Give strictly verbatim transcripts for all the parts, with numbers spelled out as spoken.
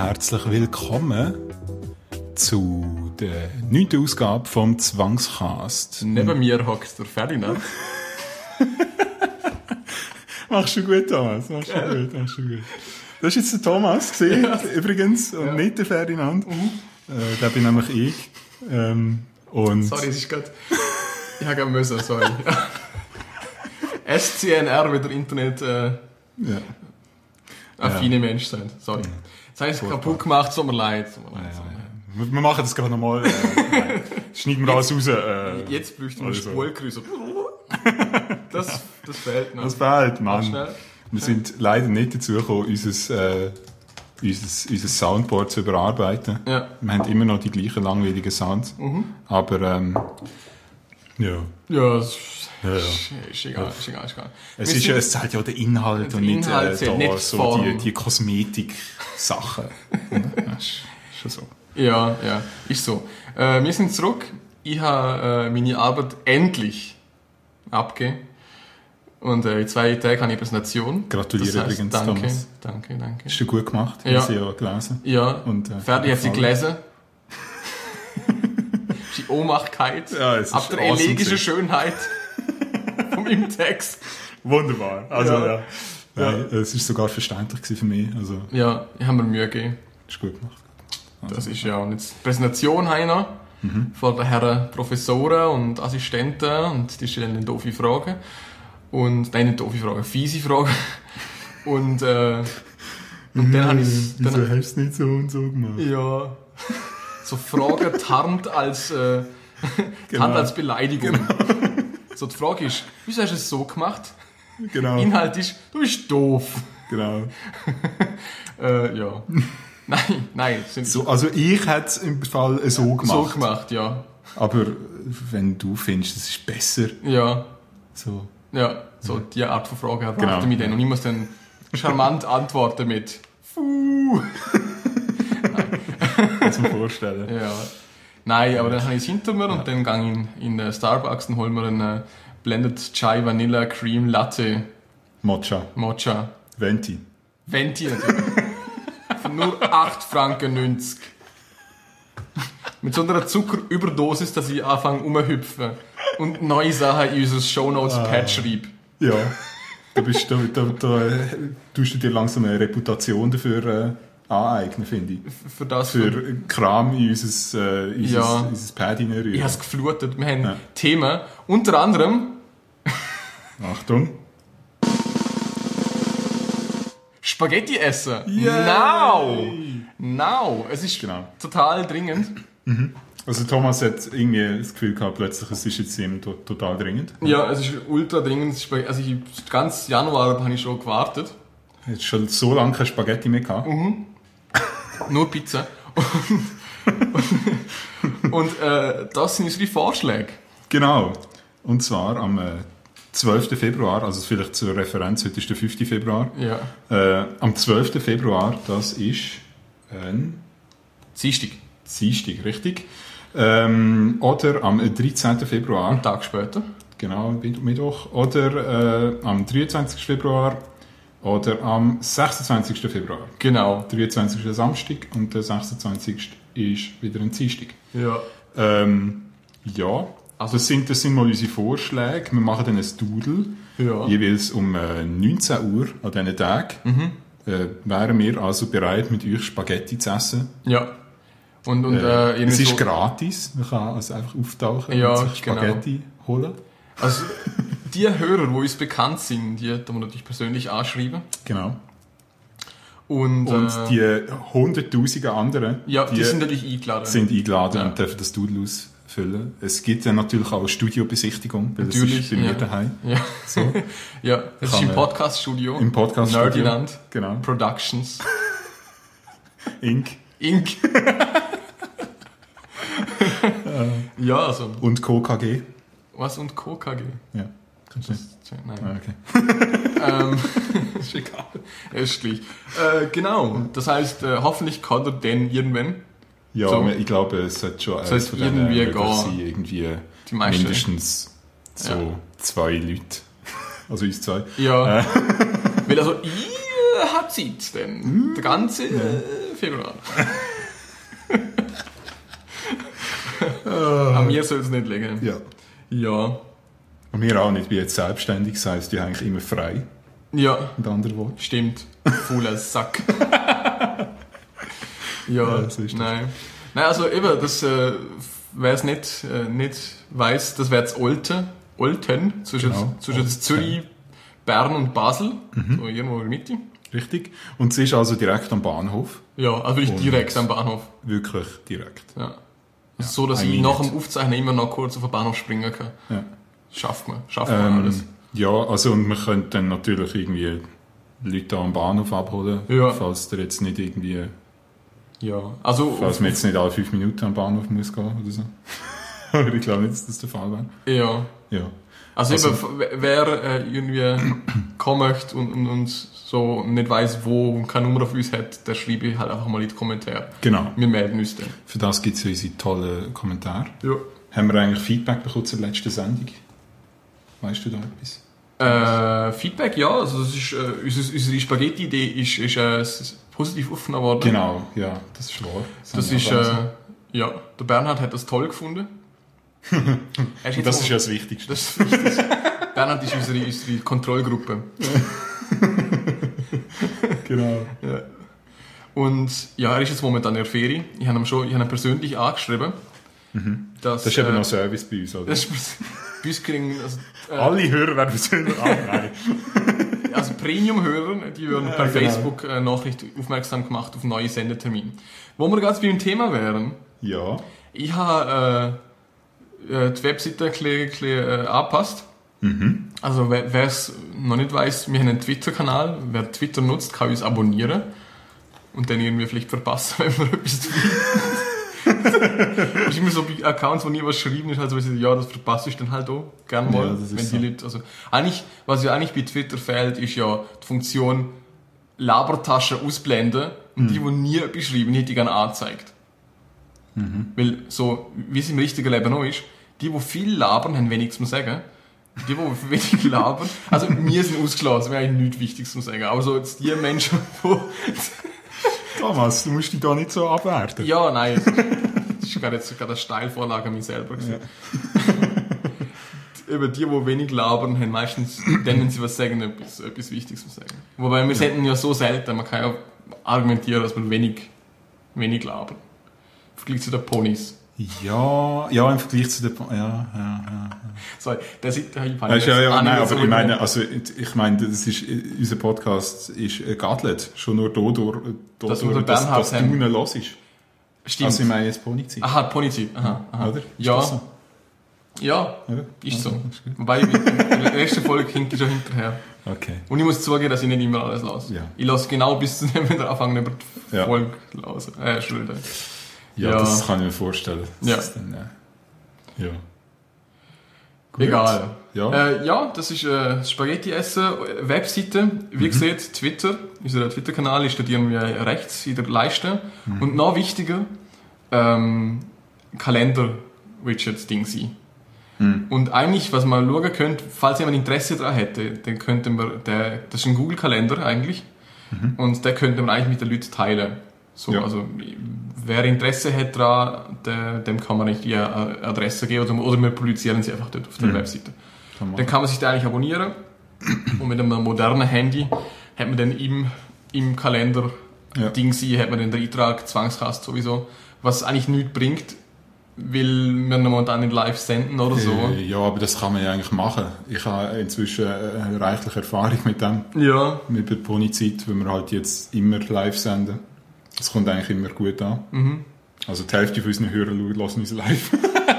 herzlich willkommen zu der neunten Ausgabe vom Zwangscast. Neben mir hockt der Ferdinand. Machst du gut, Thomas? Machst du gut, machst du gut. Das ist jetzt der Thomas gesehen, ja. Übrigens, und ja. Nicht der Ferdinand. Mhm. Äh, der bin nämlich ich. Ähm, und sorry, es ist gerade... Ich habe gerade müssen, sorry. S C N R, wie der Internet... Äh, ja. affine ja. Mensch sein. Sorry. Jetzt habe ich es kaputt gemacht, tut mir leid. Tut mir leid, ja, tut mir leid. Ja, ja. Wir machen das gerade nochmal. Äh, schneiden wir alles raus. Äh, jetzt bräuchten wir also. Spulkreuzer. Das, das fehlt noch. Das fehlt, Mann. Wir sind leider nicht dazu gekommen, unser, äh, unser, unser Soundboard zu überarbeiten. Ja. Wir haben immer noch die gleichen langweiligen Sounds. Mhm. Aber, ähm, ja. Ja, das ja, ja. Ist, ist egal, ist egal, ist egal. Es, ist, es zählt ja der Inhalt und nicht, Inhalt äh, da, nicht so die, die Kosmetik-Sachen. Das ist schon so. Ja, ja, ist so. Äh, wir sind zurück. Ich habe äh, meine Arbeit endlich abgegeben. Und äh, in zwei Tagen habe ich eine Präsentation. Gratuliere das heißt, übrigens, danke, Thomas. Danke, danke. Hast du gut gemacht, ja. Hast du ja gelesen. Ja, und, äh, Ferdi hat sie gelesen. Die Ohnmachtkeit, ja, es ab der elegischen Schönheit von im Text. Wunderbar. Also, ja. ja. Nein, ja. Es war sogar verständlich für mich. Also, ja, ich habe mir Mühe gegeben. Ist gut gemacht. Also, das ist ja. Und jetzt die Präsentation habe ich noch mhm. von den Herren Professoren und Assistenten und die stellen dann doofe Fragen. Und, nein, nicht doofe Fragen, fiese Fragen. Und, äh, und dann habe ich es... Wieso hast du es nicht so und so gemacht? Ja. So Fragen tarnt als, äh, genau. tarnt als Beleidigung. Genau. So die Frage ist, wieso hast du es so gemacht? Genau. Inhalt ist, du bist doof. Genau. äh, ja. Nein, nein. Sind so, also ich hätte es im Fall so gemacht. So gemacht, ja. Aber wenn du findest, es ist besser. Ja. So. Ja, so mhm. die Art von Frage erwarte genau. mich dann. Und ich muss dann charmant antworten mit Fuh. Kannst du mir vorstellen. Ja. Nein, aber dann habe ich es hinter mir ja. und dann gehe ich in, in Starbucks und hole mir einen Blended Chai Vanilla Cream Latte. Mocha. Mocha. Venti. Venti natürlich. Für nur acht Franken neunzig. Mit so einer Zuckerüberdosis, dass ich anfange rumzuhüpfen und neue Sachen in unser Shownotes-Pad ah. schreibe. Ja. Da, bist, da, da, da tust du dir langsam eine Reputation dafür äh, aneignen, finde ich. Für das? Für Kram in unser, äh, in ja. unser, unser Pad hineinrühren. Ich habe es geflutet. Wir haben ja. Themen. Unter anderem... Achtung. Spaghetti essen. Yay. Now! Now! Es ist genau. total dringend. Mhm. Also Thomas hat irgendwie das Gefühl gehabt, plötzlich, es ist jetzt ihm to- total dringend. Ja, es ist ultra dringend. Also ich, ganz Januar habe ich schon gewartet. Du hast schon so lange kein Spaghetti mehr gehabt. Mhm. Nur Pizza. Und, und äh, das sind unsere Vorschläge. Genau. Und zwar am äh, zwölften Februar, also vielleicht zur Referenz, heute ist der fünften Februar. Ja. Äh, am zwölften Februar, das ist ein... Dienstag. Dienstag, richtig. Ähm, oder am dreizehnten Februar. Einen Tag später. Genau, Mittwoch. Oder äh, am dreiundzwanzigsten Februar. Oder am sechsundzwanzigsten Februar. Genau. dreiundzwanzigsten Samstag und der sechsundzwanzigste ist wieder ein Dienstag. Ja. Ähm, ja, also das sind, das sind mal unsere Vorschläge. Wir machen dann ein Doodle. Ja. Jeweils um äh, neunzehn Uhr an diesen Tag. Mhm. Äh, wären wir also bereit, mit euch Spaghetti zu essen. Ja. Und, und, äh, äh, es ist so gratis. Man kann also einfach auftauchen ja, und sich Spaghetti genau. holen. Also die Hörer, die uns bekannt sind, die können wir natürlich persönlich anschreiben. Genau. Und, und äh, die hunderttausende anderen, ja, die, die sind natürlich eingeladen. Sind eingeladen ja. und dürfen das Doodle ausfüllen. Es gibt dann natürlich auch eine Studiobesichtigung, weil natürlich, das ist bei mir ja. daheim. Ja, so. ja das kann ist im Podcast-Studio. Im Podcast-Studio. Nerdinant. Genau. Productions. Inc. Inc. Ja, also. Und Co K G. Was und Co K G? Ja. Kannst du nicht? Nein. Ah, okay. ähm, ist egal. Ist gleich. Äh, genau. Das heißt, äh, hoffentlich kann er den irgendwann. Ja, so. Ich glaube, es sollte schon es sollte irgendwie gehen. Irgendwie die meisten. Mindestens so ja. zwei Leute. Also uns zwei. Ja. Äh. Weil also ich äh, hat Zeit, denn mm. der ganze äh, Februar. An mir soll es nicht liegen. Ja. Ja. Und wir auch nicht, wie jetzt selbstständig, das heisst, die eigentlich immer frei. Ja. Mit anderen Worten. Stimmt. Fauler Sack. ja, ja das ist nein. Das. Nein, also eben, das, äh, wer es nicht, äh, nicht weiss, das wäre das Olten, Olten, zwischen, genau. zwischen Olten. Zürich, Bern und Basel, mhm. so irgendwo in der Mitte. Richtig. Und es ist also direkt am Bahnhof. Ja, also wirklich direkt am Bahnhof. Wirklich direkt. Ja. Ja, so, dass ich nach dem Aufzeichnen immer noch kurz auf den Bahnhof springen kann. Ja. Schafft man, schafft man ähm, alles. Ja, also und man könnte dann natürlich irgendwie Leute am Bahnhof abholen, ja. falls der jetzt nicht irgendwie... Ja, also... Falls man jetzt nicht alle fünf Minuten am Bahnhof muss gehen oder so. Aber ich glaube nicht, dass das der Fall wäre. Ja. Ja. Also, also eben, wer äh, irgendwie kommen möchte und, und, und so nicht weiss, wo und keine Nummer auf uns hat, der schreibe ich halt einfach mal in die Kommentare. Genau. Wir melden uns dann. Für das gibt es ja unsere tollen Kommentare. Ja. Haben wir eigentlich Feedback bekommen zur letzten Sendung? Weißt du da etwas? Äh, Feedback, ja. Also das ist, äh, unsere, unsere Spaghetti-Idee ist, ist äh, positiv aufgenommen worden. Genau, ja, das ist wahr. Das, das ist, äh, ja, der Bernhard hat das toll gefunden. Und das ist ja das Wichtigste. Das ist das Wichtigste. Bernhard ist unsere, unsere Kontrollgruppe. Genau. Ja. Und ja, er ist jetzt momentan in der Ferie. Ich habe ihn schon, ich habe ihn persönlich angeschrieben. Mhm. Dass, das ist eben äh, noch Service bei uns, oder? Das ist, bei uns kriegen, also, äh, alle Hörer werden persönlich angeschrieben. Also Premium-Hörer, die werden per ja, genau. Facebook äh, Nachricht aufmerksam gemacht auf neue Sendetermine. Wo wir ganz beim Thema wären. Ja. Ich habe äh, die Webseite ein bisschen, ein bisschen äh, angepasst. Mhm. Also wer es noch nicht weiss, wir haben einen Twitter-Kanal. Wer Twitter nutzt, kann uns abonnieren. Und dann irgendwie vielleicht verpassen, wenn wir etwas tun. Das ist immer so bei Accounts, wo nie was schreiben ist, halt so, ja, das verpasse ich dann halt auch gerne mal. Ja, wenn die so. Leute, also, eigentlich, was ja eigentlich bei Twitter fehlt, ist ja die Funktion Labertasche ausblenden und mhm. die, die nie etwas schreiben, die hätte ich gerne angezeigt. Mhm. Weil so, wie es im richtigen Leben auch ist, die, die viel labern, haben wenig zu sagen. Die, die wenig labern, also wir sind ausgeschlossen, wir haben eigentlich nichts Wichtiges zu sagen. Aber so jetzt die Menschen, die... Thomas, du musst dich da nicht so abwerten. Ja, nein, das ist gerade jetzt gerade eine Steilvorlage an mich selber gewesen. Ja. Eben die, die wenig labern, haben meistens, dann, wenn sie was sagen, etwas, etwas Wichtiges zu sagen. Wobei wir ja. senden ja so selten, man kann ja argumentieren, dass wir wenig, wenig labern. Im Vergleich zu den Ponys. Ja, ja, im Vergleich zu den Ponys, ja, ja, ja. Sorry, der sieht, ich meine, weißt, ja, ja, nein, aber so ich meine, also, ich meine, das ist, unser Podcast ist gadlet, schon nur dadurch, dass, dadurch, dass, dass du ihn hörst. Stimmt. Also ich meine jetzt Ponyzeit. Aha, Ponyzeit, aha, aha. Oder? Ist ja. So? Ja, ja, ist so. Okay, ist wobei, in der ersten Folge hinkt ich schon hinterher. Okay. Und ich muss zugeben, dass ich nicht immer alles lasse. Ja. Ich lasse genau bis zu dem, wenn wir anfangen, über die ja. Folge lassen. Äh, Entschuldigung. Ja, ja, das kann ich mir vorstellen. Das ja. Ist dann, äh, ja. Gut. Egal. Ja. Äh, ja, das ist äh, Spaghetti essen, Webseite. Wie mhm. gesagt, Twitter. Unser Twitter-Kanal ist dort irgendwie rechts in der Leiste. Mhm. Und noch wichtiger, ähm, Kalender-Widgets-Ding sein. Mhm. Und eigentlich, was man schauen könnte, falls jemand Interesse daran hätte, dann könnten wir, der, das ist ein Google-Kalender eigentlich. Mhm. Und den könnte man eigentlich mit den Leuten teilen. So, ja. Also, wer Interesse hat daran, der, dem kann man eigentlich die Adresse geben oder, oder wir publizieren sie einfach dort auf der mhm. Webseite. Kann dann kann man sich da eigentlich abonnieren und mit einem modernen Handy hat man dann im, im Kalender ja. Ding sie, hat man den Eintrag, Zwangskast sowieso, was eigentlich nichts bringt, weil wir momentan nicht live senden oder so. Äh, ja, aber das kann man ja eigentlich machen. Ich habe inzwischen eine reichliche Erfahrung mit dem. Ja. Mit der Ponyzeit, weil wir halt jetzt immer live senden. Das kommt eigentlich immer gut an. Mhm. Also die Hälfte von unseren Hörern lassen uns live.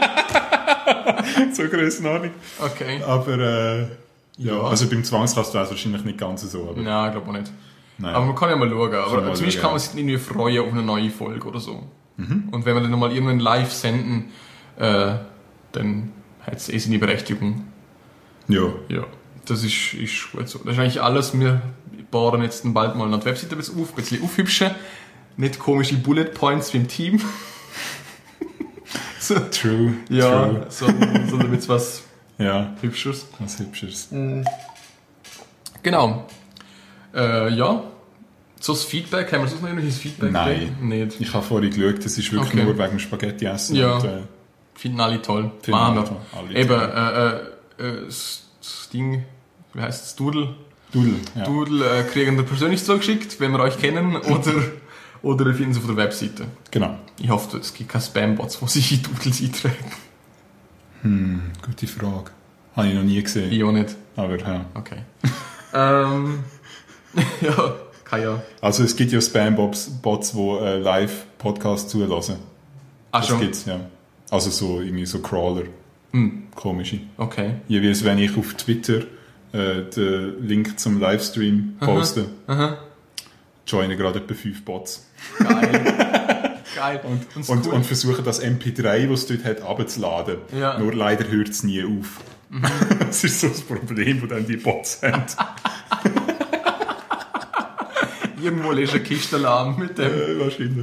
So Grössenordnung. Okay. Aber äh, ja, ja, also beim Zwangskast wäre es wahrscheinlich nicht ganz so. Aber nein, ich glaube auch nicht. Nein. Aber man kann ja mal schauen. Aber mal zumindest schauen, kann man sich irgendwie freuen auf eine neue Folge oder so. Mhm. Und wenn wir dann nochmal irgendwann live senden, äh, dann hat es eh seine Berechtigung. Ja. Ja, das ist, ist gut so. Das ist eigentlich alles. Wir bauen jetzt bald mal noch die Webseite ein bisschen auf, ein bisschen aufhübschen. Nicht komische Bullet Points wie im Team. so. True. Ja, true. sondern so, mit was ja. Hübscheres. Was Hübscheres. Mhm. Genau. Äh, ja, So das Feedback, haben wir sonst noch irgendwelches Feedback? Nein, nicht. Ich habe vorhin geschaut, das ist wirklich okay. nur wegen dem Spaghetti-Essen. Ja, und, äh, finden alle toll. Finden Machen alle wir. Eben, äh, äh, das Ding, wie heisst es, Doodle? Doodle, ja. Doodle äh, kriegen wir persönlich zugeschickt, wenn wir euch kennen, oder, oder ihr findet es auf der Webseite. Genau. Ich hoffe, es gibt keine Spam-Bots, die sich in Doodles eintragen. Hm, gute Frage. Habe ich noch nie gesehen. Ich auch nicht. Aber, ja. Okay. ähm, ja, kann ja. Also es gibt ja Spam-Bots, Bots, die äh, Live-Podcasts zulassen. Ach das schon? Gibt's, ja. Also so irgendwie so Crawler. Hm. Komische. Okay. Jeweils, wenn ich auf Twitter äh, den Link zum Livestream poste, aha, aha. joinen gerade etwa fünf Bots. Geil. Geil. Und, und, und, cool. und versuchen das M P drei, das es dort hat, runterzuladen. Ja. Nur leider hört es nie auf. Mhm. Das ist so das Problem, das dann die Bots haben. Irgendwo ist eine Kiste lahm mit dem. Äh, wahrscheinlich.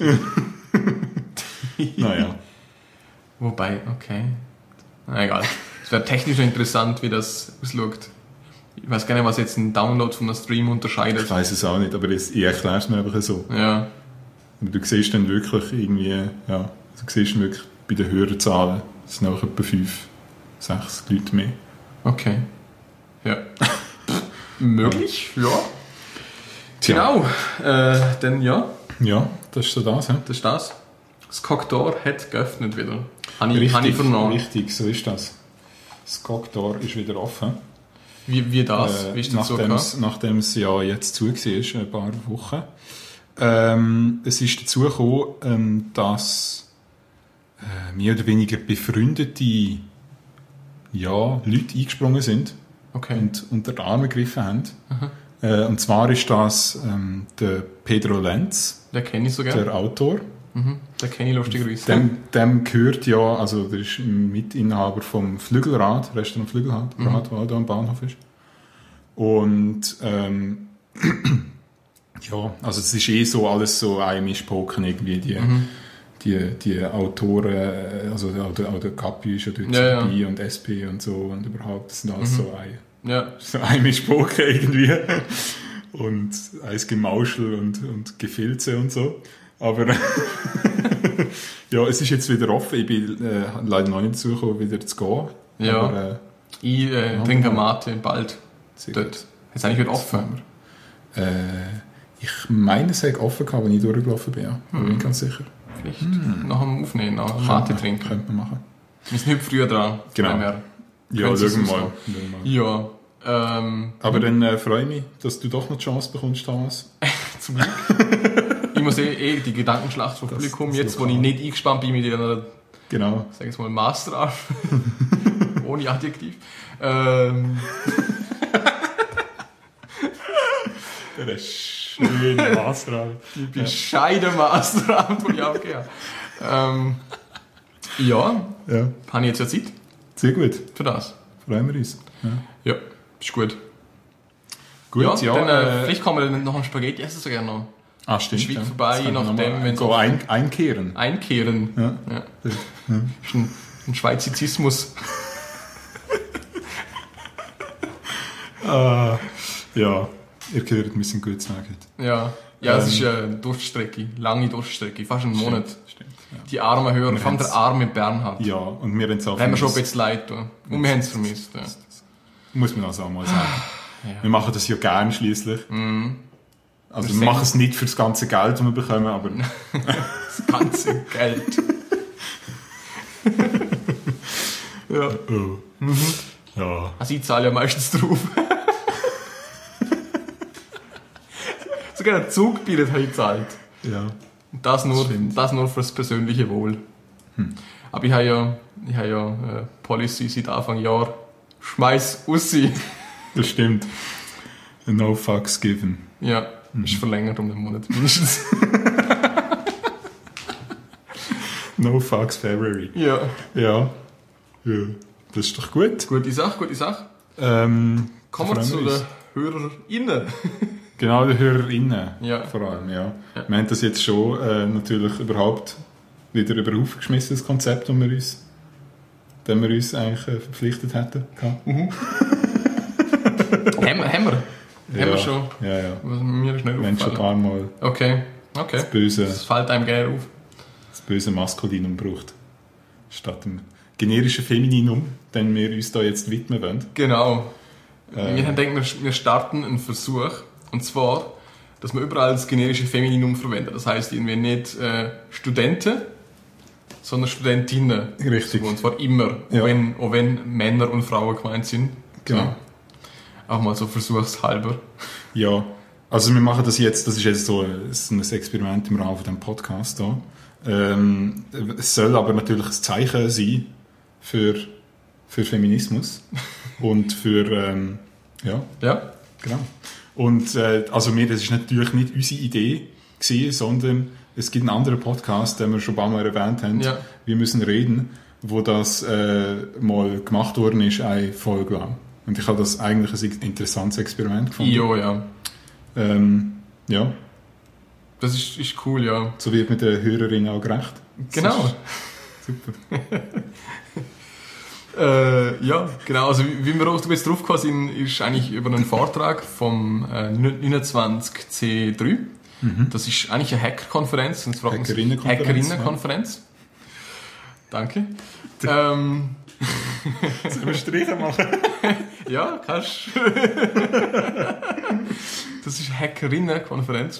Naja. Wobei, okay. Na egal. Es wäre technisch interessant, wie das ausschaut. Ich weiß gar nicht, was jetzt ein Download von einem Stream unterscheidet. Ich weiß es auch nicht, aber ich erkläre es mir einfach so. Ja. Aber du siehst dann wirklich irgendwie, ja, du siehst dann wirklich bei den Hörerzahlen, es sind auch etwa fünf, sechs Leute mehr. Okay. Ja. Möglich, ja. Genau. Äh, dann ja. Ja, das ist so das. Ja. Das ist das. Das Cockdoor hat geöffnet wieder. Habe ich, richtig, habe ich vernommen. Richtig, so ist das. Das Cockdoor ist wieder offen. Wie, wie das? Äh, wie ist das so nachdem es ja jetzt zu war, ein paar Wochen. Ähm, es ist dazu gekommen, ähm, dass äh, mehr oder weniger befreundete ja, Leute eingesprungen sind okay. und unter die Arme gegriffen haben. Äh, und zwar ist das ähm, der Pedro Lenz, der kenne ich so gerne. Der Autor. Mhm. Der kenne ich lustigerweise. Dem, dem gehört ja, also der ist Mitinhaber vom Flügelrad, Restaurant Flügelrad, mhm. Rad, der da am Bahnhof ist. Und ähm, ja, also es ist eh so alles so ein Mischpoken irgendwie, die, mhm. die, die Autoren, also auch der, auch der Kapi ist ja dort ja, dabei ja. und S P und so und überhaupt, das sind alles mhm. so ein, ja. so ein Mischpoken irgendwie. Und ein Gemauschel und, und Gefilze und so. Aber ja, es ist jetzt wieder offen. Ich bin äh, leider noch nicht dazu wieder zu gehen. Ja, aber, äh, ich äh, trinke Mate bald dort. Jetzt eigentlich wieder offen. Äh, ich meine, es hat offen gehabt, als ich durchgelaufen bin. Ja. Hm. Ich bin ganz sicher. Vielleicht hm. nach dem Aufnehmen, nach dem Mate trinken. Könnte man machen. Wir sind heute früher dran. Genau. Ja, schauen wir mal. Ja. Ähm, aber dann äh, freue ich mich, dass du doch noch die Chance bekommst, Thomas. Zum Glück. Ich muss eh, eh die Gedankenschlacht vom Publikum, das jetzt, wo ich nicht eingespannt bin mit einer, genau. sag ich mal, Masterarbeit, ohne Adjektiv. Ähm, der schöne Masterarbeit. Die bescheidene Masterarbeit, die ich abgehe. Ähm, ja, ja. Habe ich jetzt ja Zeit. Sehr gut. Für das. Freuen wir uns. Ja, ja ist gut. Gut, ja. ja dann, äh, vielleicht kann man dann noch ein Spaghetti essen, so gerne noch. Ah, stimmt. Schweiz ja. vorbei, je nachdem, wenn so ein, einkehren. Einkehren. Ja. Ja. Ja. Das ist ein, ein Schweizizismus. ah, ja, ihr gehört, wir sind gut gesagt. Ja, ja, es ähm, ist eine Durststrecke, lange Durststrecke, fast einen stimmt, Monat. Stimmt, ja. Die armen Hörer, vor allem der arme Bernhard. Ja, und wir haben es auch vermisst. Wir schon ein bisschen leid tun. Und wir haben es vermisst. Ja. Muss man also auch mal sagen. Ja. Wir machen das ja gern schliesslich. Mhm. Also wir, wir machen es nicht für das ganze Geld, das wir bekommen, aber... das ganze Geld. ja. Oh. Mhm. Ja. Also ich zahle ja meistens drauf. Sogar ein Zugbillett habe ich gezahlt. Ja. Und das nur, das nur für das persönliche Wohl. Hm. Aber ich habe ja, ich habe ja äh, Policy seit Anfang Jahr. Schmeiß aussi. Das stimmt. No fucks given. Ja, mhm. Ist verlängert um den Monat mindestens. No fucks February. Ja. Ja. Ja. Das ist doch gut. Gute Sache, gute Sache. Ähm, Kommen wir zu den HörerInnen. Genau, die HörerInnen. Ja. Vor allem, ja. ja. Wir haben das jetzt schon äh, natürlich überhaupt wieder über den Haufen geschmissen, das Konzept, das wir uns, dem wir uns eigentlich äh, verpflichtet hätten. Mhm. haben, haben wir? Ja, haben wir schon. Ja, ja. Was mir ist nicht wenn schon ein paar Mal okay. Okay. Das, böse, das fällt einem gerne auf. Das böse Maskulinum braucht. Statt dem generischen Femininum, dem wir uns da jetzt widmen wollen. Genau. Äh, wir haben gedacht, wir starten einen Versuch. Und zwar, dass wir überall das generische Femininum verwenden. Das heisst, irgendwie nicht äh, Studenten, sondern Studentinnen. Richtig. Und zwar immer, ja. auch, wenn, auch wenn Männer und Frauen gemeint sind. Genau. Ja. Auch mal so versuchshalber. Ja, also wir machen das jetzt, das ist jetzt so ein Experiment im Rahmen von diesem Podcast hier. Ähm, es soll aber natürlich ein Zeichen sein für, für Feminismus und für, ähm, ja, ja, genau. Und äh, also wir, das ist natürlich nicht unsere Idee gewesen, sondern es gibt einen anderen Podcast, den wir schon ein paar Mal erwähnt haben, ja. Wir müssen reden, wo das äh, mal gemacht worden ist, eine Folge lang. Und ich habe das eigentlich ein interessantes Experiment gefunden. Jo, ja. Ähm, ja. Das ist, ist cool, ja. So wird mit den Hörerinnen auch gerecht. Genau. Super. äh, ja, genau. Also wie, wie wir auch jetzt drauf gekommen sind, ist eigentlich über einen Vortrag vom äh, neunundzwanzig C drei. Mhm. Das ist eigentlich eine Hacker-Konferenz. Hackerinnen-Konferenz. Hackerinnen-Konferenz. Ja. Danke. ähm, Sollen wir Striche machen? Ja, kannst du. Das ist Hackerinnen-Konferenz.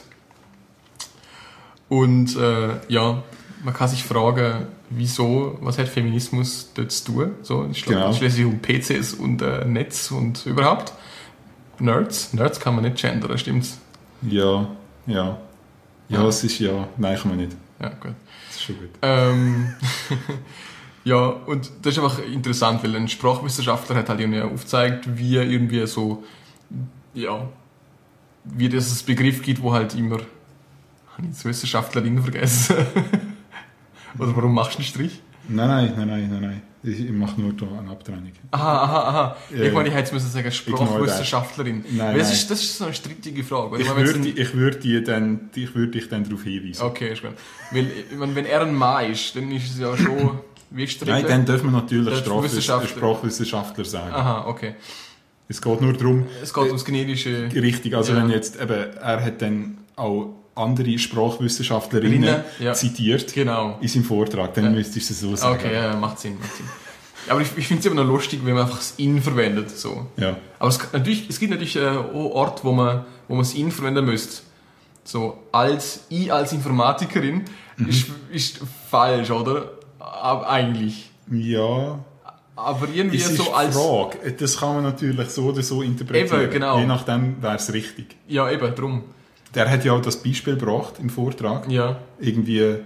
Und äh, ja, man kann sich fragen, wieso, was hat Feminismus dort zu tun? So, ich glaube, genau. Es schließlich um P Cs und äh, Netz und überhaupt. Nerds. Nerds kann man nicht gendern, stimmt's? Ja, ja. Ja, ja. es ist ja. Nein, kann man nicht. Ja, gut. Das ist schon gut. Ähm, ja, und das ist einfach interessant, weil ein Sprachwissenschaftler hat halt irgendwie aufgezeigt, wie irgendwie so, ja, wie das ein Begriff gibt, wo halt immer, habe ich jetzt Wissenschaftlerin vergessen? Oder warum machst du einen Strich? Nein, nein, nein, nein, nein, nein. Ich mache nur da eine Abtrennung. Aha, aha, aha. Äh, ich meine, ich hätte jetzt müssen sagen, Sprachwissenschaftlerin. Nein, das, nein. Ist, das ist so eine strittige Frage. Ich, ich, würde, ein... ich, würde die dann, ich würde dich dann darauf hinweisen. Okay, ist gut. Weil, ich meine, wenn er ein Mann ist, dann ist es ja schon... Wie ist Nein, dann dürfen wir natürlich Sprachwissenschaftler. Sprachwissenschaftler sagen. Aha, okay. Es geht nur darum... Es geht ums generische... Richtig, also ja. wenn jetzt eben, er hat dann auch andere Sprachwissenschaftlerinnen ja. zitiert genau. in seinem Vortrag, dann ja. müsstest du es so sagen. Okay, ja, macht Sinn, macht Sinn. Aber ich, ich finde es immer noch lustig, wenn man einfach das In verwendet. So. Ja. Aber es, natürlich, es gibt natürlich äh, auch Orte, wo man, wo man das In verwenden müsste. So, als, ich als Informatikerin mhm. ist, ist falsch, oder? Aber eigentlich. Ja. Aber irgendwie es ist so als... Frage. Das kann man natürlich so oder so interpretieren. Eben, genau. Je nachdem wäre es richtig. Ja, eben, drum. Der hat ja auch das Beispiel gebracht im Vortrag. Ja. Irgendwie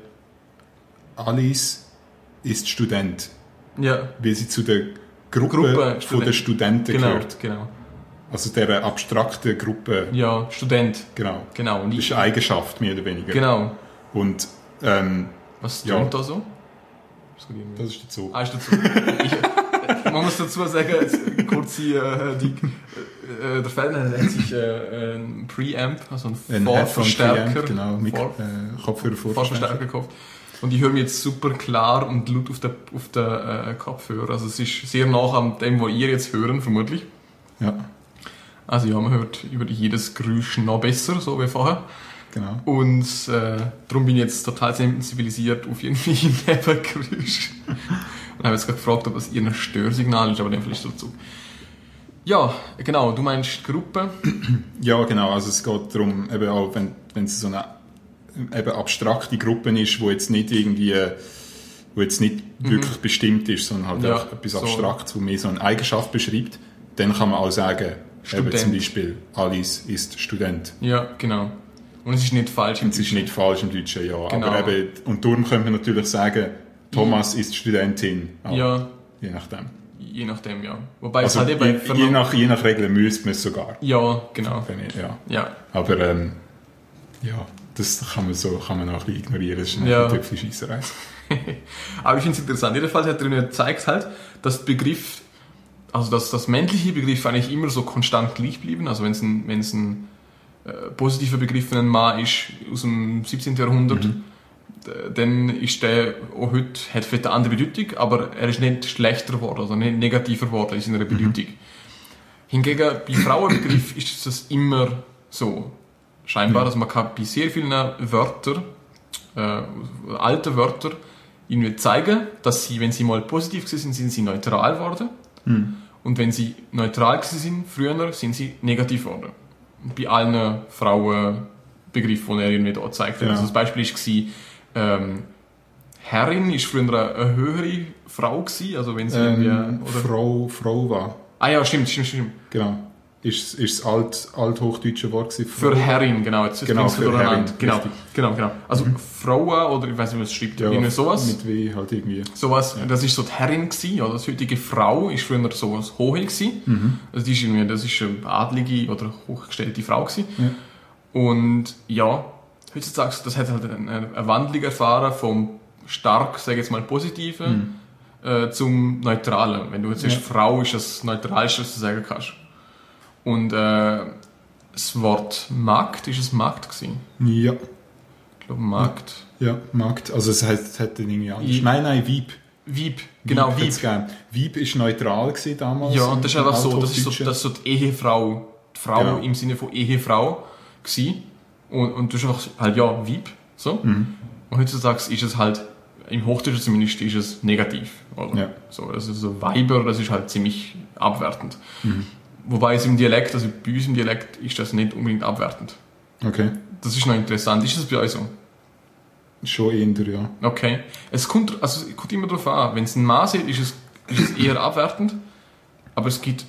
Alice ist Student. Ja. Weil sie zu der Gruppe, Gruppe von den Studenten genau, gehört. Genau. Also dieser abstrakten Gruppe. Ja, Student. Genau. Genau. Und das ist eine Eigenschaft, mehr oder weniger. Genau. Und, ähm, was ja. tut da so? Das ist der Zug. Ah, ist der Zug. ich, man muss dazu sagen, kurz äh, die, äh, der Fellner hat sich äh, ein Preamp, also ein, ein Vorverstärker, genau, mit Vor, äh, Kopfhörer Vorverstärker gekauft. Und ich höre mich jetzt super klar und laut auf den auf der, äh, Kopfhörer. Also es ist sehr nah an dem, was ihr jetzt hören, vermutlich. Ja. Also ja, man hört über jedes Geräusch noch besser, so wie vorher. Genau. Und äh, darum bin ich jetzt total sensibilisiert auf irgendwelche Nebengeräusche. Und habe jetzt gerade gefragt, ob das ein Störsignal ist, aber dann vielleicht dazu. Ja, genau, du meinst Gruppe? Ja, genau, also es geht darum, eben auch wenn, wenn es so eine eben abstrakte Gruppe ist, wo jetzt nicht irgendwie, wo jetzt nicht mhm. wirklich bestimmt ist, sondern halt ja, auch etwas Abstraktes, wo mehr so eine Eigenschaft beschreibt, dann kann man auch sagen, eben zum Beispiel Alice ist Student. Ja, genau. Und es ist nicht falsch im Deutschen. Es ist nicht falsch im Deutschen, ja. Genau. Aber eben, und darum können wir natürlich sagen, Thomas ist Studentin. Auch. Ja. Je nachdem. Je nachdem, ja. Wobei also es halt eben je, je, nach, je nach Regel müsste man es sogar. Ja, genau. Ich, ja. Ja. Aber ähm, ja, das kann man, so, kann man auch ein bisschen ignorieren. Das ist ja. eine Töpfchen Scheisserei. Aber ich finde es interessant. Jedenfalls hat er gezeigt, halt, dass Begriff, also dass das männliche Begriff eigentlich immer so konstant gleich bleiben. Also wenn es ein, wenn's ein äh, positiver Begriff für einen Mann ist aus dem siebzehnten Jahrhundert, mhm. dann ist der auch heute, hat vielleicht eine andere Bedeutung, aber er ist nicht schlechter geworden, also nicht negativer geworden in seiner Bedeutung. Mhm. Hingegen bei Frauenbegriff ist es immer so. Scheinbar, Ja. dass man kann bei sehr vielen Wörtern, äh, alten Wörtern, ihnen zeigen, dass sie, wenn sie mal positiv sind, sind sie neutral geworden. Mhm. Und wenn sie neutral sind früher, sind sie negativ geworden. Bei allen Frauenbegriffen, die er irgendwie da gezeigt hat. Ja. Also das Beispiel war, ähm, Herrin ist früher eine, eine höhere Frau gewesen, also wenn sie Ähm, irgendwie, oder? Frau, Frau war. Ah ja, stimmt, stimmt, stimmt. Genau. Ist, ist das alt, althochdeutsche Wort gewesen? Für Herrin, genau. Jetzt Genau, bringst du für durcheinander. Herrin, Genau, richtig. genau, genau. Also Frauen, oder ich weiß nicht, wie man es schreibt, Ja, irgendwie sowas. Mit W halt irgendwie. Sowas, das ist so die Herrin gewesen, oder das heutige Frau ist früher so ein Hohe gewesen. Mhm. Also die ist irgendwie, das ist eine adlige oder hochgestellte Frau gewesen. Ja. Und ja, heutzutage, das hat halt eine, eine Wandlung erfahren vom stark, sage ich jetzt mal, Positiven Mhm. äh, zum Neutralen. Wenn du jetzt sagst, Ja. Frau ist das Neutralste, was du sagen kannst. Und äh, das Wort Magd, ist es Magd gewesen? Ja. Ich glaube Magd. Ja, Magd. Also es heißt, es hätte irgendwie anders. I- Nein, nein, Weib. Weib, genau, Weib. Weib. hat's gegeben. Weib ist neutral gewesen damals. Ja, und das ist im einfach so, das ist so, Althochdeutschen. das ist so die Ehefrau, die Frau Genau. im Sinne von Ehefrau gewesen. Und, und das ist einfach halt, ja, Weib, so. Mhm. Und heutzutage ist es halt, im Hochdeutschen zumindest, ist es negativ, oder? Ja. So, das ist so Weiber, das ist halt ziemlich abwertend. Mhm. Wobei es im Dialekt, also bei uns im Dialekt, ist das nicht unbedingt abwertend. Okay. Das ist noch interessant. Ist das bei euch so? Schon eher, ja. Okay. Es kommt, also, es kommt immer darauf an. Wenn es ein Mann sieht, ist es, ist es eher abwertend. Aber es gibt,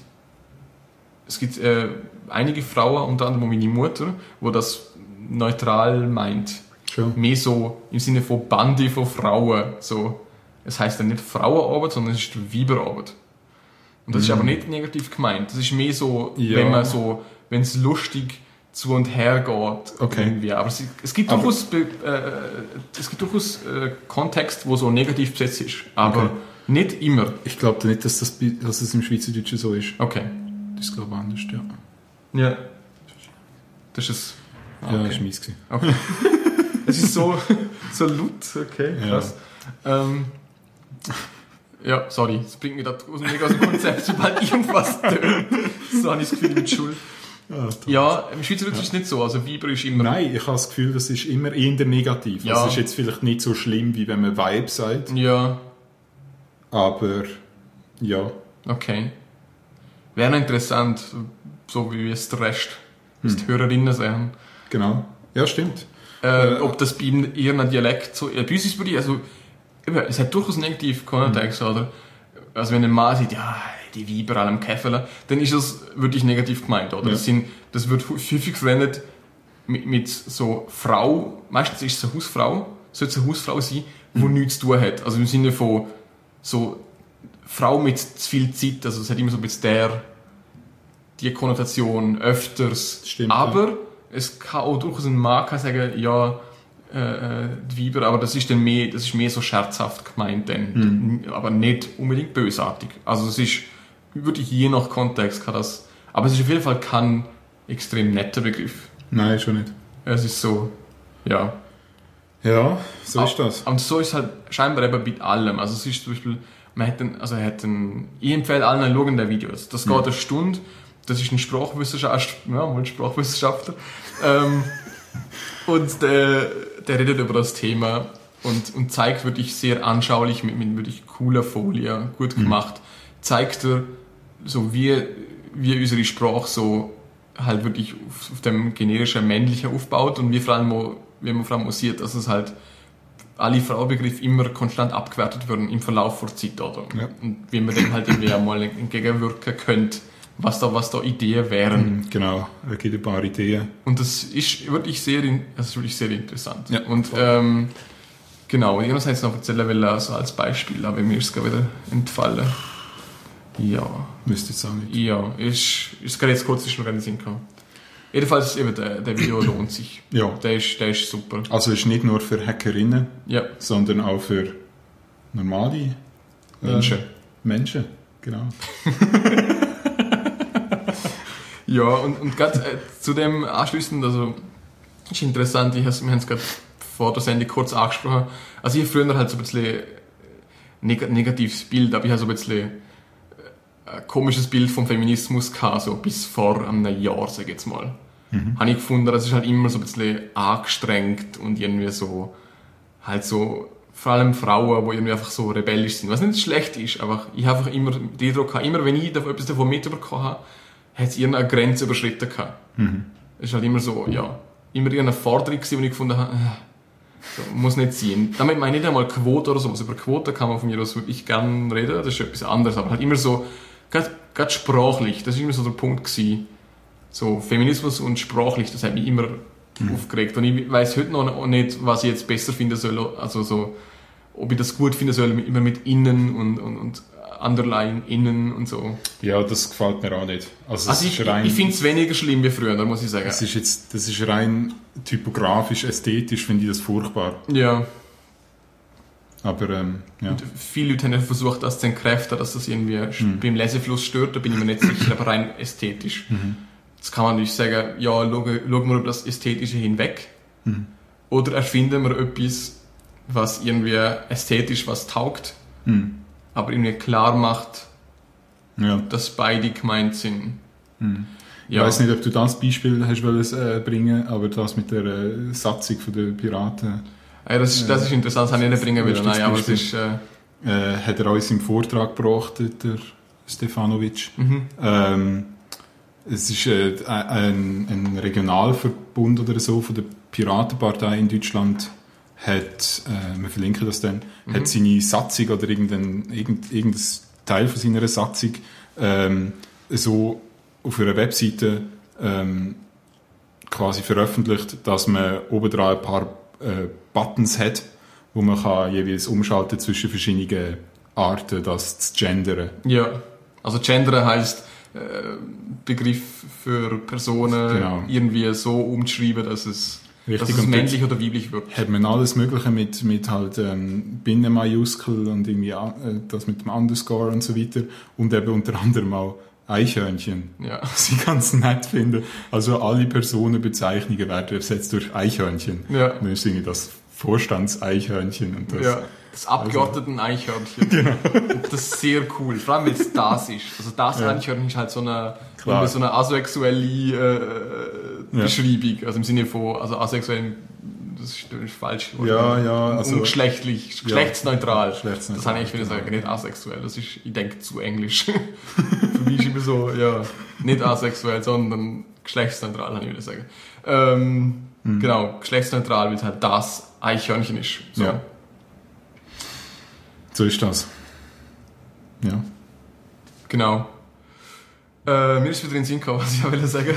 es gibt äh, einige Frauen, unter anderem meine Mutter, wo das neutral meint. Schon. Mehr so im Sinne von Bande von Frauen. So. Es heisst dann nicht Frauenarbeit, sondern es ist Weiberarbeit. Und das ist aber nicht negativ gemeint. Das ist mehr so, Ja. wenn man so, wenn es lustig zu und her geht. Okay. Irgendwie. Aber es, es gibt Aber- durchaus, be- äh, es gibt durchaus äh, Kontext, wo so negativ besetzt ist. Aber Okay. nicht immer. Ich glaube nicht, dass das, bei- dass das im Schweizerdeutschen so ist. Okay. Das ist, glaube ich, anders, ja. Ja. Das ist es. Ja, okay. das war meins gewesen. Okay. Es ist so, so laut, okay, Ja. krass. Ja, ähm, ja sorry, das bringt mich da aus dem, aus dem Konzept, sobald irgendwas tönt. So habe ich das Gefühl mit Schuld. Ja, Ja, im Schweizerdeutsch ist es nicht so, also Weiber ist immer... Nein, ich habe das Gefühl, das ist immer eher negativ. Ja. Das ist jetzt vielleicht nicht so schlimm, wie wenn man Vibe sagt, Ja, aber ja. okay. Wäre noch interessant, so wie es der Rest, was die Hörerinnen sagen. Genau. Ja, stimmt. Äh, Äh, ob das bei ihrem Dialekt so... Ja, bei uns ist es bei dir, also... Eben, es hat durchaus negativ Kontext, oder? Also wenn ein Mann sagt, ja, die Weiber alle am Käfeln, dann ist das wirklich negativ gemeint, oder? Ja. Das, sind, das wird häufig verwendet mit, mit so Frau, meistens ist es eine Hausfrau, sollte es eine Hausfrau sein, die Mhm. nichts zu tun hat. Also im Sinne von so Frau mit zu viel Zeit, also es hat immer so ein bisschen der, die Konnotation öfters. Stimmt, aber es kann auch durchaus ein Mann kann sagen, ja, äh, die Weiber, aber das ist dann mehr, das ist mehr so scherzhaft gemeint, dann, aber nicht unbedingt bösartig. Also es ist wirklich je nach Kontext kann das, aber es ist auf jeden Fall kein extrem netter Begriff. Nein, schon nicht. Es ist so, ja. Ja, so ist das. Und so ist es halt scheinbar eben mit allem. Also es ist zum Beispiel, man hat einen, also er hat einen, ich empfehle allen, schauen die Videos. Das geht eine Stunde, das ist ein Sprachwissenschaftler, ja, mal ein Sprachwissenschaftler, ähm, und der, der redet über das Thema und, und zeigt wirklich sehr anschaulich, mit, mit wirklich cooler Folie, gut gemacht, zeigt er so, wie, wie unsere Sprache so halt wirklich auf, auf dem generischen Männlichen aufbaut und wie vor allem auch, wie man vor allem auch sieht, dass es halt alle Frauenbegriffe immer konstant abgewertet werden im Verlauf der Zeit, oder? Ja. Und wie man dem halt irgendwie einmal entgegenwirken könnte, was da, was da Ideen wären. Genau, er gibt ein paar Ideen. Und das ist wirklich sehr, in- das ist wirklich sehr interessant. Ja, und ähm, genau, ich muss jetzt noch erzählen, weil also als Beispiel, aber mir ist es gerade wieder entfallen. Ja, Müsste jetzt auch nicht. ja, ist, ist gerade jetzt kurz schon in Sinn gekommen. Jedenfalls eben der, der Video lohnt sich. Ja. Der ist, der ist super. Also ist nicht nur für Hackerinnen, Ja, sondern auch für normale äh, Menschen. Menschen, genau. Ja, und, und gerade äh, zu dem anschließend, also ist interessant, ich has, wir haben es gerade vor der Sendung kurz angesprochen. Also ich habe früher halt so ein bisschen neg negatives Bild, aber ich habe so ein bisschen ein komisches Bild vom Feminismus gehabt, so bis vor einem Jahr, sag ich jetzt mal. Mhm. Habe ich gefunden, das ist halt immer so ein bisschen angestrengt und irgendwie so, halt so, vor allem Frauen, die irgendwie einfach so rebellisch sind. Was nicht schlecht ist, aber ich habe einfach immer den Eindruck gehabt, immer wenn ich etwas davon mitbekommen habe, hat es irgendeine Grenze überschritten gehabt. Mhm. Es ist halt immer so, ja, immer irgendeine Forderung gewesen, die ich gefunden habe, so, muss nicht sein. Damit meine ich nicht einmal Quote oder so. Also über Quote kann man von mir aus wirklich gerne reden, das ist etwas anderes, aber halt immer so, gerade, gerade sprachlich, das ist immer so der Punkt gewesen. So, Feminismus und sprachlich, das hat mich immer mhm. aufgeregt. Und ich weiss heute noch nicht, was ich jetzt besser finden soll, also so, ob ich das gut finden soll, immer mit innen und, und, und underline innen und so. Ja, das gefällt mir auch nicht. Also, also ich, rein, ich finde es weniger schlimm wie früher, muss ich sagen. Das ist jetzt, das ist rein typografisch, ästhetisch, finde ich das furchtbar. Ja. Aber, ähm, ja. Und viele Leute haben versucht, das zu entkräften, dass das irgendwie mhm. beim Lesefluss stört, da bin ich mir nicht sicher, aber rein ästhetisch. Mhm. Jetzt kann man natürlich sagen, ja, schauen wir über das Ästhetische hinweg. Mhm. Oder erfinden wir etwas, was irgendwie ästhetisch was taugt, mhm. aber irgendwie klar macht, ja. dass beide gemeint sind. Mhm. Ja. Ich weiß nicht, ob du das Beispiel hast wollen, äh, bringen, aber das mit der äh, Satzung von der Piraten. Ja, das, das ist interessant, das habe ich nicht bringen wollen. Nein, aber es ist, äh, äh, hat er uns im Vortrag gebracht, der Stefanovic. Mhm. Ähm, es ist äh, ein, ein Regionalverbund oder so von der Piratenpartei in Deutschland, hat, äh, wir verlinken das dann, mhm. hat seine Satzung oder irgendein, irgendein, irgendein Teil von seiner Satzung ähm, so auf einer Webseite ähm, quasi veröffentlicht, dass man oben dran ein paar äh, Buttons hat, wo man kann jeweils umschalten zwischen verschiedenen Arten, das zu gendern. Ja, also gendern heisst äh, Begriff für Personen genau. irgendwie so umzuschreiben, dass es, dass es männlich oder weiblich wird. Hat man alles Mögliche mit, mit halt ähm, Binnenmajuskel und irgendwie äh, das mit dem Underscore und so weiter und eben unter anderem auch Eichhörnchen. Ja. Was ich ganz nett finde. Also alle Personenbezeichnungen werden ersetzt durch Eichhörnchen. Ja. Und dann ist irgendwie das Vorstandseichhörnchen und das... Ja. Das Abgeordneten-Eichhörnchen. Genau. Das ist sehr cool. Vor allem, weil es das ist. Also das ja. Eichhörnchen ist halt so eine, so eine asexuelle äh, Beschreibung. Ja. Also im Sinne von, also asexuell, das ist, das ist falsch. Ja, ja. Also, ungeschlechtlich, geschlechtsneutral. Ja, geschlechtsneutral. Das habe ich wieder sagen, nicht asexuell. Das ist, ich denke, zu englisch. Für mich ist immer so, ja, nicht asexuell, sondern geschlechtsneutral, habe ich wieder sagen. Ähm, mhm. Genau, geschlechtsneutral, weil es halt das Eichhörnchen ist. So. Ja. So ist das. Ja. Genau. Äh, mir ist wieder in den Sinn gekommen, was ich auch sagen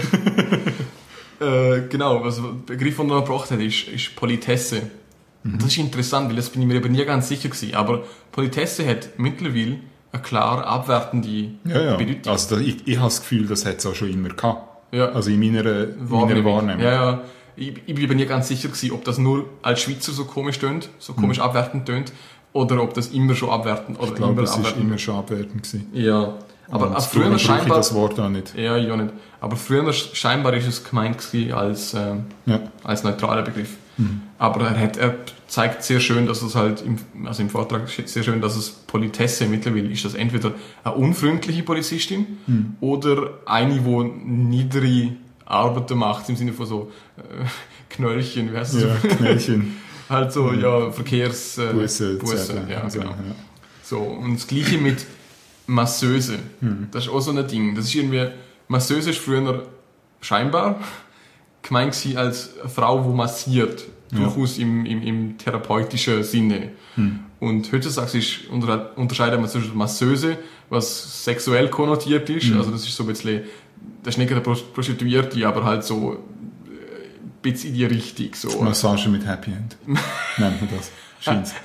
äh, Genau, was der Begriff, den er gebracht hat, ist, ist Politesse. Mhm. Das ist interessant, weil das bin ich mir eben nie ganz sicher gewesen. Aber Politesse hat mittlerweile eine klar abwertende ja, ja. Bedeutung. Also ich, ich habe das Gefühl, das hat es auch schon immer gehabt. Ja. Also in meiner Wahrnehmung. Meiner Wahrnehmung. Ja, ja. Ich, ich bin mir nie ganz sicher gewesen, ob das nur als Schweizer so komisch tönt, so komisch mhm. abwertend tönt, oder ob das immer schon abwertend oder ich glaube, immer das ist immer schon abwertend gewesen. Ja, aber und früher scheinbar das Wort auch nicht. Ja, ja nicht. Aber früher scheinbar ist es gemeint gewesen als äh, ja. als neutraler Begriff. Mhm. Aber er hat er zeigt sehr schön, dass es halt im, also im Vortrag sehr schön, dass es Politesse mittlerweile ist, das entweder eine unfreundliche Polizistin mhm. oder eine, die niedere Arbeiten macht im Sinne von so äh, Knöllchen, wie heißt das? Ja, Knöllchen. Halt so, ja, Verkehrs... Äh, Busse, Busse, ja, also, genau. Ja. So, und das Gleiche mit Masseuse. Hm. Das ist auch so ein Ding. Das ist irgendwie... Masseuse ist früher scheinbar gemeint gewesen als eine Frau, die massiert. Ja. Durchaus im, im, im therapeutischen Sinne. Hm. Und heutzutage ist, unter, unterscheidet man zwischen Masseuse, was sexuell konnotiert ist. Hm. Also das ist so ein bisschen... Das ist nicht eine Prostituierte, aber halt so... bisschen in die Richtung. So. Massage mit Happy End. Nennt man das. Scheint's.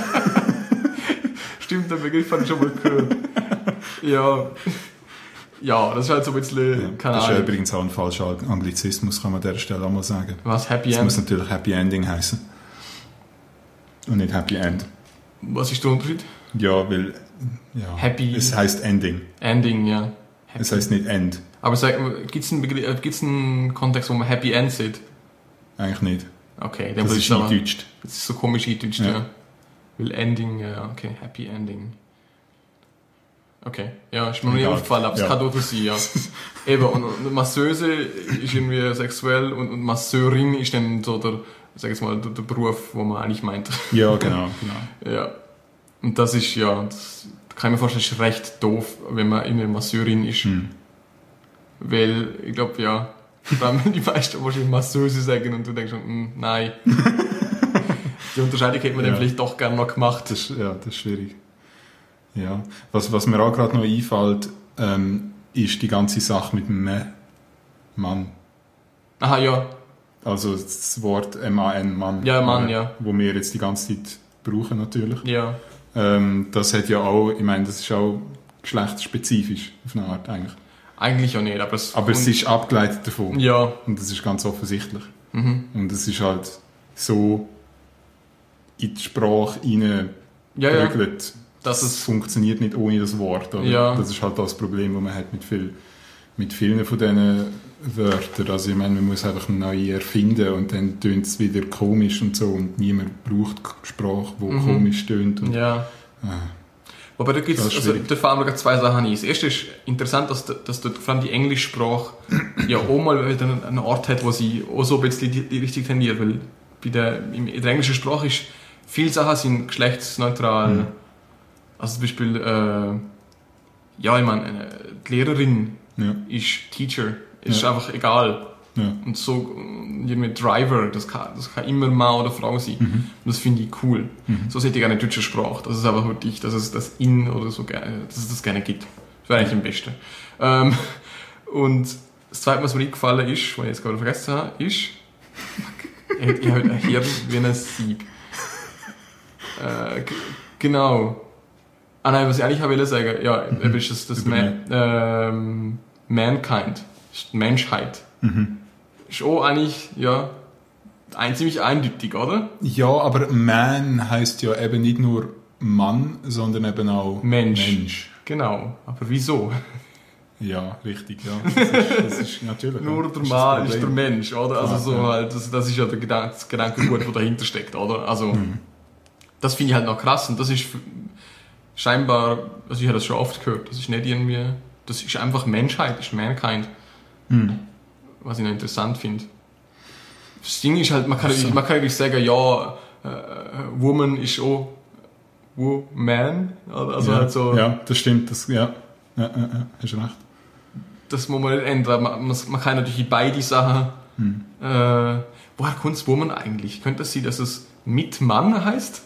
Stimmt, den Begriff habe ich schon mal gehört. Ja. Ja, das ist halt so ein bisschen, ja, keine das Ahnung. ist ja übrigens auch ein falscher Anglizismus, kann man an dieser Stelle auch mal sagen. Was, Happy das End? Das muss natürlich Happy Ending heißen. Und nicht Happy End. Was ist der Unterschied? Ja, weil, ja. Happy. Es heisst Ending. Ending, ja. Happy. Es heisst nicht End. Aber gibt es einen, einen Kontext, wo man Happy End sieht? Eigentlich nicht. Okay, dann das ist eingedeutscht. Das ist so komisch eingedeutscht, ja. ja. Weil Ending, ja, okay, Happy Ending. Okay, ja, ist mir noch nie aufgefallen, aber es ja. kann durchaus sein, ja. Eben, und, und Masseuse ist irgendwie sexuell und, und Masseurin ist dann so der, sag ich mal, der, der Beruf, wo man eigentlich meint. Ja, genau, genau. Ja. Und das ist, ja, das kann ich mir vorstellen, ist recht doof, wenn man immer Masseurin ist. Hm. Weil, ich glaube, ja, dann die meisten wahrscheinlich Masseuse sagen und du denkst schon, nein. Die Unterscheidung hätte man ja. dann vielleicht doch gerne noch gemacht. Das, ja, das ist schwierig. Ja, was, was mir auch gerade noch einfällt, ähm, ist die ganze Sache mit dem Mann. Aha, ja. Also das Wort M A N, Mann. Ja, Mann, äh, ja. Wo wir jetzt die ganze Zeit brauchen natürlich. Ja. Ähm, das hat ja auch, ich meine, das ist auch geschlechtsspezifisch auf eine Art eigentlich. Eigentlich auch nicht, aber es... Aber es ist abgeleitet davon. Ja. Und das ist ganz offensichtlich. Mhm. Und es ist halt so in die Sprache reingeprügelt. Ja, ja. Das es funktioniert nicht ohne das Wort. Oder? Ja. Das ist halt das Problem, das man hat mit, viel, mit vielen von diesen Wörtern. Also ich meine, man muss einfach neu erfinden und dann tönt es wieder komisch und so und niemand braucht Sprache, die mhm. komisch tönt. Und, ja. Äh, Wobei da gibt es, also da fallen mir zwei Sachen ein. Das erste ist interessant, dass, dass dort vor allem die Englischsprache ja auch mal wieder einen Ort hat, wo sie auch so ein bisschen die, die Richtung tendiert, weil bei der, in der englischen Sprache ist, viele Sachen sind geschlechtsneutral. Mhm. Also zum Beispiel, äh, ja, ich meine, die Lehrerin ja. ist Teacher, ist ja. einfach egal. Ja. Und so, mit Driver, das kann, das kann immer Mann oder Frau sein. Mhm. Und das finde ich cool. Mhm. So hätte ich gerne in deutscher Sprache. Das ist einfach wirklich, dass es das In oder so gerne, dass es das gerne gibt. Das wäre eigentlich am besten. Ähm, und das zweite, was mir eingefallen ist, was ich jetzt gerade vergessen habe, ist, ich habe halt ein Hirn wie ein Sieb. Äh, g- genau. Ah nein, was ich eigentlich wollte sagen, ja, mhm. ist das, das Man, ähm, Mankind, ist die Menschheit. Mhm. Ist auch eigentlich, ja, ein, ziemlich eindeutig, oder? Ja, aber Man heisst ja eben nicht nur Mann, sondern eben auch Mensch. Mensch. Genau, aber wieso? Ja, richtig, ja. Das ist, das ist natürlich... Nur der Mann ist der Mensch, oder? Also so ja. halt, das, das ist ja der Gedanke, das Gedankengut, der dahinter steckt, oder? Also, mhm. das finde ich halt noch krass und das ist scheinbar, also ich habe das schon oft gehört, das ist nicht irgendwie, das ist einfach Menschheit, das ist Mankind. Mhm. Was ich noch interessant finde. Das Ding ist halt, man kann, also. man kann nicht sagen, ja, äh, Woman ist auch Woman, also ja, halt so. Ja, das stimmt, das, ja, ja, ja, ja hast recht. Das muss man nicht ändern, man, man kann natürlich beide Sachen, hm. äh, woher kommt das Woman eigentlich? Könnte es sein, dass es mit Mann heißt?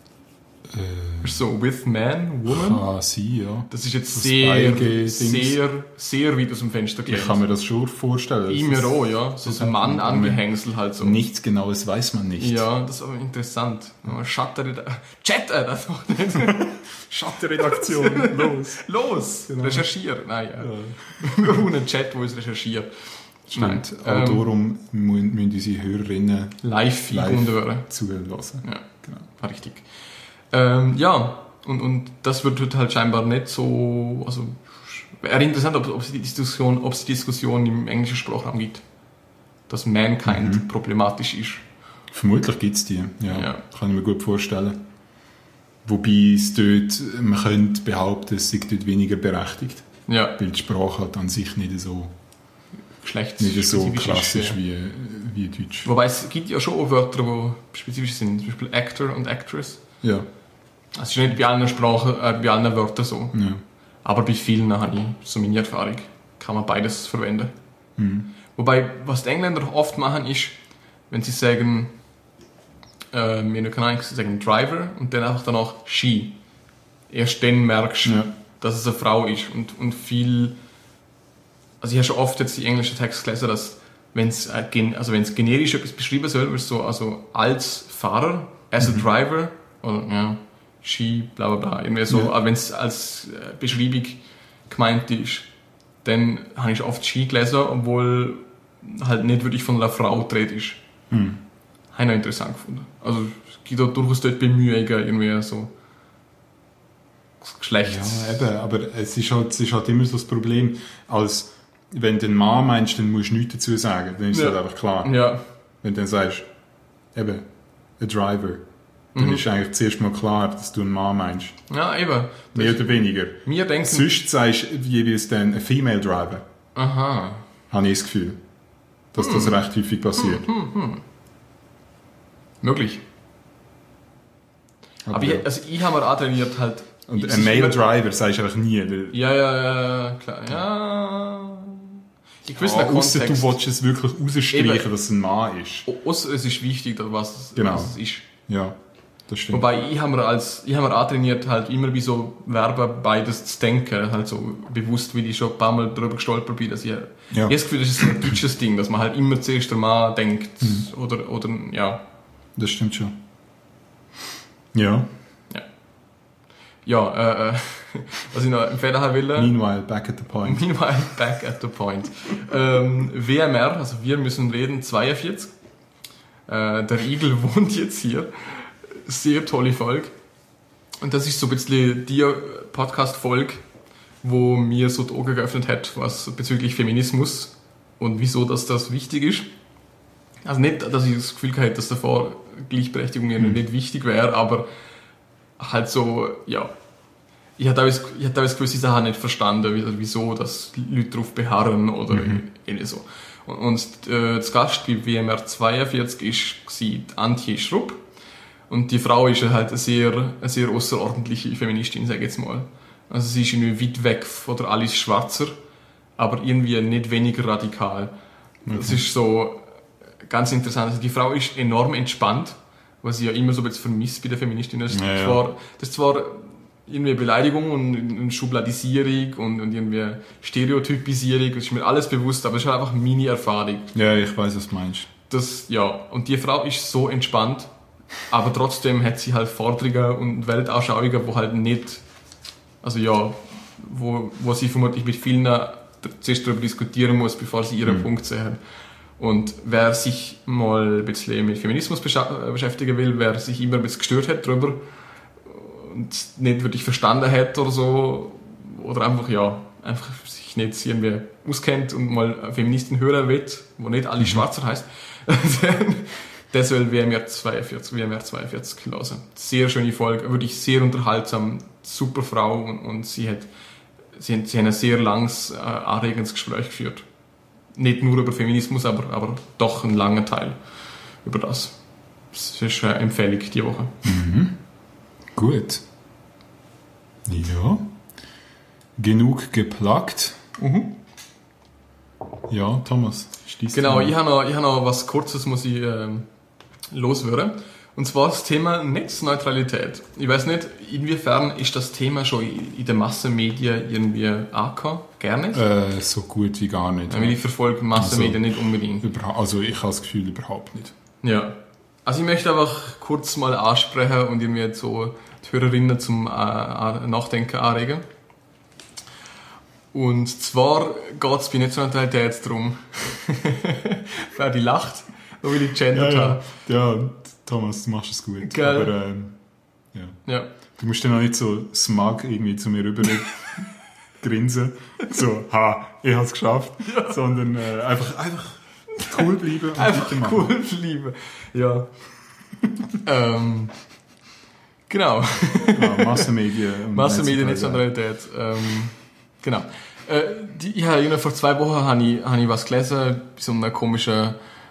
Äh, so, with man, woman? Ah, sie, ja. Das ist jetzt das sehr, sehr, sehr weit aus dem Fenster gelehnt. Ich kann mir das schon vorstellen. Ich mir auch, ja. So ein Mann angehängsel halt so. Nichts Genaues weiß man nicht. Ja, das ist aber interessant. Schattenredaktion. Chat, äh, das noch nicht. Schattenredaktion, los. Los, genau. Recherchieren. Nein, ja. ja. Wir haben einen Chat, der uns recherchiert. Stimmt. Auch ähm, darum müssen unsere Hörerinnen live, live zuhören. Ja, genau. Richtig. Ähm, ja, und, und das wird halt scheinbar nicht so, also wäre interessant, ob, ob es die Diskussion, ob es die Diskussion im englischen Sprachraum gibt, dass Mankind mhm. problematisch ist. Vermutlich gibt es die, ja, ja, kann ich mir gut vorstellen. Wobei es dort, man könnte behaupten, es sei dort weniger berechtigt, ja. weil die Sprache halt an sich nicht so, nicht so klassisch ist, wie, wie Deutsch. Wobei es gibt ja schon auch Wörter, die spezifisch sind, zum Beispiel Actor und Actress. Ja. Es ist nicht bei allen Sprachen, äh, bei allen Wörtern so. Ja. Aber bei vielen habe ich, so meine Erfahrung, kann man beides verwenden. Mhm. Wobei, was die Engländer oft machen, ist, wenn sie sagen, äh, wir können sagen Driver und dann einfach danach she. Erst dann merkst du, ja. dass es eine Frau ist. Und, und viel, also ich habe schon oft jetzt die englischen Texte gelesen, dass wenn es äh, also wenn's generisch etwas beschrieben soll, ist so, also als Fahrer, as mhm. a driver, oder ja, she, bla bla bla, irgendwie so, ja. aber wenn es als äh, Beschreibung gemeint ist, dann habe ich oft she gelesen, obwohl halt nicht wirklich von einer Frau gedreht ist. Mhm. Habe ich noch interessant gefunden. Also es gibt auch durchaus dort Bemühungen, irgendwie so Geschlechts... Ja, eben, aber es ist halt, es ist halt immer so das Problem, als wenn du einen Mann meinst, dann musst du nichts dazu sagen, dann ist es ja. halt einfach klar. Ja. Wenn du dann sagst, eben, a driver, dann mhm. ist eigentlich zuerst mal klar, dass du einen Mann meinst. Ja, eben. Mehr oder weniger. Wir denken... Sonst sagst du jeweils dann ein Female Driver. Aha. Habe ich das Gefühl, dass hm. das recht häufig passiert. Hm, hm, hm. Möglich. Aber, Aber ja. ich, also ich habe mir trainiert halt... Und ein Male Driver sagst du einfach nie. Weil ja, ja, ja, klar. Ja... Ich ja, ausser du willst es wirklich rausstreichen, eben, dass es ein Mann ist. Ausser es ist wichtig, was, genau. was es ist. Ja, das stimmt. Wobei ich habe mir als ich habe mir antrainiert, halt immer wie so Verben beides zu denken, halt so bewusst, wie ich schon ein paar Mal darüber gestolpert bin, dass ich, ja. ich habe das Gefühl, das ist so ein deutsches Ding, dass man halt immer zuerst der Mann denkt, mhm. oder, oder, ja. Das stimmt schon. Ja. Ja. Ja, äh, was ich noch empfehlen will. Meanwhile, back at the point. Meanwhile, back at the point. ähm, W M R, also wir müssen reden, zweiundvierzig. Äh, der Igel wohnt jetzt hier. Sehr tolle Folge. Und das ist so ein bisschen die Podcast-Folge, wo mir so die Augen geöffnet hat, was bezüglich Feminismus und wieso dass das wichtig ist. Also nicht, dass ich das Gefühl hatte, dass davor Gleichberechtigung mhm. nicht wichtig wäre, aber halt so, ja, ich hatte teilweise gewisse Sachen nicht verstanden, wieso dass Leute darauf beharren oder mhm. ähnlich so. Und, und äh, das Gast bei W M R zweiundvierzig war die Antje Schrupp. Und die Frau ist halt eine sehr, eine sehr außerordentliche Feministin, sage ich jetzt mal. Also sie ist irgendwie weit weg von der Alice Schwarzer, aber irgendwie nicht weniger radikal. Okay. Das ist so ganz interessant. Also die Frau ist enorm entspannt, was ich ja immer so ein bisschen vermisse bei der Feministin. Das ist, ja, zwar, ja. das ist zwar irgendwie Beleidigung und, und Schubladisierung und, und irgendwie Stereotypisierung, das ist mir alles bewusst, aber es ist halt einfach meine Erfahrung. Ja, ich weiß, was du meinst. Das, ja, und die Frau ist so entspannt, aber trotzdem hat sie halt Forderungen und Weltanschauungen, wo halt nicht, also ja, wo, wo sie vermutlich mit vielen zuerst darüber diskutieren muss, bevor sie ihren mhm. Punkt sehen. Und wer sich mal ein bisschen mit Feminismus beschäftigen will, wer sich immer ein bisschen gestört hat darüber und nicht wirklich verstanden hat oder so, oder einfach, ja, einfach sich nicht irgendwie auskennt und mal eine Feministin hören will, wo nicht alle mhm. Schwarzer heisst, der soll W M R zweiundvierzig, W M R zweiundvierzig hören. Sehr schöne Folge, wirklich sehr unterhaltsam, super Frau und, und sie hat sie haben, sie haben ein sehr langes, äh, anregendes Gespräch geführt. Nicht nur über Feminismus, aber, aber doch einen langen Teil über das. Das ist eine Empfehlung diese Woche. Mhm. Gut. Ja. Genug geplagt. Mhm. Ja, Thomas. Genau, ich habe noch, ich habe noch was Kurzes, muss ich ähm, loswerden. Und zwar das Thema Netzneutralität. Ich weiß nicht, inwiefern ist das Thema schon in den Massenmedien irgendwie angekommen? Gar nicht? Äh, so gut wie gar nicht. Weil ich verfolge Massenmedien also, nicht unbedingt. Also ich habe das Gefühl, überhaupt nicht. Ja. Also ich möchte einfach kurz mal ansprechen und irgendwie so die Hörerinnen zum äh, Nachdenken anregen. Und zwar geht es bei Netzneutralität darum, wer die lacht, so wie ich gegendert ja, habe. Ja, ja, Thomas, du machst es gut. Geil. Aber ähm, ja. ja. Du musst dann auch nicht so smug irgendwie zu mir rüber grinsen. So, ha, ich habe es geschafft. Ja. Sondern äh, einfach, einfach cool bleiben und einfach cool bleiben, ja. ähm, genau. Ja, Massenmedien. Massenmedien, Netzneutralität. Ähm, genau. Äh, die, ja, vor zwei Wochen habe ich, hab ich was gelesen, bei so einer komischen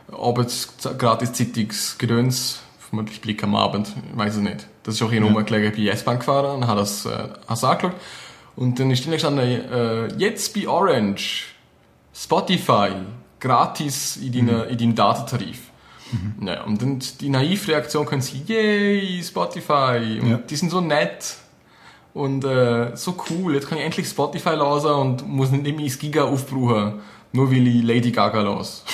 Arbeits-Gratis-Zeitungsgedöns, vermutlich Blick am Abend, ich weiß es nicht. Das ist auch hier ja. rumgelegen, bei S-Bahn gefahren und habe das, äh, das angeschaut. Und dann ist drin gestanden, äh, jetzt bei Orange, Spotify, gratis in, deine, mhm. in deinem Datentarif. Mhm. Ja, und dann die naive Reaktion können sie, yay, Spotify, und ja. die sind so nett. Und äh, so cool, jetzt kann ich endlich Spotify hören und muss nicht mehr ins Giga aufbrauchen, nur weil ich Lady Gaga los.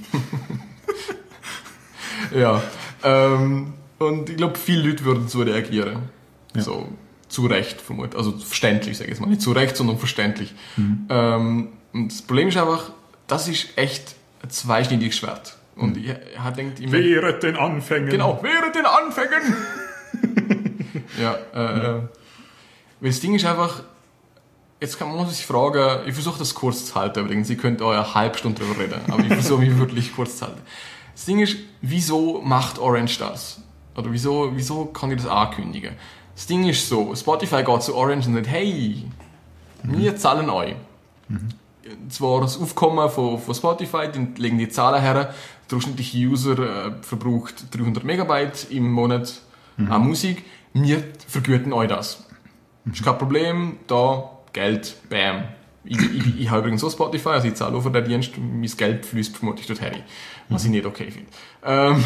ja. Ähm, und ich glaube, viele Leute würden so reagieren. Ja. So, zu Recht vermutlich. Also verständlich, sage ich jetzt mal. Nicht zu Recht, sondern verständlich. Mhm. Ähm, und das Problem ist einfach, das ist echt ein zweischneidiges Schwert. Und mhm. ich, ich habe gedacht, immer... Während den Anfängen. Genau, während den Anfängen. ja, äh... Ja. Weil das Ding ist einfach, jetzt kann man sich fragen, ich versuche das kurz zu halten übrigens, ihr könnt auch eine halbe Stunde drüber reden, aber ich versuche mich wirklich kurz zu halten. Das Ding ist, wieso macht Orange das? Oder wieso, wieso kann ich das ankündigen? Das Ding ist so, Spotify geht zu Orange und sagt, hey, mhm. wir zahlen euch. Mhm. Zwar das Aufkommen von, von Spotify, die legen die Zahlen her, der durchschnittliche User äh, verbraucht dreihundert Megabyte im Monat mhm. an Musik, wir vergüten euch das. Mhm. Ist kein Problem, da Geld, bam. Ich, ich, ich habe übrigens so Spotify, also ich zahle auch für den Dienst, mein Geld fließt vermutlich dorthin, was mhm. ich nicht okay finde. Ähm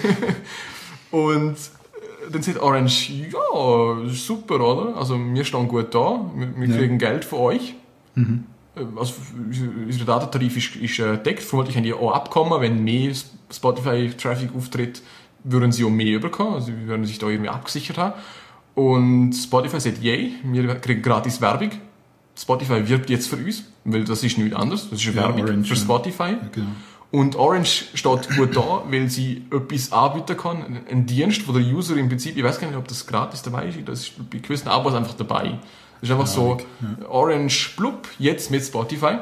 und dann sagt Orange, ja, super, oder? Also wir stehen gut da, wir, wir kriegen ja. Geld von euch. Mhm. Also unser Datentarif ist, ist äh, deckt, vermutlich haben die auch Abkommen, wenn mehr Spotify-Traffic auftritt, würden sie auch mehr überkommen, also wir würden sich da irgendwie abgesichert haben. Und Spotify sagt, yay, wir kriegen gratis Werbung. Spotify wirbt jetzt für uns, weil das ist nichts anderes, das ist eine ja, Werbung Orange, für Spotify. Ja, genau. Und Orange steht gut da, weil sie etwas anbieten kann, einen Dienst, wo der User im Prinzip, ich weiß gar nicht, ob das gratis dabei ist, das ist bei gewissen Abos einfach dabei. Das ist einfach ja, so, ja. Orange Blub, jetzt mit Spotify.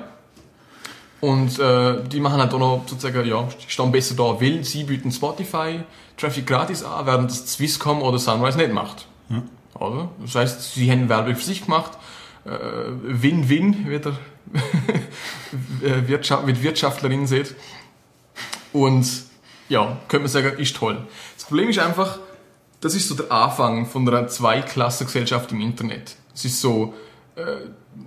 Und äh, die machen halt auch noch sozusagen, ja, stehen besser da, weil sie bieten Spotify Traffic gratis an, während das Swisscom oder Sunrise nicht macht. Ja. Oder? Das heißt, sie haben Werbung für sich gemacht, äh, Win-Win, wie der Wirtschaft, mit Wirtschaftlerin sieht. Und ja, könnte man sagen, ist toll. Das Problem ist einfach, das ist so der Anfang von einer Zweiklassengesellschaft im Internet. Es ist so, äh,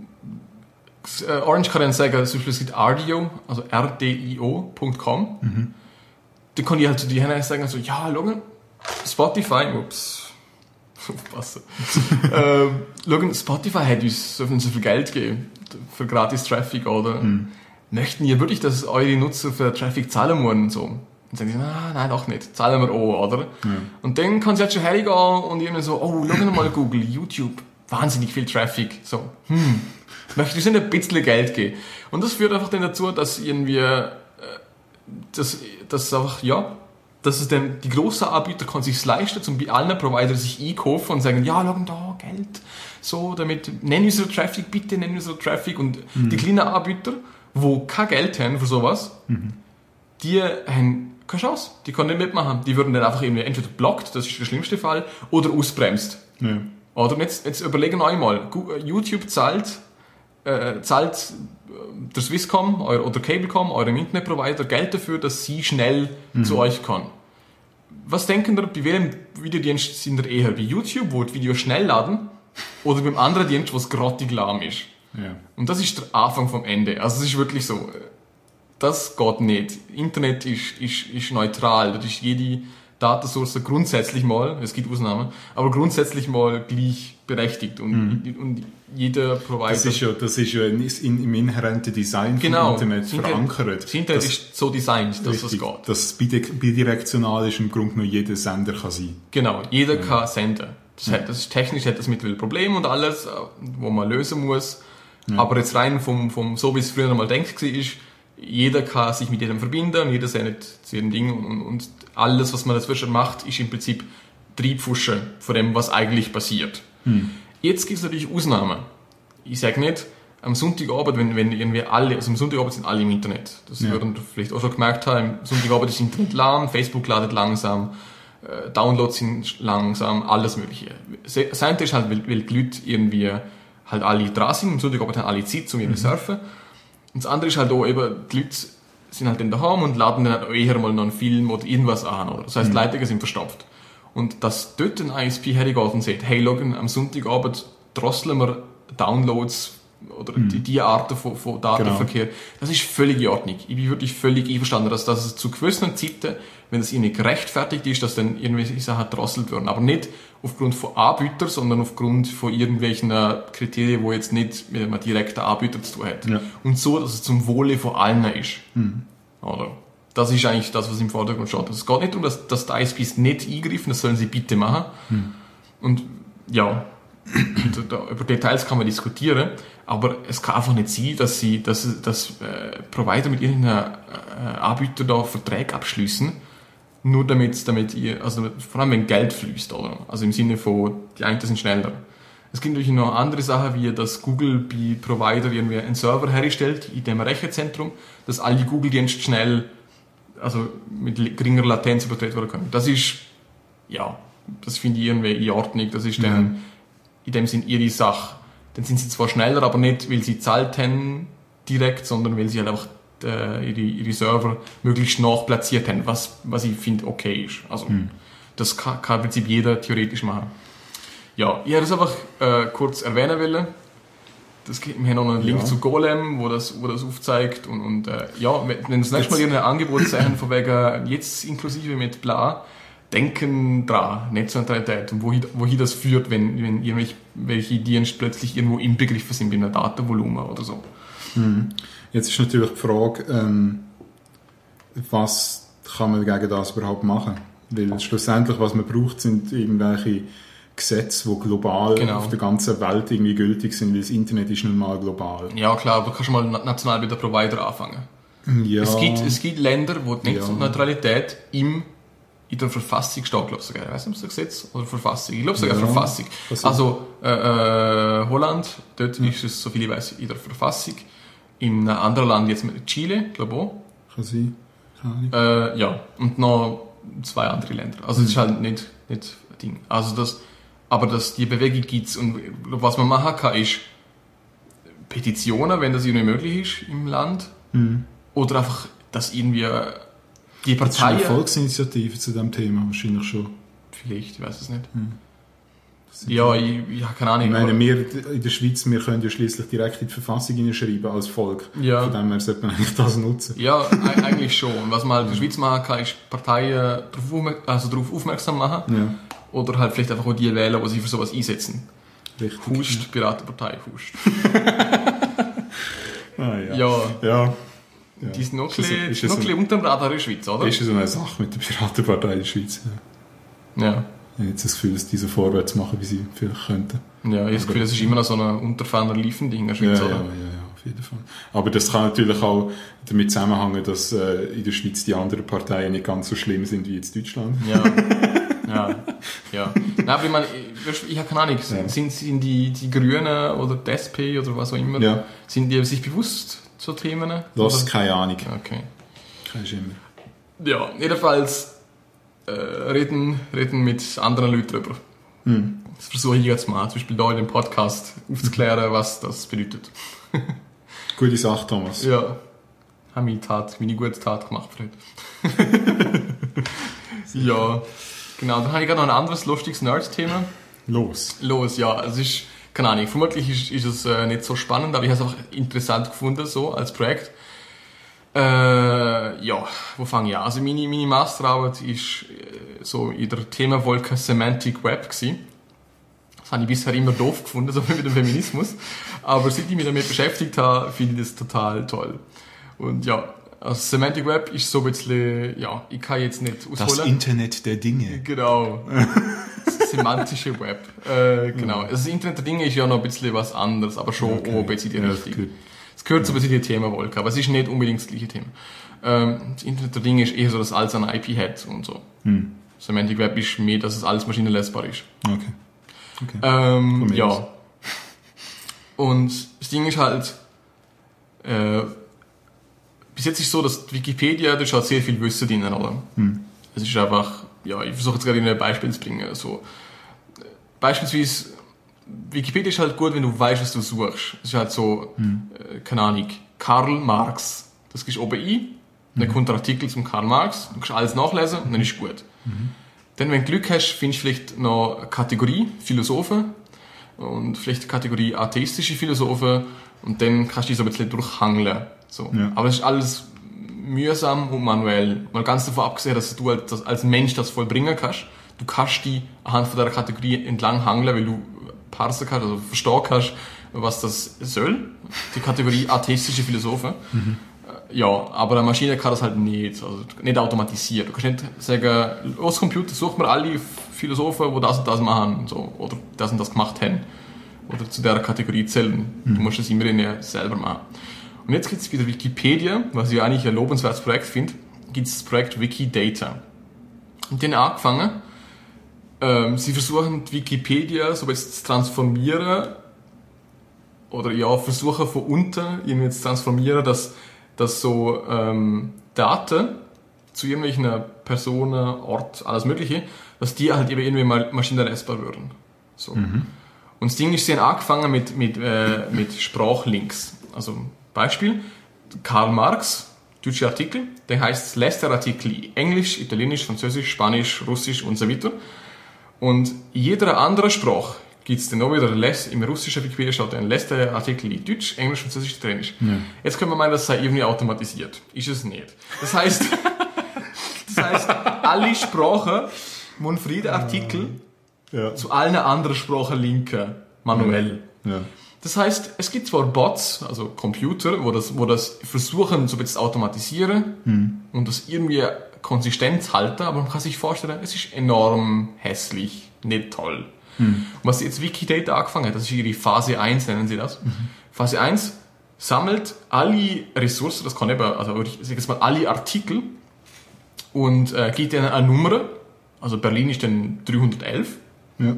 Orange kann dann sagen, zum Beispiel es gibt R D O, also R D I O Punkt com. Mhm. Da kann ich halt zu dir sagen, so, ja, schau, Spotify, ups, aufpassen. äh, schau, Spotify hat uns so viel Geld gegeben für gratis Traffic, oder? Mhm. Möchten ihr wirklich, dass eure Nutzer für Traffic zahlen müssen und so? Und dann sagen sie, na, nein, doch nicht, zahlen wir auch, oder? Ja. Und dann kann sie halt schon hergehen und irgendwie so, oh, schau mal Google, YouTube, wahnsinnig viel Traffic, so, hm, möchte ich ein bisschen Geld geben. Und das führt einfach dann dazu, dass irgendwie, äh, dass, dass einfach, ja, dass es dann, die grossen Anbieter kann sich leisten, zum bei allen Providern sich einkaufen und sagen, ja, schau da, Geld, so, damit, nenn unsere Traffic, bitte nenn unsere Traffic. Und mhm. die kleinen Anbieter, wo kein Geld haben für sowas, mhm. die haben keine Chance, die können nicht mitmachen. Die würden dann einfach irgendwie entweder blockt, das ist der schlimmste Fall, oder ausbremst. Ja. Oder jetzt, jetzt überlegen wir einmal, YouTube zahlt, äh, zahlt der Swisscom oder Cablecom, eurem Internetprovider, Geld dafür, dass sie schnell mhm. zu euch kann. Was denken ihr, bei welchem Videodienst sind ihr eher? Bei YouTube, wo die Videos schnell laden, oder beim anderen Dienst, wo es grottig lahm ist? Ja. Und das ist der Anfang vom Ende. Also es ist wirklich so, das geht nicht. Internet ist, ist, ist neutral, das ist jede Datensource grundsätzlich mal, es gibt Ausnahmen, aber grundsätzlich mal gleich berechtigt und, mhm. und jeder Provider... Das ist ja, das ist ja in, im inhärenten Design genau, vom Internet verankert. Das Internet das, ist so designt, dass richtig, das geht. Dass bidirektional ist im Grunde nur jeder Sender kann sein. Genau, jeder ja. kann senden. Das, ja. hat, das ist technisch hat das mittlerweile Problem und alles, wo man lösen muss. Ja. Aber jetzt rein vom, vom so wie es früher mal denkt war, ist, jeder kann sich mit jedem verbinden und jeder sendet zu jedem Ding und, und alles, was man dazwischen macht, ist im Prinzip Triebfusche von dem, was eigentlich passiert. Hm. Jetzt gibt es natürlich Ausnahmen. Ich sage nicht, am Sonntagabend, wenn, wenn irgendwie alle, also am Sonntagabend sind alle im Internet. Das ja. würden vielleicht auch schon gemerkt haben. Am Sonntagabend ist das Internet lahm, Facebook ladet langsam, äh, Downloads sind langsam, alles Mögliche. Das eine ist halt, weil, weil die Leute irgendwie halt alle dran sind, am Sonntagabend haben alle Zeit, um irgendwie mhm. surfen. Und das andere ist halt auch eben, die Leute sind halt dann daheim und laden dann eher mal noch einen Film oder irgendwas an, oder? Das heißt, mhm. die Leitungen sind verstopft. Und dass dort ein I S P hergeht und sagt, hey, Logan, am Sonntagabend drosseln wir Downloads oder mhm. die, die Arten von, von Datenverkehr, genau. das ist völlig in Ordnung. Ich bin wirklich völlig einverstanden, dass, dass es zu gewissen Zeiten, wenn es irgendwie gerechtfertigt ist, dass dann irgendwelche Sachen drosselt werden. Aber nicht aufgrund von Anbietern, sondern aufgrund von irgendwelchen Kriterien, wo jetzt nicht mit einem direkten Anbieter zu tun hat. Ja. Und so, dass es zum Wohle von allen ist. Mhm. Oder? Das ist eigentlich das, was im Vordergrund steht. Es geht nicht darum, dass, dass die I S Ps nicht eingreifen, das sollen sie bitte machen. Mhm. Und ja, und da, über Details kann man diskutieren, aber es kann einfach nicht sein, dass sie, dass, dass äh, Provider mit irgendeinem äh, Anbieter da Verträge abschließen, nur damit, damit ihr, also vor allem wenn Geld fließt, oder? Also im Sinne von, die einen sind schneller. Es gibt natürlich noch andere Sachen, wie dass Google bei Provider irgendwie einen Server herstellt, in dem Rechenzentrum, dass alle Google-Dienste schnell, also mit geringer Latenz übertragen werden können. Das ist ja, das finde ich irgendwie in Ordnung. Das ist dann mhm. in dem Sinn ihre Sache. Dann sind sie zwar schneller, aber nicht, weil sie gezahlt haben direkt, sondern weil sie halt einfach äh, ihre, ihre Server möglichst nachplatziert haben, was, was ich finde okay ist. Also, mhm. das kann, kann im Prinzip jeder theoretisch machen. Ja, ich hätte das einfach äh, kurz erwähnen wollen. Das gibt, wir haben noch einen Link ja. zu Golem, wo das, wo das aufzeigt. Und, und äh, ja, wenn Sie das nächste Mal irgendein Angebot sehen, von wegen jetzt inklusive mit bla, denken dran, Netzneutralität und wohin, wohin das führt, wenn, wenn irgendwelche Dienste plötzlich irgendwo inbegriffen sind bei einem Datenvolumen oder so. Mhm. Jetzt ist natürlich die Frage, ähm, was kann man gegen das überhaupt machen? Weil schlussendlich, was man braucht, sind irgendwelche Gesetze, die global genau. auf der ganzen Welt irgendwie gültig sind, weil das Internet ist nun mal global. Ja klar, aber du kannst mal national mit der Provider anfangen. Ja. Es gibt, es gibt Länder, wo die Netzneutralität ja. im, in der Verfassung steht, glaube ich sogar. Ich weiß nicht, ob es Gesetz oder Verfassung. Ich glaube sogar ja. Verfassung. Also äh, äh, Holland, dort ja. ist es, so viel ich weiß, in der Verfassung. In einem anderen Land, jetzt mit Chile, glaube ich auch. Kann sein. Kann äh, ja, und noch zwei andere Länder. Also das mhm. ist halt nicht, nicht ein Ding. Also das, aber dass die Bewegung gibt es und was man machen kann, ist Petitionen, wenn das irgendwie möglich ist im Land. Mhm. Oder einfach, dass irgendwie die Parteien... Das ist eine Volksinitiative zu diesem Thema wahrscheinlich schon. Vielleicht, ich weiß es nicht. Mhm. Ja, ich, ich habe keine Ahnung. Ich meine, wir in der Schweiz, wir können ja schliesslich direkt in die Verfassung hineinschreiben als Volk. Ja. Von dem her sollte man eigentlich das nutzen. Ja, eigentlich schon. Und was man halt in der Schweiz machen kann, ist Parteien darauf, aufmerk- also darauf aufmerksam machen. Ja. Oder halt vielleicht einfach auch die wählen, die sich für sowas einsetzen. Richtig. Hust, ja. Piratenpartei, Hust. ah, ja. Ja. ja. Ja. Die sind noch ein bisschen, ist noch ein bisschen unter dem Radar in der Schweiz, oder? Ist so eine Sache mit der Piratenpartei in der Schweiz. Ja. ja. Ich habe jetzt das Gefühl, dass die so vorwärts machen, wie sie vielleicht könnten. Ja, ich habe das Gefühl, das ist immer noch so ein unterferner Liefending in der Schweiz, ja, oder? Ja, ja, ja, auf jeden Fall. Aber das kann natürlich auch damit zusammenhängen, dass äh, in der Schweiz die anderen Parteien nicht ganz so schlimm sind wie jetzt Deutschland. Ja, ja, ja. Nein, aber ich meine, ich, ich habe keine Ahnung, ja. sind, sind die, die Grünen oder die S P oder was auch immer, ja. sind die sich bewusst zu Themen? Das ist keine Ahnung. Okay. Kein Schimmer. Ja, jedenfalls äh, reden, reden mit anderen Leuten darüber. Hm. Das versuche ich jetzt mal, zum Beispiel hier in dem Podcast aufzuklären, was das bedeutet. Gute Sache, Thomas. Ja, habe meine Tat, meine gute Tat gemacht für heute. Ja, genau. Dann habe ich gerade noch ein anderes lustiges Nerd-Thema. Los. Los, ja. Es ist, keine Ahnung, vermutlich ist, ist es äh, nicht so spannend, aber ich habe es auch interessant gefunden, so, als Projekt. Äh, ja, wo fange ich an? Also meine, meine Masterarbeit ist äh, so in der Themenwolke Semantic Web gewesen. Das habe ich bisher immer doof gefunden, so wie mit dem Feminismus. Aber seit ich mich damit beschäftigt habe, finde ich das total toll. Und ja, also Semantic Web ist so ein bisschen, ja, ich kann jetzt nicht ausholen. Das Internet der Dinge. Genau. Das semantische Web. Äh, genau. Also das Internet der Dinge ist ja noch ein bisschen was anderes, aber schon okay. auch ein bisschen die ja, Richtung. Es gehört so ein bisschen die Themenwolke, aber es ist nicht unbedingt das gleiche Thema. Ähm, das Internet der Dinge ist eher so, dass alles ein I P hat und so. Hm. Semantic Web ist mehr, dass es alles maschinenlesbar ist. Okay. okay. Ähm, ja. Aus. Und das Ding ist halt, äh, bis jetzt ist es so, dass Wikipedia, da ist halt sehr viel Wissen drin, oder? Hm. Es ist einfach, ja, ich versuche jetzt gerade ein Beispiel zu bringen. So, beispielsweise, Wikipedia ist halt gut, wenn du weißt, was du suchst. Es ist halt so, hm. äh, keine Ahnung, Karl Marx. Das gehst du oben ein, dann kommt der Artikel zum Karl Marx, du kannst alles nachlesen und dann ist es gut. Mhm. Dann, wenn du Glück hast, findest du vielleicht noch eine Kategorie Philosophen und vielleicht eine Kategorie atheistische Philosophen und dann kannst du dich so ein bisschen durchhangeln. So. Ja. Aber es ist alles mühsam und manuell. Mal ganz davon abgesehen, dass du als, als Mensch das vollbringen kannst. Du kannst dich anhand von dieser Kategorie entlang hangeln, weil du parsen kannst, also verstehen kannst, was das soll. Die Kategorie atheistische Philosophen. Mhm. Ja, aber eine Maschine kann das halt nicht, also nicht automatisiert. Du kannst nicht sagen, los Computer, such mir alle Philosophen, die das und das machen, so, oder das und das gemacht haben. Oder zu dieser Kategorie zählen. Mhm. Du musst das immer selber machen. Und jetzt gibt es wieder Wikipedia, was ich eigentlich ein lobenswertes Projekt finde, gibt es das Projekt Wikidata. Und die haben angefangen, ähm, sie versuchen Wikipedia so jetzt zu transformieren, oder ja, versuchen von unten irgendwie zu transformieren, dass, dass so ähm, Daten zu irgendwelchen Personen, Ort, alles Mögliche, dass die halt irgendwie mal maschinenlesbar würden. So. Mhm. Und das Ding ist, sie haben angefangen mit, mit, äh, mit Sprachlinks. Also Beispiel, Karl Marx, deutsche Artikel, der heißt, lässt der Artikel Englisch, Italienisch, Französisch, Spanisch, Russisch und so weiter. Und jeder andere Sprache gibt es dann auch wieder, im russischen Wikipedia steht ein letzter Artikel in Deutsch, Englisch, Französisch, Italienisch. Ja. Jetzt können wir meinen, das sei irgendwie automatisiert. Ist es nicht. Das heißt, das heißt alle Sprachen müssen für jeden Artikel ja. zu allen anderen Sprachen linken, manuell. Ja. Ja. Das heißt, es gibt zwar Bots, also Computer, wo das, wo das versuchen, so zu automatisieren hm. und das irgendwie konsistent halten, aber man kann sich vorstellen, es ist enorm hässlich, nicht toll. Hm. Und was jetzt Wikidata angefangen hat, das ist ihre Phase eins, nennen sie das. Mhm. Phase eins sammelt alle Ressourcen, das kann eben, also ich sage jetzt mal alle Artikel und äh, gibt ihnen eine Nummer, also Berlin ist dann dreihundertelf. Ja.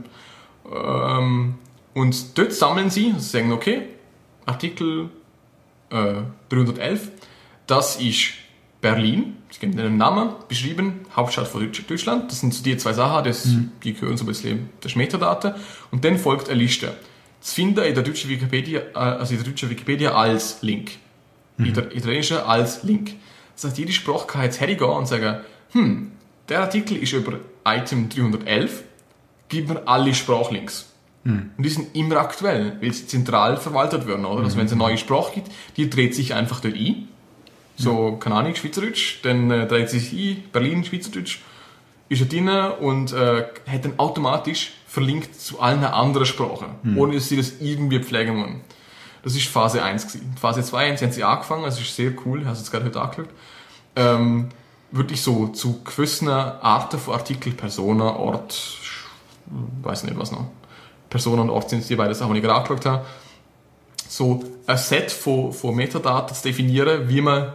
Ähm, und dort sammeln sie, also sagen, okay, Artikel äh, dreihundertelf, das ist Berlin, sie geben den Namen, beschrieben, Hauptstadt von Deutschland, das sind so die zwei Sachen, das, mhm. die gehören so ein bisschen, das ist Metadaten, und dann folgt eine Liste. Das finden in der deutschen Wikipedia, also in der deutschen Wikipedia als Link, mhm. in der italienischen als Link. Das heißt, jede Sprache kann jetzt hergehen und sagen, hm, der Artikel ist über Item dreihundertelf, gib mir alle Sprachlinks. Mhm. Und die sind immer aktuell, weil sie zentral verwaltet werden, oder? Mhm. Also wenn es eine neue Sprache gibt, die dreht sich einfach dort ein. So, keine Ahnung, Schweizerdeutsch, dann äh, dreht sich ein, Berlin, Schweizerdeutsch, ist er drin und äh, hat dann automatisch verlinkt zu allen anderen Sprachen, mhm. ohne dass sie das irgendwie pflegen müssen. Das ist Phase eins gewesen. Phase zwei, sie haben sie angefangen, das ist sehr cool, ich habe es jetzt gerade heute angeschaut, ähm, wirklich so zu gewissen Arten von Artikeln, Personen, Ort, weiß nicht was noch, Personen und Ort sind die beiden Sachen, die ich gerade angeschaut habe, so ein Set von, von Metadaten zu definieren, wie man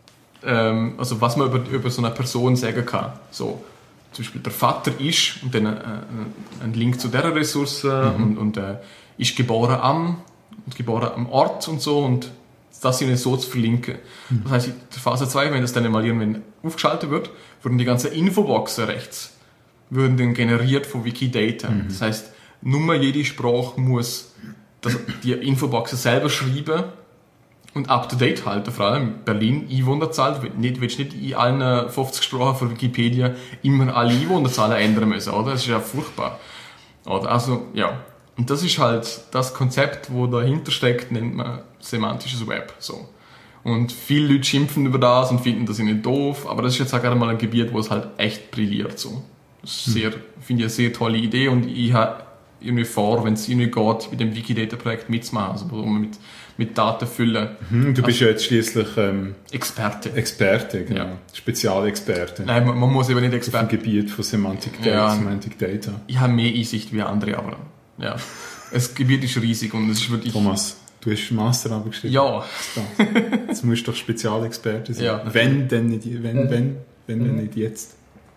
ähm, also was man über, über so eine Person sagen kann. So, zum Beispiel der Vater ist und dann äh, ein Link zu dieser Ressource mhm. und, und äh, ist geboren am und geboren am Ort und so und das ihnen so zu verlinken. Mhm. Das heißt, in der Phase zwei, wenn das dann mal irgendwann aufgeschaltet wird, würden die ganzen Infoboxen rechts würden dann generiert von Wikidata. Mhm. Das heißt, nur jede Sprache muss das, die Infoboxen selber schreiben und up-to-date halten, vor allem Berlin, Einwohnerzahl, du willst nicht in allen fünfzig Sprachen von Wikipedia immer alle Einwohnerzahlen ändern müssen, oder? Das ist ja furchtbar. Oder? Also, ja. Und das ist halt das Konzept, das dahinter steckt, nennt man semantisches Web, so. Und viele Leute schimpfen über das und finden das nicht doof, aber das ist jetzt auch gerade mal ein Gebiet, wo es halt echt brilliert, so. Das ist sehr, hm. finde ich eine sehr tolle Idee und ich habe irgendwie vor, wenn es irgendwie geht, mit dem Wikidata-Projekt mitzumachen, also wo man mit, mit Daten füllen. Mhm, du bist also, ja jetzt schliesslich ähm, Experte. Experte, genau. Ja. Spezialexperte. Nein, man, man muss eben nicht Experte. Auf dem Gebiet von Semantic Data. Ja, Semantic Data. Ich habe mehr Einsicht wie andere, aber ja. Das Gebiet ist riesig und es ist wirklich... Thomas, du hast Masterarbeit geschrieben. Ja. Jetzt musst du doch Spezialexperte sein. Ja. Wenn, denn nicht, wenn, wenn, wenn, mhm. wenn nicht jetzt.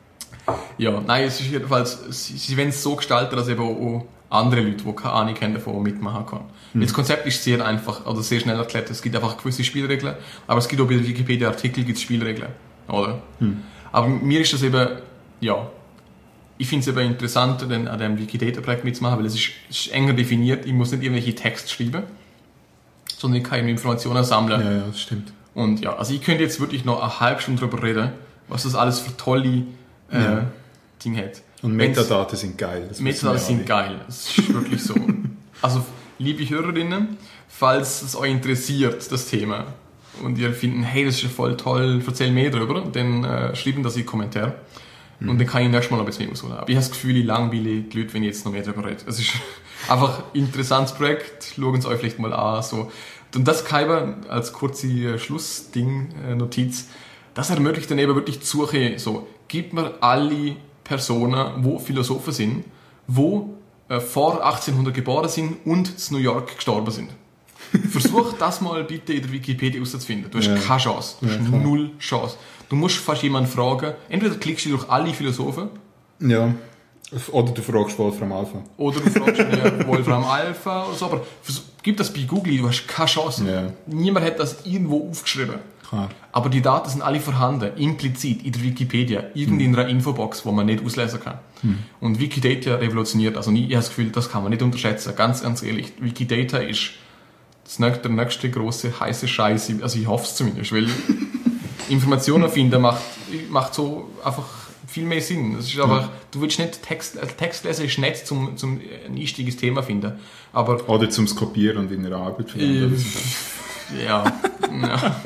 Ja, nein, es ist jedenfalls, sie, sie wollen es so gestalten, dass eben auch andere Leute, die keine Ahnung haben, davon mitmachen können. Mhm. Das Konzept ist sehr einfach, oder sehr schnell erklärt. Es gibt einfach gewisse Spielregeln, aber es gibt auch bei den Wikipedia-Artikeln gibt es Spielregeln, oder? Mhm. Aber mir ist das eben, ja, ich finde es eben interessant, an dem Wikidata-Projekt mitzumachen, weil es ist, es ist enger definiert. Ich muss nicht irgendwelche Texte schreiben, sondern ich kann Informationen sammeln. Ja, ja, das stimmt. Und ja, also ich könnte jetzt wirklich noch eine halbe Stunde darüber reden, was das alles für tolle äh, ja. Dinge hat. Und Metadaten sind geil. Metadaten sind geil. Das ist wirklich so. Also, liebe Hörerinnen, falls es euch interessiert, das Thema, und ihr findet, hey, das ist ja voll toll, erzähl mehr darüber, dann äh, schreiben das in die Kommentare. Mhm. Und dann kann ich nächstes Mal noch ein bisschen mehr ausholen. Aber ich habe das Gefühl, ich langweile die Leute, wenn ich jetzt noch mehr darüber rede. Es ist einfach ein interessantes Projekt. Schauen es euch vielleicht mal an. So. Und das kann ich als kurze Schlussding, äh, Notiz, das ermöglicht dann eben wirklich die Suche, so, gib mir alle Personen, die Philosophen sind, die äh, vor achtzehnhundert geboren sind und in New York gestorben sind. Versuch das mal bitte in der Wikipedia herauszufinden. Du hast ja. keine Chance. Du hast ja, null Chance. Du musst fast jemanden fragen. Entweder klickst du durch alle Philosophen. Ja. Oder du fragst Wolfram Alpha. Oder du fragst ja, Wolfram Alpha oder so. Aber gib das bei Google, du hast keine Chance. Ja. Niemand hat das irgendwo aufgeschrieben. Klar. Aber die Daten sind alle vorhanden, implizit in der Wikipedia, irgendwie in einer Infobox, wo man nicht auslesen kann. Hm. Und Wikidata revolutioniert, also ich habe das Gefühl, das kann man nicht unterschätzen, ganz, ganz ehrlich. Wikidata ist das nächste, der nächste grosse heiße Scheiß, also ich hoffe es zumindest, weil Informationen finden macht, macht so einfach viel mehr Sinn. Das ist einfach, ja. Du willst nicht Text, also Text lesen ist nett zum, zum ein einstiegiges Thema finden. Aber oder zum Kopieren und in der Arbeit verwenden. Äh, ja. ja.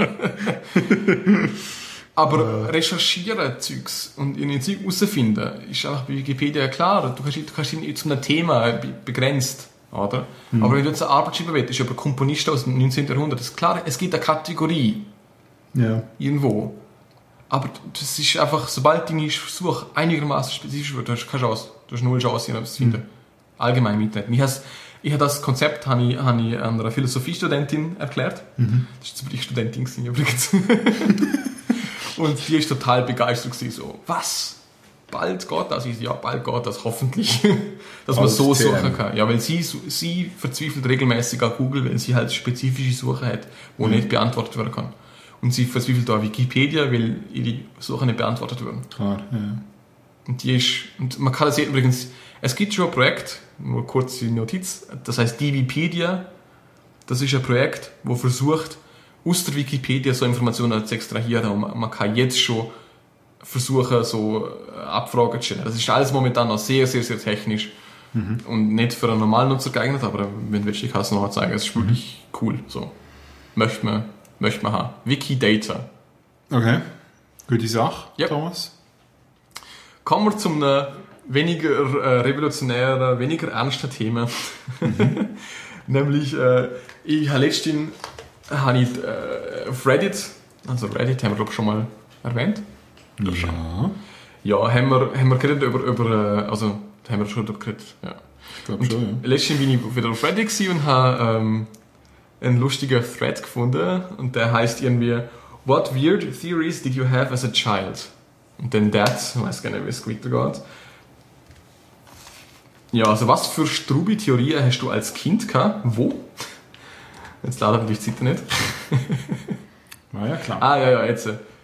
Aber recherchieren Zeugs und in den Zeug herausfinden, ist einfach bei Wikipedia klar. Du kannst, du kannst ihn zu einem Thema begrenzt, oder? Mhm. Aber wenn du jetzt eine Arbeit schreiben willst, ist über Komponisten aus dem neunzehnten Jahrhundert, das ist klar, es gibt eine Kategorie. Ja. Irgendwo. Aber das ist einfach, sobald deine Suche einigermaßen spezifisch wird, du hast keine Chance. Du hast null Chance, etwas zu finden. Mhm. Allgemein im Internet. Ich habe ich hab das Konzept habe ich, habe ich einer Philosophiestudentin erklärt. Mhm. Das war die Studentin übrigens. Und die ist total begeistert gewesen. So, was? Bald geht das? Ich so, ja, bald geht das, hoffentlich. Dass man so suchen kann. Ja, weil sie, sie verzweifelt regelmäßig an Google, weil sie halt spezifische Suche hat, wo mhm. nicht beantwortet werden kann. Und sie verzweifelt an Wikipedia, weil ihre Suche nicht beantwortet werden. Klar, ja. Und die ist, und man kann das sehen, übrigens, es gibt schon ein Projekt, nur kurze Notiz, das heißt Divipedia. Das ist ein Projekt, das versucht, aus der Wikipedia so Informationen zu extrahieren. Und man kann jetzt schon versuchen, so Abfragen zu stellen. Das ist alles momentan noch sehr, sehr, sehr technisch. Mhm. Und nicht für einen normalen Nutzer geeignet, aber wenn du willst, ich kann es noch zeigen, es ist wirklich mhm. cool. So. Möchte man, möchte man haben. Wikidata. Okay. Gute Sache, yep. Thomas. Kommen wir zum einem weniger äh, revolutionären, weniger ernsten Thema. Mhm. Nämlich, äh, ich habe letztens habe ich äh, auf Reddit, also Reddit haben wir glaube ich schon mal erwähnt. Ja. Ja, haben wir, haben wir geredet über, über, also haben wir schon darüber geredet, ja. Ich glaube schon, ja. Letztens bin ich wieder auf Reddit und habe ähm, einen lustigen Thread gefunden und der heißt irgendwie What weird theories did you have as a child? Und dann das, ich weiß gar nicht, wie es weitergeht. Ja, also was für strube Theorien hast du als Kind gehabt? Wo? Jetzt ladet natürlich die Zeit nicht. Ah ja, klar. Ah, ja, ja, jetzt.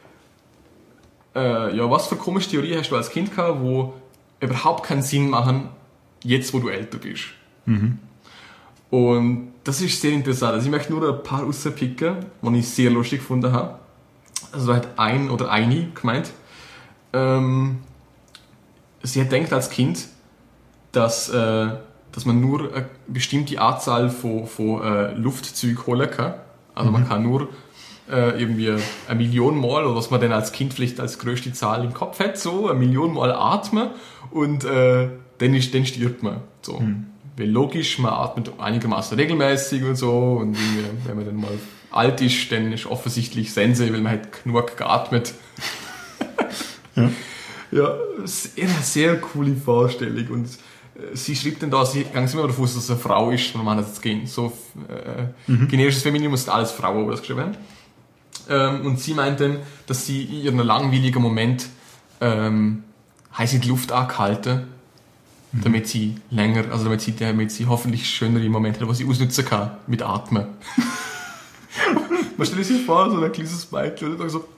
Äh, ja, was für komische Theorien hast du als Kind gehabt, die überhaupt keinen Sinn machen, jetzt wo du älter bist? Mhm. Und das ist sehr interessant. Also ich möchte nur ein paar rauspicken, die ich sehr lustig gefunden habe. Also da hat ein oder eine gemeint, ähm, sie hat gedacht als Kind, dass, äh, dass man nur eine bestimmte Anzahl von, von äh, Luftzeugen holen kann. Also mhm. man kann nur äh, irgendwie eine Million Mal, oder was man dann als Kind vielleicht als größte Zahl im Kopf hat, so eine Million Mal atmen und äh, dann, ist, dann stirbt man. So. Mhm. Weil logisch, man atmet einigermaßen regelmäßig und so und wenn man dann mal alt ist, dann ist offensichtlich Sense, weil man halt genug geatmet. ja. Ja, sehr, sehr coole Vorstellung und sie schreibt dann da, sie geht immer davon aus, dass es eine Frau ist, und man hat jetzt gehen. So äh, mhm. generisches Femininum ist alles Frauen, die das geschrieben haben. Ähm, und sie meint dann, dass sie in ihrem langweiligen Moment ähm, heiß in die Luft angehalten, mhm. damit sie länger, also damit sie, damit sie hoffentlich schönere Momente hat, wo sie ausnutzen kann mit Atmen. Man stellt sich vor, so ein kleines Mädchen, und so,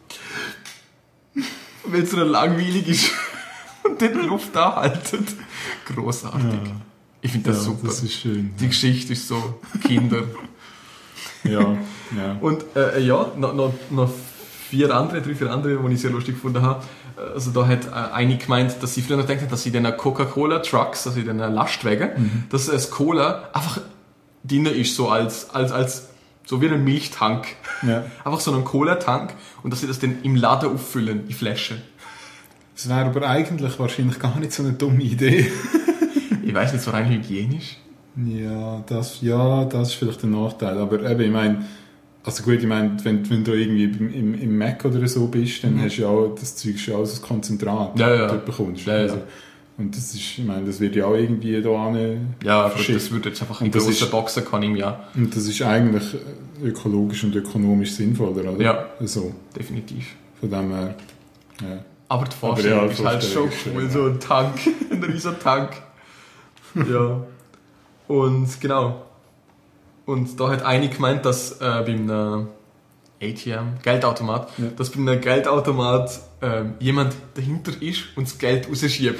wenn es so langweilig ist und dann die Luft anhalten. Großartig. Ja. Ich finde das ja, super. Das ist schön. Die ja. Geschichte ist so Kinder. ja, ja. Und äh, ja, noch, noch, noch vier andere, drei, vier andere, die ich sehr lustig gefunden habe. Also da hat äh, eine gemeint, dass sie früher noch gedacht hat, dass sie in den Coca-Cola-Trucks, also in den Lastwagen, mhm. dass das Cola einfach drin ist, so als, als, als so wie ein Milchtank. Ja. Einfach so einen Cola-Tank und dass sie das dann im Laden auffüllen, die Flasche. Das wäre aber eigentlich wahrscheinlich gar nicht so eine dumme Idee. Ich weiss nicht, so rein hygienisch. Ja, das, ja, das ist vielleicht ein Nachteil. Aber eben, ich meine, also gut, ich meine, wenn, wenn du irgendwie im, im Mac oder so bist, dann mhm. hast du ja auch, das Zeug ist ja alles ein Konzentrat, ja, ja. das du bekommst. Ja, ja. Also, und das ist, ich meine, das wird ja auch irgendwie da eine ja, aber das würde jetzt einfach in grossen Boxen kann im Jahr. Und das ist eigentlich ökologisch und ökonomisch sinnvoller, oder? Ja, also, definitiv. Von dem her, ja. Aber die Vorstellung aber ja, ist halt schon cool, ja. So ein Tank, ein riesen Tank. Ja. Und genau. Und da hat eine gemeint, dass äh, beim, äh, A T M, Geldautomat, ja. dass bei einem Geldautomat ähm, jemand dahinter ist und das Geld rausschiebt.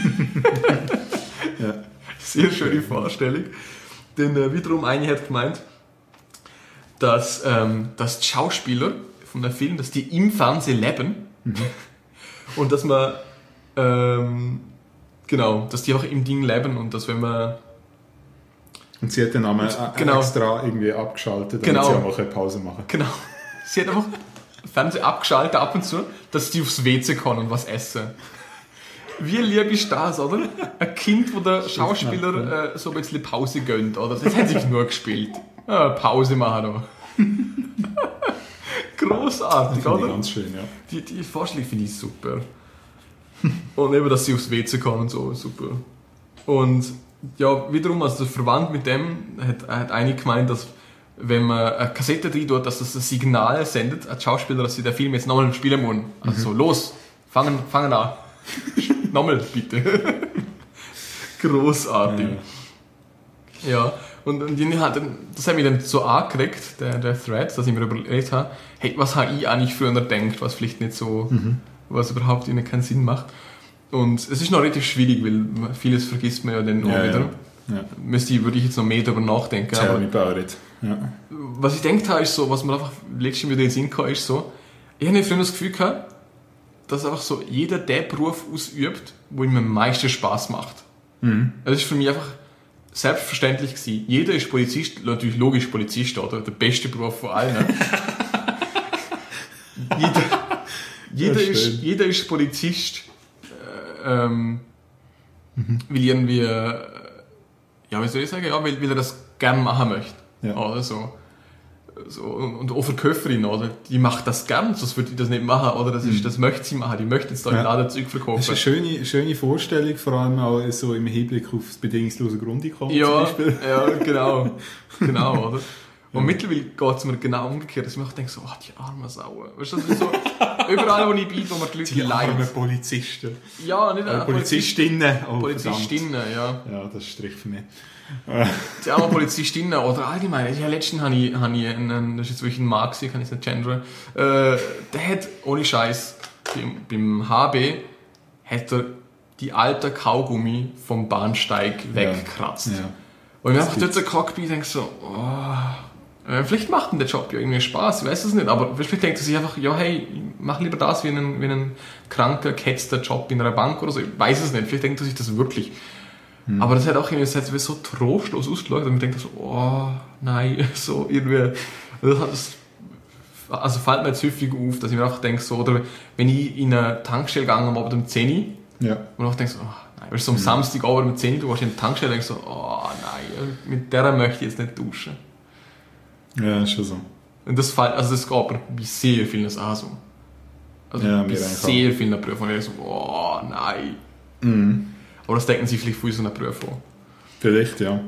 ja. Sehr schöne Vorstellung. Denn äh, wiederum eine hat gemeint, dass, ähm, dass die Schauspieler von der Film, dass die im Fernsehen leben mhm. und dass man ähm, genau, dass die auch im Ding leben und dass wenn man und sie hat den Namen genau. extra irgendwie abgeschaltet, damit genau. sie auch mal Pause machen. Genau. Sie hat einfach Fernsehen abgeschaltet ab und zu, dass die aufs W C kann und was essen. Wie lieb ist das, oder? Ein Kind, wo der Schauspieler äh, so ein bisschen Pause gönnt, oder? Das hat sich nur gespielt. Ja, Pause machen noch. Großartig, das oder? Ganz schön, ja. Die, die Vorstellung finde ich super. Und eben, dass sie aufs W C kann und so, super. Und ja, wiederum, also verwandt mit dem, hat, hat eine gemeint, dass wenn man eine Kassette drin tut, dass das ein Signal sendet an die Schauspieler, dass sie den Film jetzt nochmal spielen müssen. Also mhm. los, fangen, fangen an. Nochmal, bitte. Großartig. Ja, ja. Und, und die hat, das hat mich dann so angeregt, der, der Thread, dass ich mir überlegt habe, hey, was habe ich eigentlich früher gedacht, was vielleicht nicht so, mhm. was überhaupt ihnen keinen Sinn macht. Und es ist noch relativ schwierig, weil vieles vergisst man ja dann auch ja, wieder. Ja. Ja. Müsste, würde ich jetzt noch mehr darüber nachdenken. Tell aber me about it. Ja. Was ich gedacht habe, ist so, was mir einfach letztes Mal wieder in den Sinn kam, ist so, ich habe früher das Gefühl gehabt, dass einfach so jeder der Beruf ausübt, wo ihm am meisten Spaß macht. Mhm. Das ist für mich einfach selbstverständlich gewesen. Jeder ist Polizist, natürlich logisch Polizist, oder? Der beste Beruf von allen. jeder, jeder, ist, jeder ist Polizist, äh, ähm, mhm. will irgendwie, äh, ja, wie soll ich sagen, ja, weil, weil er das gern machen möchte. Ja. Oder so. So, und auch Verkäuferin, oder? Die macht das gern, sonst würde die das nicht machen, oder? Das, ist, das möchte sie machen, die möchte jetzt da ja. im Laden Zeug verkaufen. Das ist eine schöne, schöne Vorstellung, vor allem auch so im Hinblick auf das bedingungslose Grundeinkommen ja, zum Beispiel. Ja, genau. Genau, oder? Und ja. mittlerweile geht es mir genau umgekehrt, dass ich mir auch denke, so, oh, die armen Sauen. Weißt du, das ist so, überall wo ich bin, wo man die Leute die leiden. Die armen Polizisten. Ja, nicht äh, Polizistinnen. Oh, Polizistinnen, ja. Ja, das ist Strich für mich. Die armen Polizistinnen, oder allgemein, ja, letztens habe ich, hab ich einen, das ist jetzt wirklich ein Mann gewesen, kann ich nicht gendern, äh, der hat, ohne Scheiß, beim, beim H B, hat er die alte Kaugummi vom Bahnsteig weggekratzt. Ja. Ja. Und wenn ich einfach dort so gehockt bin, denke ich so, oh, äh, vielleicht macht ihm der Job ja irgendwie Spaß, ich weiß es nicht, aber vielleicht denkt er sich einfach, ja, hey, mach lieber das wie ein, wie ein kranker, gehetzter Job in einer Bank oder so, ich weiß es nicht, vielleicht denkt er sich das wirklich. Hm. Aber das hat auch irgendwie das hat so trostlos ausgeschaut und ich denke so, oh, nein, so irgendwie, das, also fällt mir jetzt häufig auf, dass ich mir einfach denke, so, oder wenn ich in eine Tankstelle gegangen habe, um zehn Uhr, ja. und auch denke so, oh, nein, weil so am hm. Samstag aber um zehn Uhr, du warst in der Tankstelle und denkst so, oh nein, mit der möchte ich jetzt nicht duschen. Ja, ist schon so. Und das fällt, also das geht aber bei sehr vielen auch so. Also ja, bei sehr vielen Berufen, und ich so, oh nein. Mhm. Aber das denken sie vielleicht von unseren Berufen. Vielleicht, ja.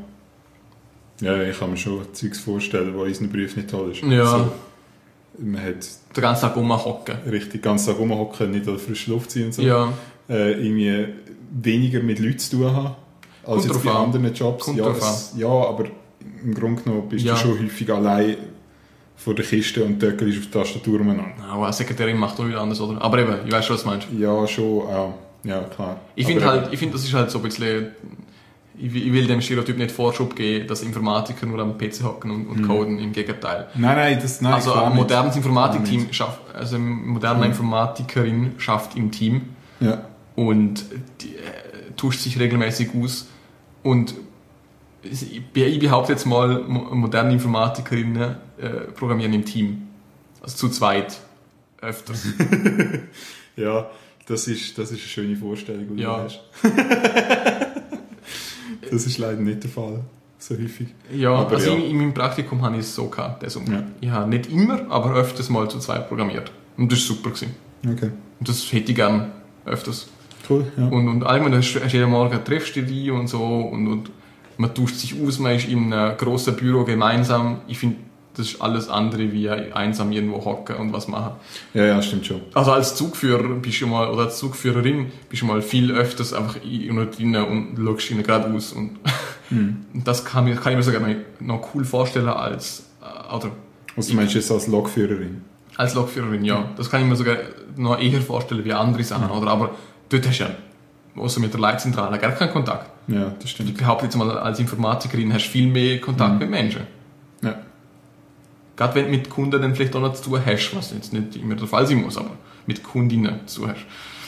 Ja, ich kann mir schon Zeugs vorstellen, wo unseren Beruf nicht toll ist. Ja. Also, man hat den ganzen Tag rumhocken. Richtig, den ganzen Tag rumhocken, nicht an der frischen Luft sein und so. Ja. Äh, irgendwie weniger mit Leuten zu tun haben, als jetzt bei anderen Jobs. Ja, es, ja, aber im Grunde genommen bist ja. du schon häufig allein vor der Kiste und töckelst auf die Tastatur umeinander. Ja, eine Sekretärin macht auch wieder anders, oder? Aber eben, ich weiß schon, was du meinst. Ja, schon, auch. Ja, klar. Ich finde halt, ich finde, das ist halt so ein bisschen, ich will, ich will dem Stereotyp nicht Vorschub geben, dass Informatiker nur am P C hocken und, und hm. coden, im Gegenteil. Nein, nein, das, nein. Also ein modernes Informatikteam schafft, also eine moderne hm. Informatikerin schafft im Team. Ja. Und die, äh, tauscht sich regelmäßig aus. Und ich behaupte jetzt mal, moderne Informatikerinnen äh, programmieren im Team. Also zu zweit. Öfters. Ja. Das ist, das ist eine schöne Vorstellung, die ja. du hast. Das ist leider nicht der Fall, so häufig. Ja, aber also ja. In, in meinem Praktikum habe ich es so gehabt. Das ja. Ich habe nicht immer, aber öfters mal zu zweit programmiert. Und das war super gewesen. Okay. Und das hätte ich gern öfters. Cool, ja. Und, und allgemein, hast du jeden Morgen triffst du dich und so und, und man tauscht sich aus, man ist in einem grossen Büro gemeinsam. Ich finde, das ist alles andere wie einsam irgendwo hocken und was machen. Ja, ja, stimmt schon. Also als Zugführer bist du mal, oder als Zugführerin bist du mal viel öfters einfach in und drinnen und schaust ihnen gerade aus. Und, mhm. und das kann, kann ich mir sogar noch, noch cool vorstellen als, oder Also du meinst jetzt als Lokführerin? Als Lokführerin, ja. Das kann ich mir sogar noch eher vorstellen wie andere Sachen, mhm. oder? Aber dort hast du ja, außer mit der Leitzentrale, gar keinen Kontakt. Ja, das stimmt. Ich behaupte jetzt mal, als Informatikerin hast du viel mehr Kontakt mhm. mit Menschen. Ja. Gerade wenn du mit Kunden dann vielleicht auch noch zu tun hast, was jetzt nicht immer der Fall sein muss, aber mit Kundinnen zu tun hast.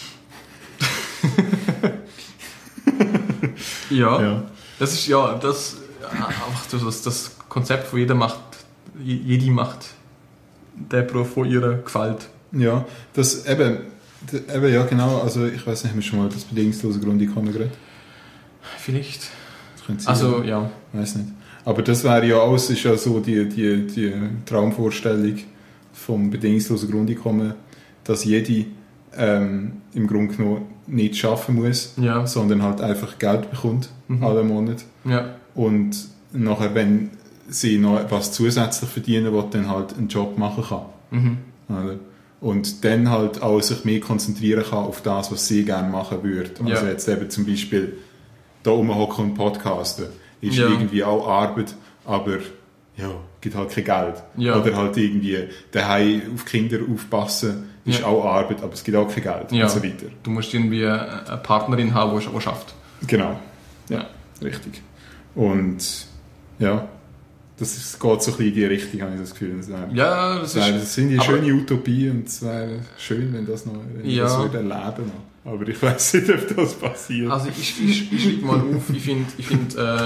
ja, ja, das ist ja das, einfach das, das Konzept von jeder macht, jede macht der Beruf, der ihr gefällt. Ja, das eben, eben, ja genau, also ich weiß nicht, haben wir schon mal das bedingungslose Grundeinkommen geredet? Vielleicht. Das also, ja. Ich weiß nicht. Aber das wäre ja alles, ist ja so die, die, die Traumvorstellung vom bedingungslosen Grundeinkommen, dass jede ähm, im Grunde genommen nicht arbeiten muss, ja. sondern halt einfach Geld bekommt, mhm. alle Monate. Ja. Und nachher, wenn sie noch etwas zusätzlich verdienen will, dann halt einen Job machen kann. Mhm. Oder? Und dann halt auch sich mehr konzentrieren kann auf das, was sie gerne machen würde. Also ja. jetzt eben zum Beispiel da rumhocken und podcasten ist ja. irgendwie auch Arbeit, aber ja, gibt halt kein Geld. Ja. Oder halt irgendwie daheim auf Kinder aufpassen ist ja. auch Arbeit, aber es gibt auch kein Geld ja. und so weiter. Du musst irgendwie eine Partnerin haben, die es schafft. Genau, ja, ja. richtig. Und ja, das ist, geht so ein bisschen in die Richtung, habe ich das Gefühl. Das wäre, ja, das, das, wäre, ist, das sind die schöne Utopie und es wäre schön, wenn das noch wenn ja. das würde erleben noch. Aber ich weiß nicht, ob das passiert. Also ich, ich, ich schreibe mal auf, ich finde ich find, äh,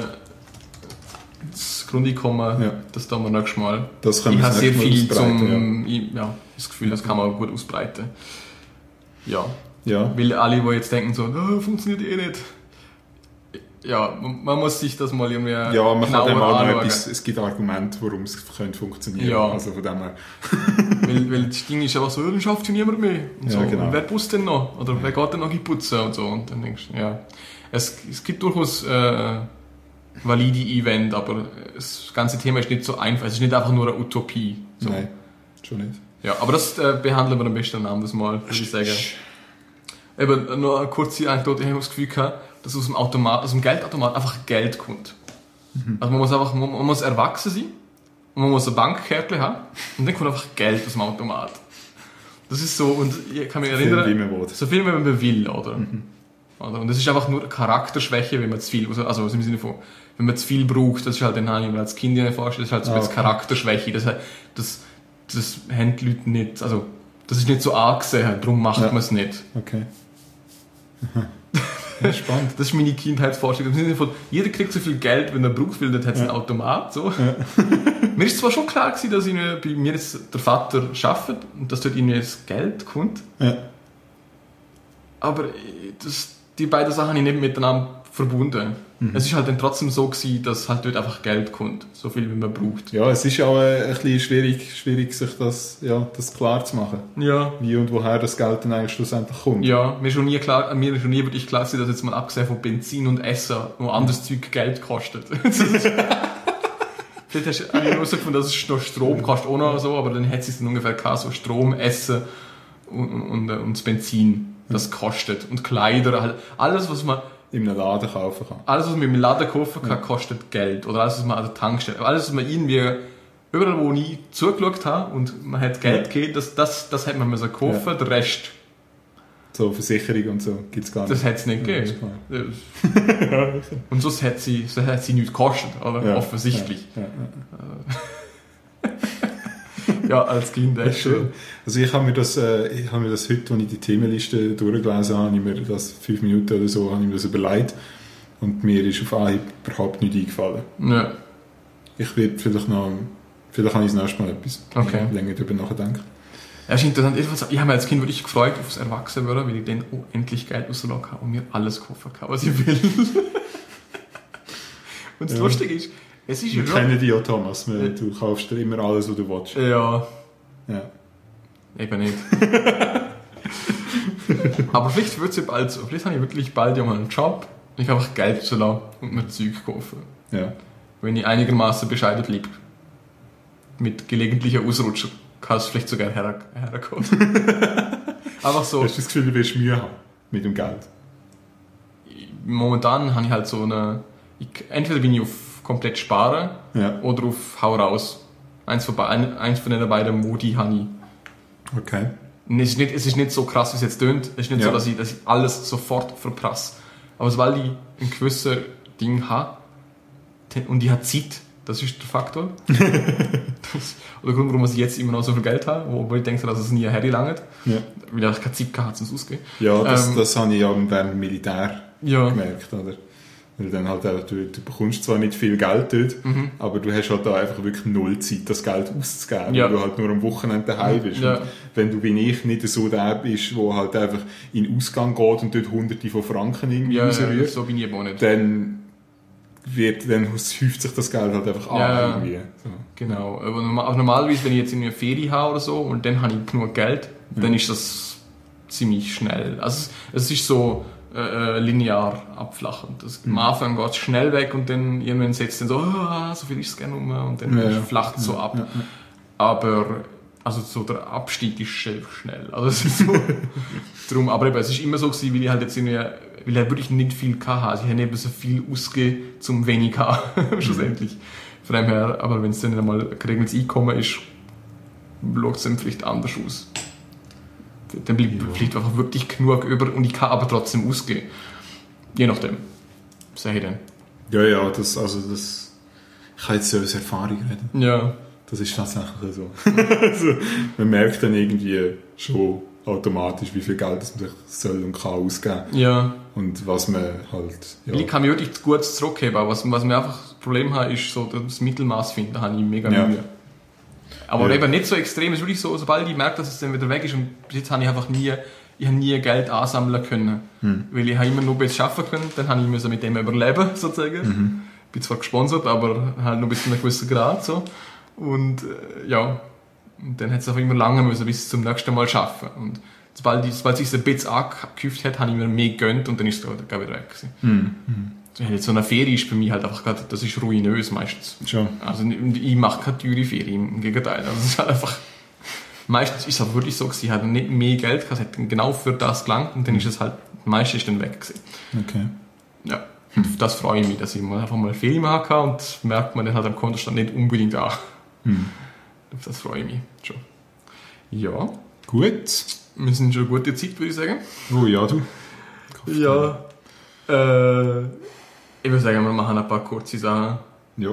das Grundeinkommen, ja. das tun wir nächstes Mal. Das ich habe sehr viel ja. zum, ich, ja, das Gefühl, das kann man gut ausbreiten. Ja. ja. Weil alle, die jetzt denken so, oh, funktioniert eh nicht. Ja, man muss sich das mal irgendwie ja, man kann dem auch noch etwas, es gibt Argumente, warum es könnte funktionieren. Ja. Also von dem her. weil, weil das Ding ist einfach so, dann schafft ja niemand mehr. Und ja, so. genau. Und wer putzt denn noch? Oder wer geht denn noch putzen? Und so. Und dann denkst du, ja. Es, es gibt durchaus äh, valide Event, aber das ganze Thema ist nicht so einfach. Es ist nicht einfach nur eine Utopie. So. Nein, schon nicht. Ja, aber das äh, behandeln wir am besten ein anderes Mal, würde ich sagen. Eben, noch eine kurze Anekdote, ich habe das Gefühl gehabt, dass aus dem, Automat, aus dem Geldautomat einfach Geld kommt. Mhm. Also man muss einfach, man, man muss erwachsen sein und man muss ein Bankkärtchen haben und dann kommt einfach Geld aus dem Automat. Das ist so, und ich kann mich erinnern, viel, wie man will. so viel, wie man will, oder? Mhm. Oder? Und das ist einfach nur eine Charakterschwäche, wenn man zu viel, also im Sinne von, wenn man zu viel braucht, das ist halt, den habe ich mir als Kind vorgestellt, das ist halt so ah, eine okay. Charakterschwäche, das, das, das haben die Leute nicht, also das ist nicht so angesehen, darum macht ja. man es nicht. Okay. Ja, spannend. Das ist meine Kindheitsvorstellung. Im Sinne von, jeder kriegt so viel Geld, wenn er braucht, weil dann hat es ja. einen Automat. So. Ja. Mir ist zwar schon klar gewesen, dass ich, bei mir jetzt der Vater arbeitet und dass dort irgendwie das Geld kommt. Ja. Aber das, die beiden Sachen habe ich nicht miteinander verbunden. Mhm. Es ist halt dann trotzdem so gewesen, dass halt dort einfach Geld kommt. So viel, wie man braucht. Ja, es ist auch ein bisschen schwierig, schwierig sich das, ja, das klar zu machen. Ja. Wie und woher das Geld dann eigentlich schlussendlich kommt. Ja, mir ist schon nie klar, mir ist schon nie wirklich klar gewesen, dass jetzt mal abgesehen von Benzin und Essen noch anderes mhm. Zeug Geld kostet. Vielleicht hast du nur so gefunden, dass es noch Strom kostet, auch noch so, aber dann hätte es dann ungefähr gehabt, so Strom, Essen und, und, und das Benzin, das kostet. Und Kleider, halt alles, was man in einem Laden kaufen kann. Alles, was man im Laden kaufen kann, ja. kostet Geld. Oder alles, was man an der Tankstelle, alles, was man irgendwie, überall, wo ich zugeschaut habe und man hat Geld ja. gegeben, das, das, das hat man müssen kaufen, ja. der Rest. So Versicherung und so gibt es gar nicht. Das hat es nicht gegeben. Ja, und sonst hat sie, so hat sie nichts gekostet, oder? Ja. Offensichtlich. Ja. Ja, ja. ja, als Kind echt schön. Also ich habe mir das, äh, ich habe mir das heute, als ich die Themenliste durchgelesen habe, habe ich mir das fünf Minuten oder so, habe ich mir das überlegt und mir ist auf Anhieb überhaupt nichts eingefallen. Ja. Ich werde vielleicht noch, vielleicht kann ich das nächste Mal etwas okay. länger darüber nachdenken. Ja, ist interessant. Ich habe mich als Kind wirklich gefreut aufs Erwachsenwerden, weil ich dann oh, endlich Geld rauslassen kann und mir alles kaufen kann, was ich will. Und das ja. Lustige ist, es ist Wir ja kennen dich ja, Thomas. Du kaufst dir immer alles, was du willst. Ja. Ja. Eben nicht. Aber vielleicht wird es ja bald so. Vielleicht habe ich wirklich bald ja mal einen Job. Ich kann einfach Geld zu lassen und mir Zeug kaufen. Ja. Wenn ich einigermaßen bescheiden bleibe. Mit gelegentlicher Ausrutscher kann es vielleicht sogar her- herkommen. Einfach so. Hast du das Gefühl, du wirst Mühe haben mit dem Geld? Momentan habe ich halt so eine... Ich, entweder bin ich auf komplett sparen ja. oder auf hau raus. Eins von, ein, eins von den beiden Modi habe ich. Okay. Und es ist nicht, es ist nicht so krass, wie es jetzt tönt. Es ist nicht ja. so, dass ich, dass ich alles sofort verprasse. Aber sobald ich ein gewisses Ding habe und ich habe Zeit, das ist der Faktor. das, oder der Grund, warum ich jetzt immer noch so viel Geld habe, wo ich denke, dass es nie hergelangt. Ja. Weil ich keine Zeit hatte, um es auszugeben. Ja, das, ähm, das habe ich ja beim Militär ja. gemerkt, oder? Weil dann halt auch, du, du bekommst zwar nicht viel Geld dort, mhm. aber du hast halt da einfach wirklich null Zeit, das Geld auszugeben, ja. weil du halt nur am Wochenende daheim bist. Ja. Und wenn du wie ich nicht so der bist, der halt einfach in den Ausgang geht und dort hunderte von Franken irgendwie ja, rausrührt, ja, so bin ich eben auch nicht. Dann, wird, dann häuft sich das Geld halt einfach ja, an. Irgendwie. So. Genau. Aber normalerweise, wenn ich jetzt eine Ferie habe oder so und dann habe ich genug Geld, ja. dann ist das ziemlich schnell. Also es ist so äh, linear abflachend. Das, mhm. Am Anfang geht es schnell weg und dann irgendwann setzt es dann so, oh, so viel ist es gerne um und dann ja, flacht es ja. so ab. Ja, ja. Aber also so der Abstieg ist schnell. Also es ist so drum, aber eben, es ist immer so gewesen, weil ich halt jetzt irgendwie, weil ich wirklich nicht viel hatte. Also ich habe nicht so viel ausgegeben, zum wenig haben, schlussendlich. Von dem her, aber wenn es dann einmal ein geregeltes Einkommen ist, schaut es dann vielleicht anders aus. Dann bleibt ja. vielleicht einfach wirklich genug über und ich kann aber trotzdem ausgehen. Je nachdem. Was sage ich denn? Ja, ja, das, also das, ich kann jetzt so aus Erfahrung reden. Ja. Das ist tatsächlich so. also, man merkt dann irgendwie schon automatisch, wie viel Geld man sich soll und kann ausgeben. Ja. Und was man halt... Ja. Ich kann mich wirklich gut zurückheben, aber was, was mir einfach das Problem hat, ist so das Mittelmaß finden, da habe ich mega ja. Mühe. Aber ja. eben nicht so extrem, es ist wirklich so, sobald ich merke, dass es dann wieder weg ist und bis jetzt habe ich einfach nie, ich habe nie Geld ansammeln können. Hm. Weil ich habe immer nur ein bisschen arbeiten können, dann habe ich müssen mit dem überleben, sozusagen. Mhm. Ich bin zwar gesponsert, aber halt nur bis zu einem gewissen Grad, so. Und äh, ja, und dann hat es auch immer lange müssen, bis zum nächsten Mal schaffen. Und sobald, ich, sobald sich ein bisschen angehäuft hat, habe ich mir mehr gegönnt und dann ist es wieder weg gewesen. Mhm. Jetzt so eine Ferie ist für mich halt einfach gerade, das ist ruinös meistens. Schon. Also ich mache keine teure Ferie, im Gegenteil. Also es ist halt einfach, meistens ist es halt wirklich so, sie hat nicht mehr Geld gehabt, hat genau für das gelangt und dann ist es halt, meistens ist dann weg gewesen. Okay. Ja, und auf das freue ich mich, dass ich mal einfach mal eine Ferie machen kann und merkt man dann halt am Kontostand nicht unbedingt an. Hm. Auf das freue ich mich schon. Ja. Gut. Wir sind schon eine gute Zeit, würde ich sagen. Oh ja, du. Ja. Äh, ich würde sagen, wir machen ein paar kurze Sachen. Ja.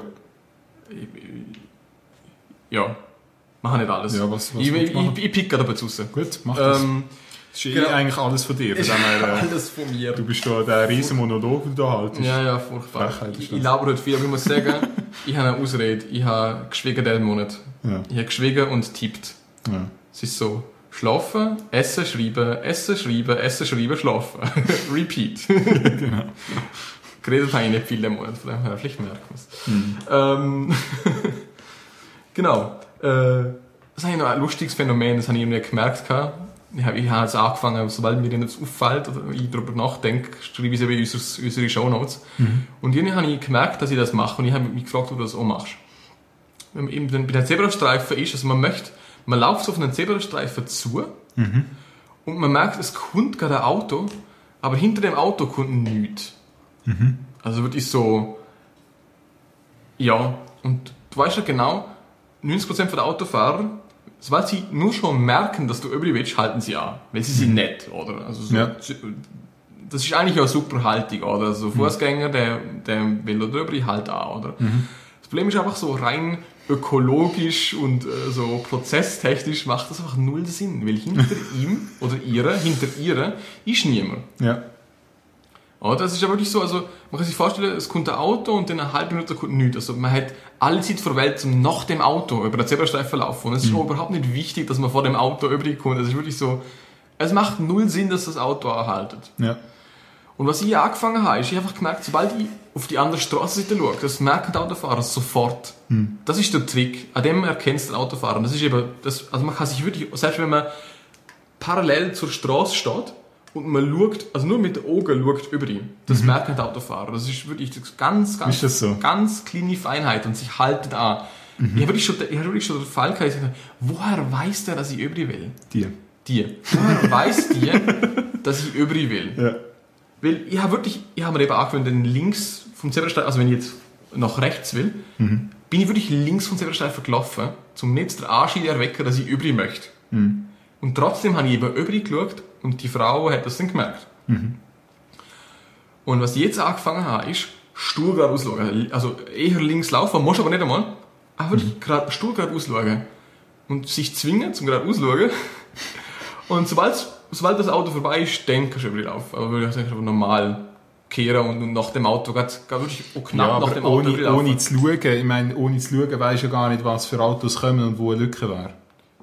Ja. Machen nicht alles. Ja, was, was ich ich, ich, ich pick gerade etwas raus. Gut, mach das. Ähm, das ist genau. eigentlich alles von dir. Von dem, äh, alles von mir. Du bist da der riesen Monolog, den du da haltest. Ja, ja, furchtbar. Ich, ich laber heute viel, aber ich muss sagen, ich habe eine Ausrede. Ich habe geschwiegen diesen Monat. Ja. Ich habe geschwiegen und tippt. Ja. Es ist so, schlafen, essen, schreiben, essen, schreiben, essen, schreiben, schlafen. Repeat. Genau. Geredet habe ich nicht viel diesen Monat, von daher vielleicht merkt man es. Mhm. Ähm, genau. Äh, das ist noch ein lustiges Phänomen, das habe ich irgendwie gemerkt. Ich habe, ich habe jetzt angefangen, sobald mir etwas auffällt oder ich darüber nachdenke, schreibe ich es eben in unsere, unsere Shownotes. Mhm. Und irgendwie habe ich gemerkt, dass ich das mache und ich habe mich gefragt, ob du das auch machst. Wenn man eben bei den Zebrastreifen ist, also man möchte, man läuft auf einen Zebrastreifen zu mhm. und man merkt, es kommt gerade ein Auto, aber hinter dem Auto kommt nichts. Mhm. Also wirklich so, ja, und du weißt ja genau, neunzig Prozent der Autofahrer, sobald sie nur schon merken, dass du übrig willst, halten sie an. Weil sie sind nett, oder? Also so, ja. Das ist eigentlich auch eine super Haltung, oder? Also Fußgänger, der, der will da drüber, ich halt an, oder? Mhm. Das Problem ist einfach so rein ökologisch und äh, so prozesstechnisch macht das einfach null Sinn, weil hinter ihm oder ihrer, hinter ihrer ist niemand. Ja. Oh, das ist ja wirklich so, also man kann sich vorstellen, es kommt ein Auto und in einer halben Minute kommt nichts. Also man hat alle Zeit der Welt, um nach dem Auto über den Zebrastreifen laufen. Und es ist mhm. auch überhaupt nicht wichtig, dass man vor dem Auto übrig kommt. Es ist wirklich so, es macht null Sinn, dass das Auto anhaltet. Ja. Und was ich angefangen habe, ist, ich habe einfach gemerkt, sobald ich auf die andere Straßenseite schaue, das merken die Autofahrer sofort. Mhm. Das ist der Trick. An dem erkennst du den Autofahrer. Das ist eben, das, also man kann sich wirklich, selbst wenn man parallel zur Straße steht, und man schaut, also nur mit den Augen schaut über ihn. Das mhm. merken die Autofahrer. Das ist wirklich ganz, ganz, so? ganz kleine Feinheit und sie halten an. Mhm. Ich habe wirklich schon, ich habe wirklich schon den Fall gehabt, woher weiß der, dass ich über ihn will? Dir. Dir. Woher weiß dir, dass ich über ihn will? Ja. Weil ich habe wirklich, ich habe mir eben angewöhnt, den links vom Zebrastreifen, also wenn ich jetzt nach rechts will, mhm. bin ich wirklich links vom Zebrastreifen gelaufen, zum nicht den Anschein erwecken, dass ich übrig möchte. Mhm. Und trotzdem habe ich eben übrig geschaut und die Frau hat das dann gemerkt. Mhm. Und was ich jetzt angefangen habe, ist stur gerade ausschauen. Also eher links laufen, musst aber nicht einmal, aber wirklich mhm. gerade stur gerade ausschauen. Und sich zwingen zum gerade ausschauen. Und sobald, sobald das Auto vorbei ist, dann kannst du übrig laufen. Aber würde ich sagen, normal kehren und, und nach dem Auto gerade wirklich auch knapp ja, nach dem Auto ohne, ohne zu schauen, ich meine, ohne zu schauen weisst du ja gar nicht, was für Autos kommen und wo eine Lücke wäre.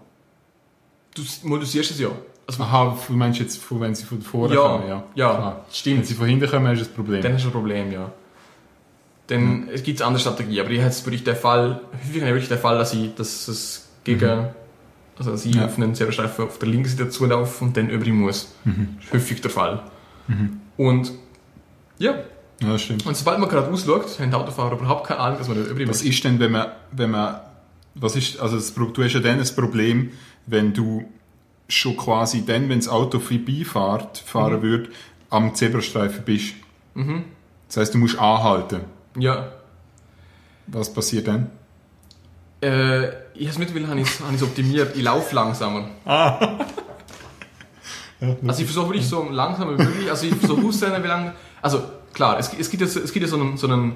Du, du siehst es ja. Also, aha, du meinst jetzt, wenn sie von vorne ja, kommen? Ja, ja klar. Stimmt. Wenn sie von hinten kommen, hast du ein Problem. Dann hast du ein Problem, ja. Dann ja. gibt es andere Strategien, aber ich hätte wirklich der Fall, häufig wirklich der Fall, dass ich, dass es gegen, mhm. also dass ich ja. auf einen Zebrastreifen auf der linken Seite zulaufe und dann übrig muss. Mhm. Das ist häufig der Fall. Mhm. Und ja. Ja, stimmt. Und sobald man gerade ausschaut, haben die Autofahrer überhaupt keine Ahnung, dass man nicht übrig muss. Was ist denn, wenn man, wenn man, was ist, also das, du hast ja dann ein Problem, wenn du schon quasi dann, wenn das Auto vorbeifährt, fahren mhm. würde, am Zebrastreifen bist. Mhm. Das heisst, du musst anhalten. Ja. Was passiert dann? Äh, ich habe es mittlerweile habe ich's, habe ich's optimiert. Ich laufe langsamer. Ah. ja, also ich versuche wirklich so langsam wie möglich. Also ich versuche auszusehen, wie lange. Also klar, es, es gibt ja, es gibt ja so einen, so einen,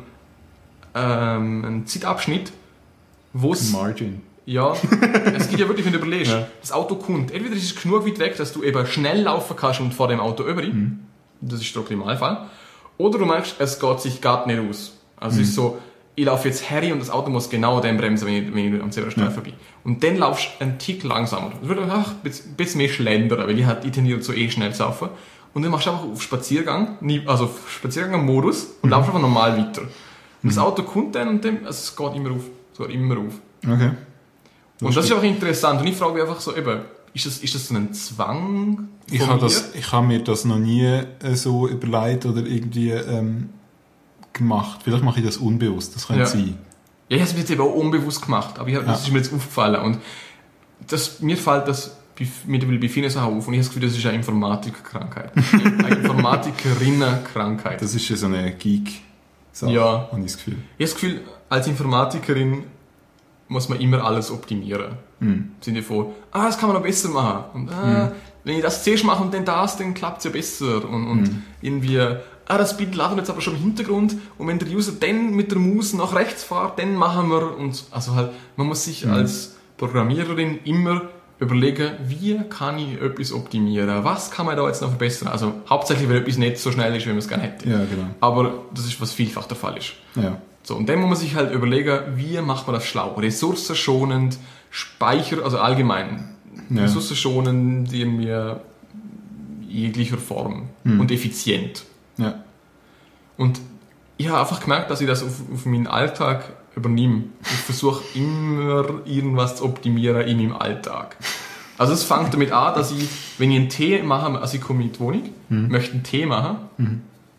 ähm, einen Zeitabschnitt, wo es. Margin. Ja, es gibt ja wirklich, wenn du überlegst, ja. das Auto kommt. Entweder ist es genug weit weg, dass du eben schnell laufen kannst und vor dem Auto übrig. Mhm. Das ist der Optimalfall. Oder du merkst, es geht sich gar nicht aus. Also mhm. es ist so, ich laufe jetzt her und das Auto muss genau dann bremsen, wenn ich, wenn ich am Zebrastreifen ja. bin. Und dann laufst du einen Tick langsamer. Das wird einfach ein bisschen mehr schlendern, weil ich, halt, ich tendiere so eh schnell zu laufen. Und dann machst du einfach auf Spaziergang, also auf Spaziergang-Modus und mhm. laufst einfach normal weiter. Und mhm. das Auto kommt dann und dann, also es geht immer auf. Es geht immer auf. Okay. Das und das ist auch interessant. Und ich frage mich einfach so, eben, ist das, ist das so ein Zwang? Ich habe, das, ich habe mir das noch nie äh, so überlegt oder irgendwie ähm, gemacht. Vielleicht mache ich das unbewusst, das könnte ja. sein. Ja, ich habe es mir jetzt eben auch unbewusst gemacht, aber ich hab, ja. das ist mir jetzt aufgefallen. Und das, mir fällt das mittlerweile bei vielen Sachen auf und ich habe das Gefühl, das ist eine Informatikerkrankheit. Eine Informatikerinnenkrankheit. Das ist ja so eine Geek-Sache, ja. habe ich das Gefühl. Ich habe das Gefühl, als Informatikerin muss man immer alles optimieren. Mhm. Im Sinne von, ah, das kann man noch besser machen. Und ah, mhm. wenn ich das zuerst mache und dann das, dann klappt es ja besser. Und, und mhm. irgendwie, ah, das Bild laden jetzt aber schon im Hintergrund und wenn der User dann mit der Maus nach rechts fährt, dann machen wir. Und also halt, man muss sich mhm. als Programmiererin immer überlegen, wie kann ich etwas optimieren? Was kann man da jetzt noch verbessern? Also hauptsächlich, wenn etwas nicht so schnell ist, wie man es gerne hätte. Ja, genau. Aber das ist, was vielfach der Fall ist. Ja. So, und dann muss man sich halt überlegen, wie macht man das schlau? Ressourcenschonend, Speicher, also allgemein, ja. ressourcenschonend irgendwie jeglicher Form hm. und effizient. Ja. Und ich habe einfach gemerkt, dass ich das auf, auf meinen Alltag übernehme. Ich versuche immer irgendwas zu optimieren in meinem Alltag. Also es fängt damit an, dass ich, wenn ich einen Tee mache, also ich komme in die Wohnung, hm. möchte einen Tee machen, hm.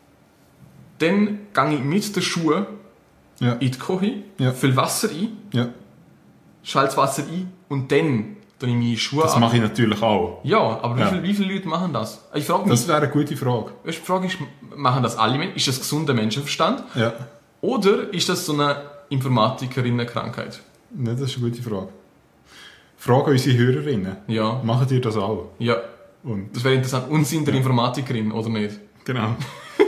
dann gehe ich mit den Schuhen ja. in die Küche, ja. fülle Wasser ein, ja. schalte das Wasser ein und dann tue ich meine Schuhe Das an. mache ich natürlich auch. Ja, aber ja. Wie, viele, wie viele Leute machen das? Ich frage mich, das wäre eine gute Frage. Die Frage ist, machen das alle Menschen? Ist das gesunder Menschenverstand? Ja. Oder ist das so eine Informatikerinnenkrankheit? Ne, das ist eine gute Frage. Frage unsere Hörerinnen. Ja. Machen die das auch? Ja. Und das wäre interessant. Und sind der ja. Informatikerin oder nicht? Genau.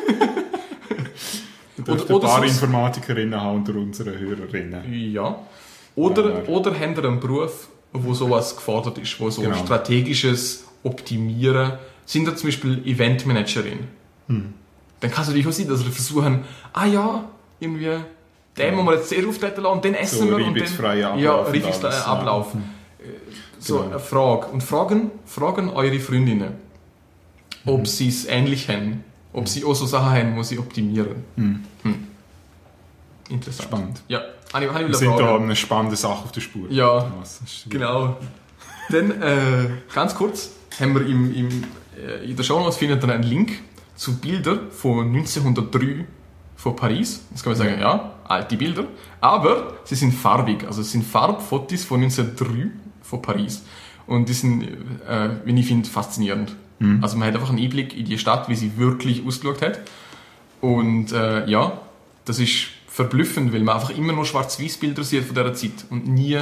Oder, ein oder paar so Informatikerinnen haben unter unseren Hörerinnen. Ja. Oder, ja, oder haben ihr einen Beruf, wo sowas gefordert ist, wo so genau. strategisches Optimieren, sind da zum Beispiel Eventmanagerin. Hm. Dann kann es natürlich auch sein, dass wir versuchen, ah ja, irgendwie, den müssen wir jetzt sehr auftreten lassen und dann essen so wir und dann... Ablauf ja, reibungsfreier Ablauf. Ja. So, genau. Eine Frage. Und fragen, fragen eure Freundinnen, ob mhm. sie es ähnlich haben. Ob mhm. sie auch so Sachen haben, die sie optimieren. Mhm. Hm. Interessant. Spannend. Ja. Habe ich, habe ich Wir sind fragen. Da eine spannende Sache auf der Spur. Ja, genau. Dann, äh, ganz kurz, haben wir im, im, äh, in der Shownotes findet ihr einen Link zu Bildern von neunzehnhundertdrei von Paris. Jetzt kann man sagen, ja, alte Bilder. Aber sie sind farbig. Also es sind Farbfotos von neunzehnhundertdrei von Paris. Und die sind, äh, wie ich finde, faszinierend. Mhm. Also man hat einfach einen Einblick in die Stadt, wie sie wirklich ausgeschaut hat. Und äh, ja, das ist verblüffend, weil man einfach immer nur Schwarz-Weiß-Bilder sieht von dieser Zeit und nie,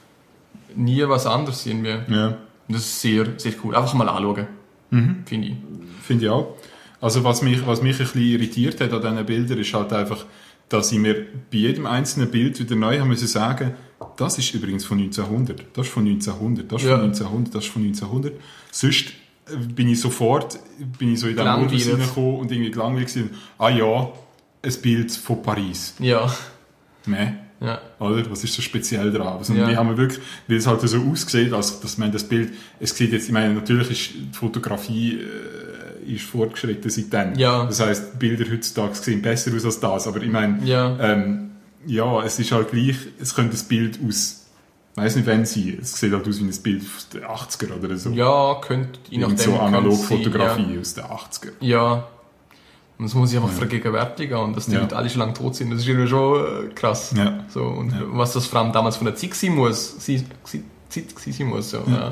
nie was anderes irgendwie. Ja. Und das ist sehr, sehr cool. Einfach mal anschauen, mhm. finde ich. Finde ich auch. Also was mich, was mich ein bisschen irritiert hat an diesen Bildern, ist halt einfach, dass ich mir bei jedem einzelnen Bild wieder neu haben müssen sagen, das ist übrigens von neunzehnhundert, das ist von neunzehnhundert, das ist ja. von neunzehnhundert, das ist von neunzehnhundert. Sonst bin ich sofort, bin ich so in den Modus reingekommen und irgendwie gelangweilt gewesen. Ah ja, ein Bild von Paris. Ja. Meh. Ja. Oder? Was ist so speziell daran? Also, ja. Wir haben wirklich, weil es halt so aussieht, als dass man das Bild, es sieht jetzt, ich meine, natürlich ist die Fotografie, äh, ist fortgeschritten seitdem. Ja. Das heisst, Bilder heutzutage sehen besser aus als das, aber ich meine, ja, ähm, ja es ist halt gleich, es könnte ein Bild aus, ich weiss nicht wann sein, es sieht halt aus wie ein Bild aus den achtziger oder so. Ja, könnte, je nachdem. So Analogfotografie sein, ja. aus den achtziger. Ja. Und das muss ich einfach ja. vergegenwärtigen und dass die ja. Leute alle schon lange tot sind, das ist irgendwie schon äh, krass. Ja. So, und ja. was das vor allem damals von der Zeit sein muss, Zeit sein muss, so, ja. ja.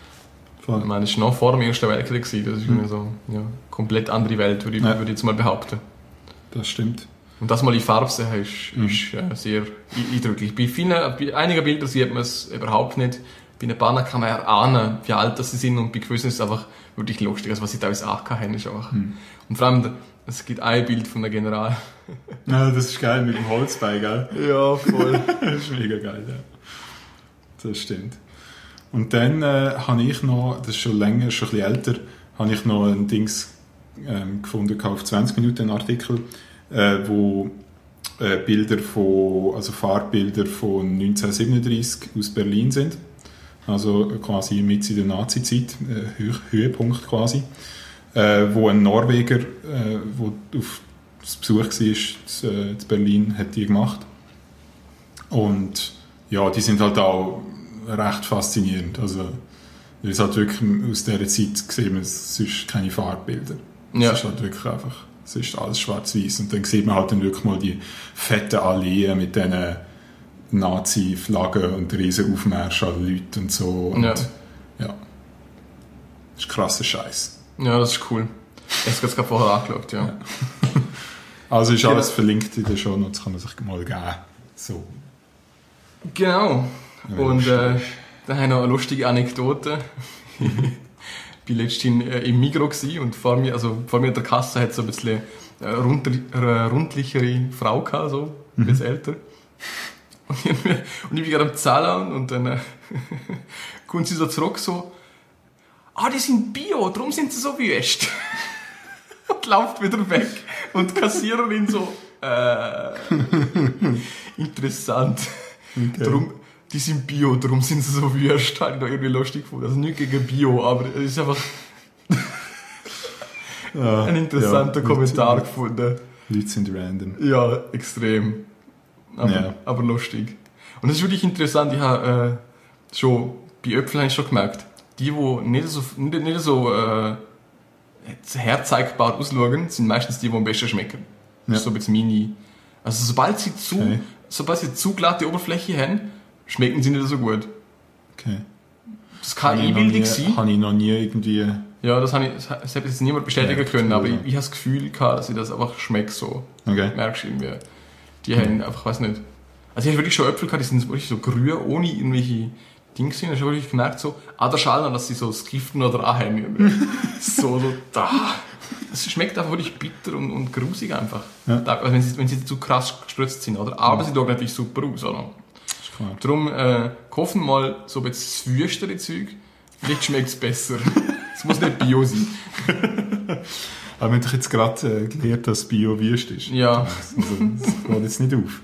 Ich meine, das war noch vor dem Ersten Weltkrieg, das ist irgendwie mhm. so, ja, komplett andere Welt, würde ich, ja. würde ich jetzt mal behaupten. Das stimmt. Und das mal in Farbe sehen, ist, mhm. ist äh, sehr eindrücklich. Bei vielen, bei einigen Bildern sieht man es überhaupt nicht. Bei ein paar kann man erahnen, wie alt das sie sind, und bei gewissen ist es einfach wirklich lustig, also was sie teilweise auch haben, ist einfach. Mhm. Und vor allem, es gibt ein Bild von der General. Ja, das ist geil, mit dem Holzbein, gell? Ja, voll. Das ist mega geil, ja. Das stimmt. Und dann äh, habe ich noch, das ist schon länger, schon ein bisschen älter, habe ich noch ein Dings ähm, gefunden, auf zwanzig Minuten, einen Artikel, äh, wo äh, Bilder von, also Farbbilder von neunzehnhundertsiebenunddreißig aus Berlin sind. Also quasi mit in der Nazi-Zeit, äh, Höh- Höhepunkt quasi. Äh, wo ein Norweger, äh, wo auf Besuch war in äh, Berlin, hat die gemacht. Und ja, die sind halt auch recht faszinierend. Also, weil es halt wirklich aus dieser Zeit gesehen, es ist keine Farbbilder. Ja. Es ist halt wirklich einfach, es ist alles schwarz-weiß. Und dann sieht man halt dann wirklich mal die fetten Alleen mit diesen Nazi-Flaggen und riesen Aufmärsche an Leuten und so. Und ja. ja. Das ist krasser Scheiß. Ja, das ist cool. Ich habe es gerade vorher angeschaut, ja. ja. Also ist alles verlinkt in der Show Notes, kann man sich mal geben. So. Genau. Und äh, da habe ich noch eine lustige Anekdote. Ich war letztens äh, im Migros und vor mir, also vor mir an der Kasse hat so ein bisschen äh, rund, äh, rundlichere Frau gehabt, so, ein bisschen mhm. älter. Und ich, und ich bin gerade am Zahlen und dann äh, kommt sie so zurück so, ah, die sind Bio, darum sind sie so wüst. Und läuft wieder weg. Und die Kassiererin so, äh, interessant. Okay. Darum, die sind Bio, darum sind sie so wüst. Habe ich noch irgendwie lustig gefunden. Also nicht gegen Bio, aber es ist einfach ja, ein interessanter ja, Kommentar Leute, gefunden. Leute sind random. Ja, extrem. Aber, ja. aber lustig. Und das ist wirklich interessant. Ich habe äh, schon bei Äpfeln habe ich schon gemerkt, die, die nicht so, nicht, nicht so äh, herzeigbar ausschauen, sind meistens die, die am besten schmecken. Das ja. ist so ein bisschen meine... Also sobald sie zu, okay. sobald sie zu glatte Oberfläche haben, schmecken sie nicht so gut. Okay. Das kann einbildig sein. Habe ich noch nie irgendwie... Ja, das habe ich, das hat jetzt niemand bestätigen ja, können, aber ich, ich habe das Gefühl gehabt, dass ich das einfach schmecke so. Okay. Merkst du irgendwie. Die mhm. haben einfach, weiß nicht... Also ich habe wirklich schon Äpfel gehabt, die sind wirklich so grün, ohne irgendwelche... Ding gesehen, ich habe wirklich gemerkt, so, ah, der Schal, dass sie so das Gift noch dran haben. so, so, da. Es schmeckt einfach wirklich bitter und, und grusig einfach. Ja. Da, also wenn, sie, wenn sie zu krass gespritzt sind, oder? Aber ja. sie schauen natürlich super aus, oder? Ist klar. Darum, äh, hoffen mal so ein bisschen das wüstere Zeug, vielleicht schmeckt es besser. Es muss nicht Bio sein. Aber wenn ich jetzt gerade äh, gelernt, dass Bio wüst ist. Ja. Also, das geht jetzt nicht auf.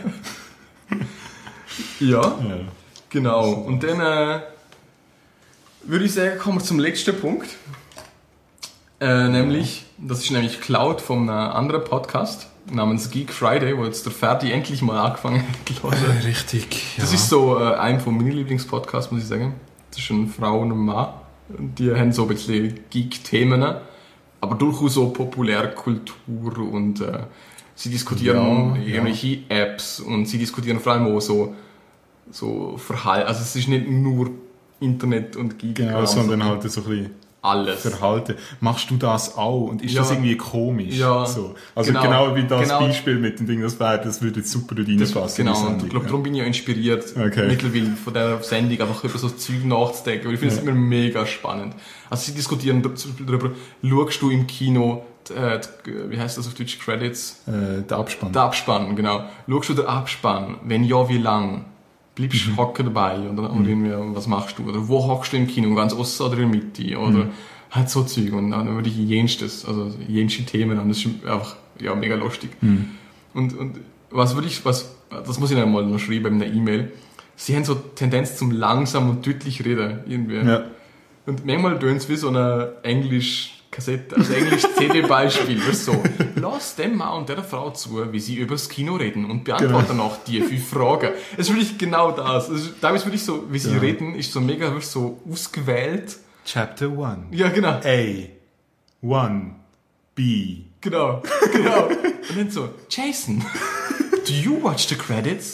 ja. ja. Genau, und dann äh, würde ich sagen, kommen wir zum letzten Punkt. Äh, nämlich, das ist nämlich Cloud von einem anderen Podcast namens Geek Friday, wo jetzt der Ferdi endlich mal angefangen hat. Äh, richtig, ja. Das ist so äh, ein von meinen Lieblingspodcasts, muss ich sagen. Das ist eine Frau und ein Mann. Die haben so ein bisschen Geek-Themen, aber durchaus so Populärkultur und äh, sie diskutieren ja, irgendwelche ja. Apps und sie diskutieren vor allem auch so so Verhalten, also es ist nicht nur Internet und Geek. Genau, sondern halt so ein bisschen alles. Verhalten. Machst du das auch? Und ist ja. das irgendwie komisch? Ja. So. Also genau, genau wie das genau. Beispiel mit dem Ding, das wäre, das würde jetzt super reinpassen. Genau, und ich glaube, darum bin ich ja inspiriert, okay. mittlerweile von dieser Sendung einfach über so Zeug nachzudenken, weil ich finde es ja. immer mega spannend. Also sie diskutieren zum Beispiel darüber, schaust du im Kino, die, die, wie heißt das auf Deutsch, Credits? Äh, der Abspann. Der Abspann, genau. Schaust du den Abspann? Wenn ja, wie lang? Bleibst du mhm. hocken dabei? Oder, oder mhm. was machst du? Oder wo hockst du im Kino? Ganz aussen oder in der Mitte? Oder mhm. halt so Zeug. Und dann würde ich jenstes, also jenste Themen an. Das ist einfach, ja, mega lustig. Mhm. Und, und was würde ich, was, das muss ich dann mal noch schreiben in einer E-Mail. Sie haben so Tendenz zum langsam und deutlich reden, irgendwie. Ja. Und manchmal tun sie wie so eine Englisch-Kassette, also Englisch-C D-Beispiel. So, lass dem Mann und der Frau zu, wie sie über das Kino reden und beantworten genau. auch die fünf Fragen. Es ist wirklich genau das. Es ist, damals wirklich so, wie sie ja. reden, ist so mega so ausgewählt. Chapter one. Ja, genau. A. one. B. Genau, genau. Und dann so, Jason, do you watch the credits?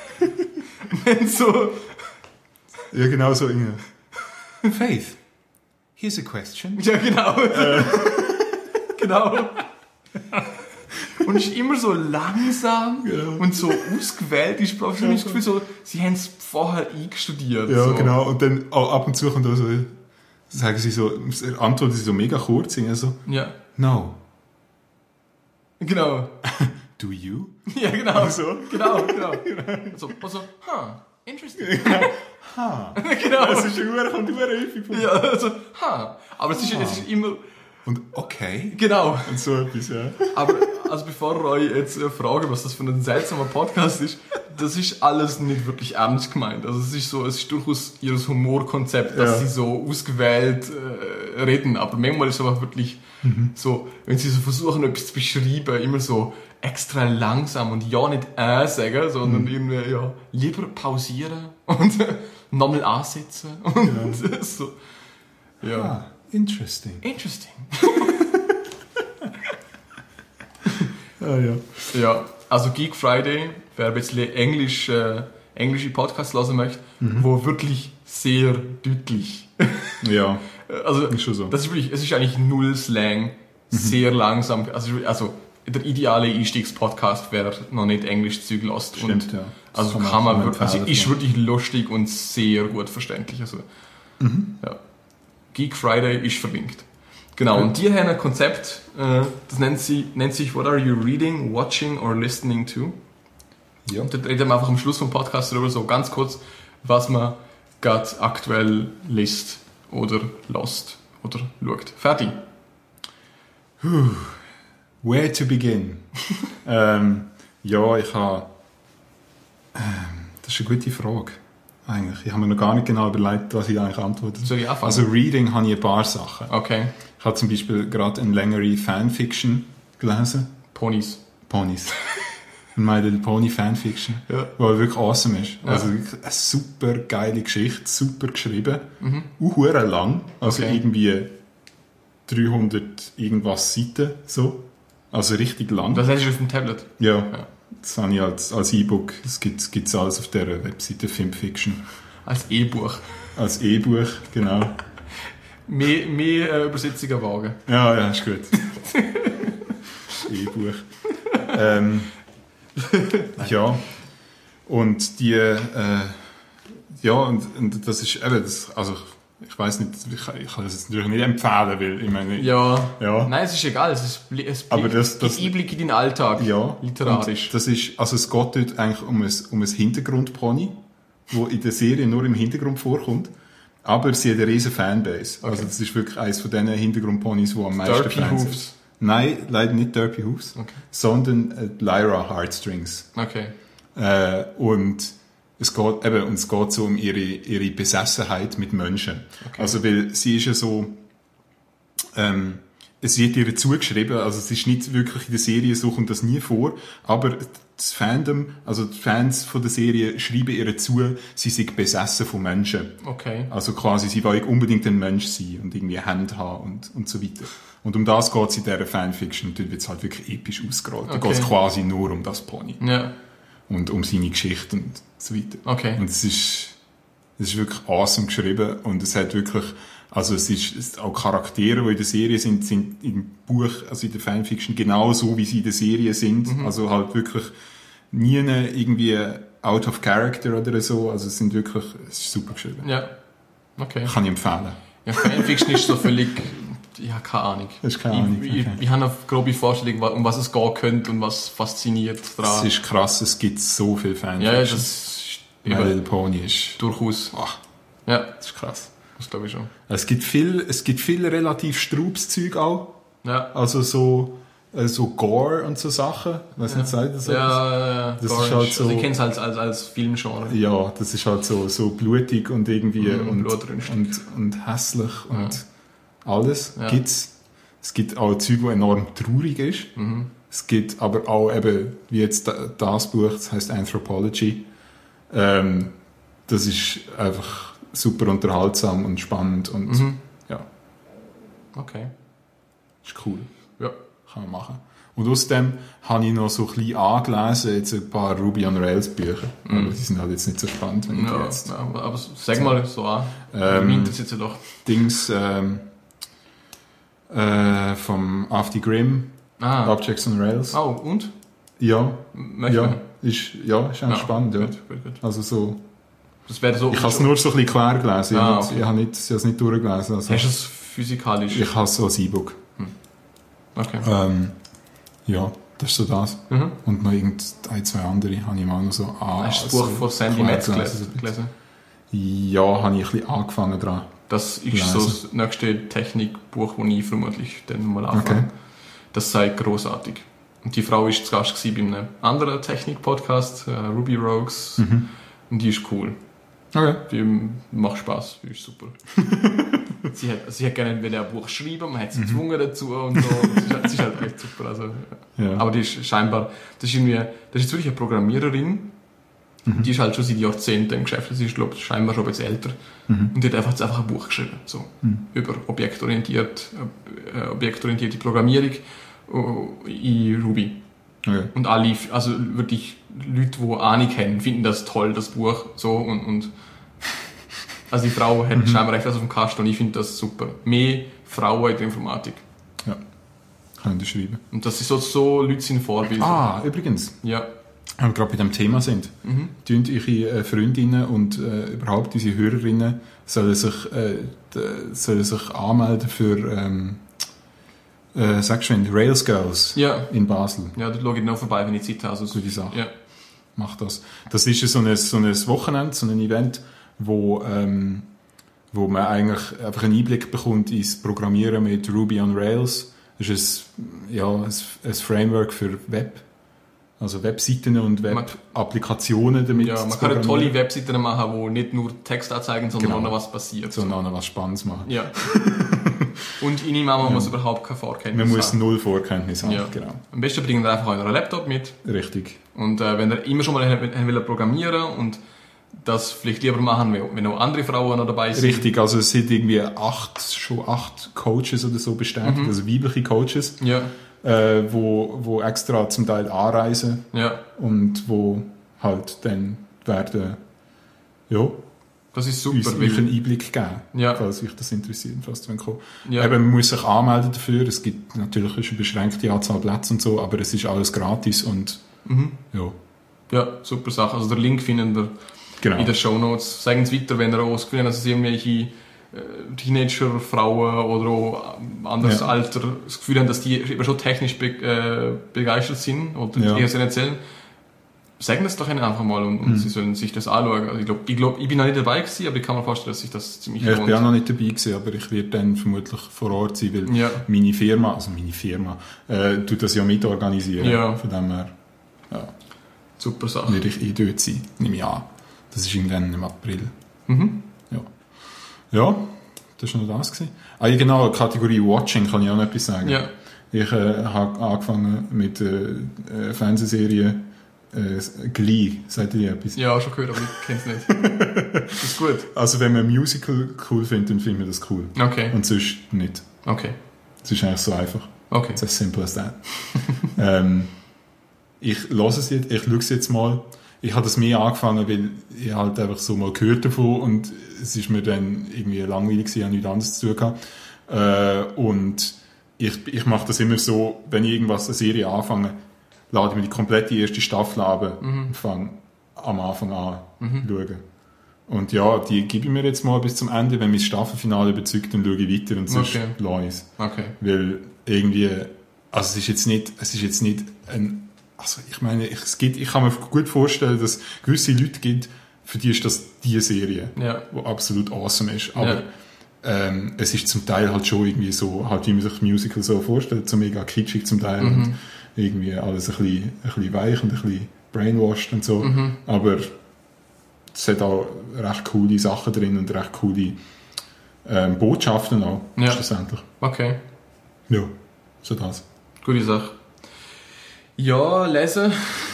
Und dann so... Ja, genau so, Inge. Faith, here's a question. Ja, genau. Äh. Genau. Und es ist immer so langsam genau. und so ausgewählt. Ich habe schon das Gefühl, so, sie haben es vorher eingestudiert. Ja, so. genau. Und dann ab und zu kommt da so, sagen sie so, antworten sie so mega kurz. So, ja. No. Genau. Do you? Ja, genau. So. Genau, genau. Also, also, huh, interesting. Genau. Ha. Genau. Das ist schon kommt immer häufig vor. Ja, also, ha. Aber es ist, ha. es ist immer... Und okay. Genau. Und so etwas, ja. Aber, also bevor ihr euch jetzt fragt, was das für ein seltsamer Podcast ist, das ist alles nicht wirklich ernst gemeint. Also es ist so, es ist durchaus ihr Humorkonzept, dass ja. sie so ausgewählt äh, reden. Aber manchmal ist es aber wirklich mhm. so, wenn sie so versuchen, etwas zu beschreiben, immer so extra langsam und ja nicht äh sagen, sondern mhm. irgendwie, ja, lieber pausieren und nochmal ansetzen und ja. so. Ja. Ah, interesting. Interesting. ah, ja. Ja, also Geek Friday, wer ein bisschen Englisch, äh, englische Podcasts hören möchte, mhm. wo wirklich sehr deutlich. Ja, also, ist schon so. Das ist wirklich, es ist eigentlich null Slang, mhm. sehr langsam. Also, also der ideale Einstiegspodcast, wer noch nicht Englisch Zeug lässt. Stimmt, und ja. Also kann man wirklich, also ist wirklich lustig und sehr gut verständlich. Also, mhm. ja. Geek Friday ist verlinkt. Genau, okay. Und die haben ein Konzept, äh, das nennt, sie, nennt sich What are you reading, watching or listening to? Ja. Und da reden wir einfach am Schluss vom Podcast darüber so ganz kurz, was man gerade aktuell liest oder lost oder schaut. Fertig. Puh. Where to begin? ähm, ja, ich habe... Ähm, das ist eine gute Frage. Eigentlich. Ich habe mir noch gar nicht genau überlegt, was ich eigentlich antworte. Soll ich anfangen? Also Reading habe ich ein paar Sachen. Okay. Ich habe zum Beispiel gerade eine längere Fanfiction gelesen. Ponys. Ponys. My Little Pony Fanfiction. Ja. Die wirklich awesome ist. Ja. Also wirklich eine super geile Geschichte, super geschrieben. Mhm. Auch sehr lang. Also okay. irgendwie dreihundert irgendwas Seiten. So. Also richtig lang. Das hast du auf dem Tablet? Ja. ja. Das habe ich als, als E-Book. Das gibt es alles auf der Webseite Filmfiction. Als E-Buch? Als E-Buch, genau. mehr mehr äh, Übersetzungen wagen. Ja, ja, ist gut. E-Buch. ähm, ja. Und die, äh, ja, und, und das ist eben, das, also ich weiss nicht, ich, ich kann das jetzt natürlich nicht empfehlen, weil ich meine... Ja, ja. Nein, es ist egal, es ist es aber das, das, Einblick in deinen Alltag, ja, literarisch. Das ist, also es geht dort eigentlich um ein, um ein Hintergrundpony, wo in der Serie nur im Hintergrund vorkommt, aber sie hat eine riesen Fanbase. Okay. Also das ist wirklich eines von diesen Hintergrundponys, die am meisten Derpy Fans Hooves. sind. Nein, leider nicht Derpy Hooves, okay. sondern äh, Lyra Heartstrings. Okay. Äh, und Es geht, eben, und es geht so um ihre, ihre Besessenheit mit Menschen. Okay. Also, weil sie ist ja so, ähm, es wird ihr zugeschrieben, also es ist nicht wirklich in der Serie, so kommt das nie vor, aber das Fandom, also die Fans von der Serie schreiben ihr zu, sie sei besessen von Menschen. Okay. Also quasi, sie wollen unbedingt ein Mensch sein und irgendwie Hände haben und, und so weiter. Und um das geht es in dieser Fanfiction, und dort wird es halt wirklich episch ausgerollt. Okay. Da geht es quasi nur um das Pony. Ja. Und um seine Geschichte und so weiter. Okay. Und es ist, es ist wirklich awesome geschrieben und es hat wirklich Also es ist, es ist auch Charaktere, die in der Serie sind, sind im Buch, also in der Fanfiction genau so, wie sie in der Serie sind. Mhm. Also halt wirklich nie irgendwie out of character oder so. Also es sind wirklich, es ist super geschrieben. Ja, okay. Kann ich empfehlen. Ja, Fanfiction ist so völlig, ich habe keine Ahnung. Das ist keine Ahnung. Ich, okay. ich, ich habe eine grobe Vorstellung, um was es gehen könnte und was fasziniert daran. Es ist krass, es gibt so viele Fanfiction. Ja, das My Little Pony ist... Durchaus. Ach, ja. Das ist krass. Das glaube ich schon. Es gibt viel, es gibt viel relativ straubes Zeug auch. Ja. Also so, äh, so Gore und so Sachen. Was ja. nicht sagt das? Ja, ja, ja. Das Gore ist halt so. Also ich kenne es als, als, als Filmgenre. Ja, das ist halt so, so blutig und irgendwie mm, und, und, und hässlich ja. und alles ja. gibt's. Es gibt auch Zeug, das enorm traurig ist. Mhm. Es gibt aber auch eben, wie jetzt das Buch, das heißt Anthropology. Ähm, das ist einfach super unterhaltsam und spannend und mhm. ja. Okay. Ist cool. Ja. Kann man machen. Und außerdem habe ich noch so ein bisschen angelesen, jetzt ein paar Ruby on Rails Bücher. Mhm. Aber die sind halt jetzt nicht so spannend, wenn ich ja, jetzt... Ja, aber sag mal so an. Ähm, Mich interessiert ja doch. Dings ähm, äh, vom Afti Grimm, ah. Objects on Rails. Oh, und? Ja. Möchte ja, ist, ja, ist auch ja, spannend. Ja. Gut, gut, gut. Also so... Das wäre so ich habe es nur so ein bisschen quer gelesen. Ah, okay. okay. Ich habe es nicht durchgelesen. Also hast du es physikalisch? Ich habe es so als E-Book. Hm. Okay. Ähm, ja, das ist so das. Mhm. Und noch irgend ein, zwei andere habe ich mal noch so... Ah, hast du das Buch von Sandy Metz gelesen? gelesen? Ja, habe ich ein bisschen angefangen dran. Das ist lesen. So das nächste Technikbuch, das ich vermutlich dann mal anfange. Okay. Das sei großartig. Und die Frau war zu Gast bei einem anderen Technik-Podcast, äh, Ruby Rogues. Mhm. Und die ist cool. Okay. Die macht Spaß, die ist super. sie, hat, sie hat gerne ein Buch schreiben, man hat sie gezwungen mhm. dazu und so. Sie ist, halt, sie ist halt echt super. Also, ja. Aber die ist scheinbar, das ist irgendwie, das ist jetzt wirklich eine Programmiererin, mhm. die ist halt schon seit Jahrzehnten im Geschäft, sie ist glaube ich scheinbar schon ein bisschen älter. Mhm. Und die hat einfach, einfach ein Buch geschrieben, so, mhm. über objektorientiert, äh, objektorientierte Programmierung in Ruby. Okay. Und alle, also wirklich Leute, die Ahnung haben, finden das toll, das Buch. So, und, und also die Frau hat mhm. scheinbar recht was auf dem Kasten und ich finde das super. Mehr Frauen in der Informatik. Ja, kann ich schreiben. Und das ist so, so Leute sind Vorbilder. Ah, übrigens. Ja. Wenn wir gerade bei dem Thema sind, mhm. tun eure Freundinnen und äh, überhaupt unsere Hörerinnen sollen sich, äh, sollen sich anmelden für... Ähm, Äh, sagst du schon, Rails Girls ja. in Basel. Ja, da schaue ich noch vorbei, wenn ich Zeit habe. Also gute Sache. Ja. Mach das. Das ist so ein, so ein Wochenende, so ein Event, wo, ähm, wo man eigentlich einfach einen Einblick bekommt ins Programmieren mit Ruby on Rails. Das ist ein, ja, ein, ein Framework für Web. Also Webseiten und Web-Applikationen damit. Ja, man kann eine tolle Webseiten machen, die nicht nur Text anzeigen, sondern genau. auch noch was passiert. Sondern auch noch was Spannendes machen. Ja. Und in ihm man ja. muss überhaupt keine Vorkenntnis haben. Man muss haben. null Vorkenntnis haben, ja. genau. Am besten bringt ihr einfach euren Laptop mit. Richtig. Und äh, wenn ihr immer schon mal will programmieren und das vielleicht lieber machen, wenn noch andere Frauen noch dabei sind. Richtig, also es sind irgendwie acht, schon acht Coaches oder so bestätigt, mhm. also weibliche Coaches, ja. äh, wo, wo extra zum Teil anreisen ja. und wo halt dann werden, ja, das ist super, uns euch einen Einblick geben, ja. falls euch das interessiert, falls ihr kommt. Ja. Eben, man muss sich anmelden dafür, es gibt natürlich eine beschränkte Anzahl Plätze und so, aber es ist alles gratis und mhm. ja. Ja, super Sache. Also der Link findet ihr genau. in den Shownotes. Sagen Sie weiter, wenn ihr auch das Gefühl habt, dass es irgendwelche äh, Teenager-Frauen oder auch anderes ja. Alter das Gefühl haben, dass die eben schon technisch be äh, begeistert sind oder ja. eher erzählen. Sagen das doch ihnen einfach mal und, und mhm. sie sollen sich das anschauen. Also ich glaube, ich, glaub, ich bin noch nicht dabei gewesen, aber ich kann mir vorstellen, dass sich das ziemlich ja, lohnt. Ich bin auch noch nicht dabei gewesen, aber ich werde dann vermutlich vor Ort sein, weil ja. meine Firma, also meine Firma, äh, tut das ja mitorganisieren. Ja. Von dem her, ja. Super Sache. Werde ich eh dort sein, nehme ich an. Das ist irgendwann im April. Mhm. Ja. Ja, das war noch das gewesen. Ah ja, genau, Kategorie Watching kann ich auch noch etwas sagen. Ja. Ich äh, habe angefangen mit äh, äh, Fernsehserie äh, Glee, sagt ihr etwas? Ja, schon gehört, aber ich kenne es nicht. Das ist gut. Also wenn man ein Musical cool findet, dann findet man das cool. Okay. Und sonst nicht. Okay. Es ist eigentlich so einfach. Okay. It's as simple as that. ähm, ich lasse es jetzt, ich schaue es jetzt mal. ich habe das mehr angefangen, weil ich halt einfach so mal gehört davon und es ist mir dann irgendwie langweilig gewesen, ich habe nichts anderes zu tun gehabt. Äh, und ich, ich mache das immer so, wenn ich irgendwas, eine Serie anfange, lade ich mir die komplette erste Staffel ab mhm. und fange am Anfang an mhm. schauen. Und ja, die gebe ich mir jetzt mal bis zum Ende. Wenn mich das Staffelfinale überzeugt, dann schaue ich weiter und sonst okay. lasse ich es. Okay. Weil irgendwie, also es ist jetzt nicht, es ist jetzt nicht ein, also ich meine, ich, es gibt, ich kann mir gut vorstellen, dass es gewisse Leute gibt, für die ist das die Serie, ja. die absolut awesome ist. Aber ja. ähm, es ist zum Teil halt schon irgendwie so, halt wie man sich das Musical so vorstellt, so mega kitschig zum Teil mhm. und irgendwie alles ein bisschen, ein bisschen weich und ein bisschen brainwashed und so. Mhm. Aber es hat auch recht coole Sachen drin und recht coole ähm, Botschaften auch, ja. schlussendlich. Okay. Ja, so das. Gute Sache. Ja, lesen.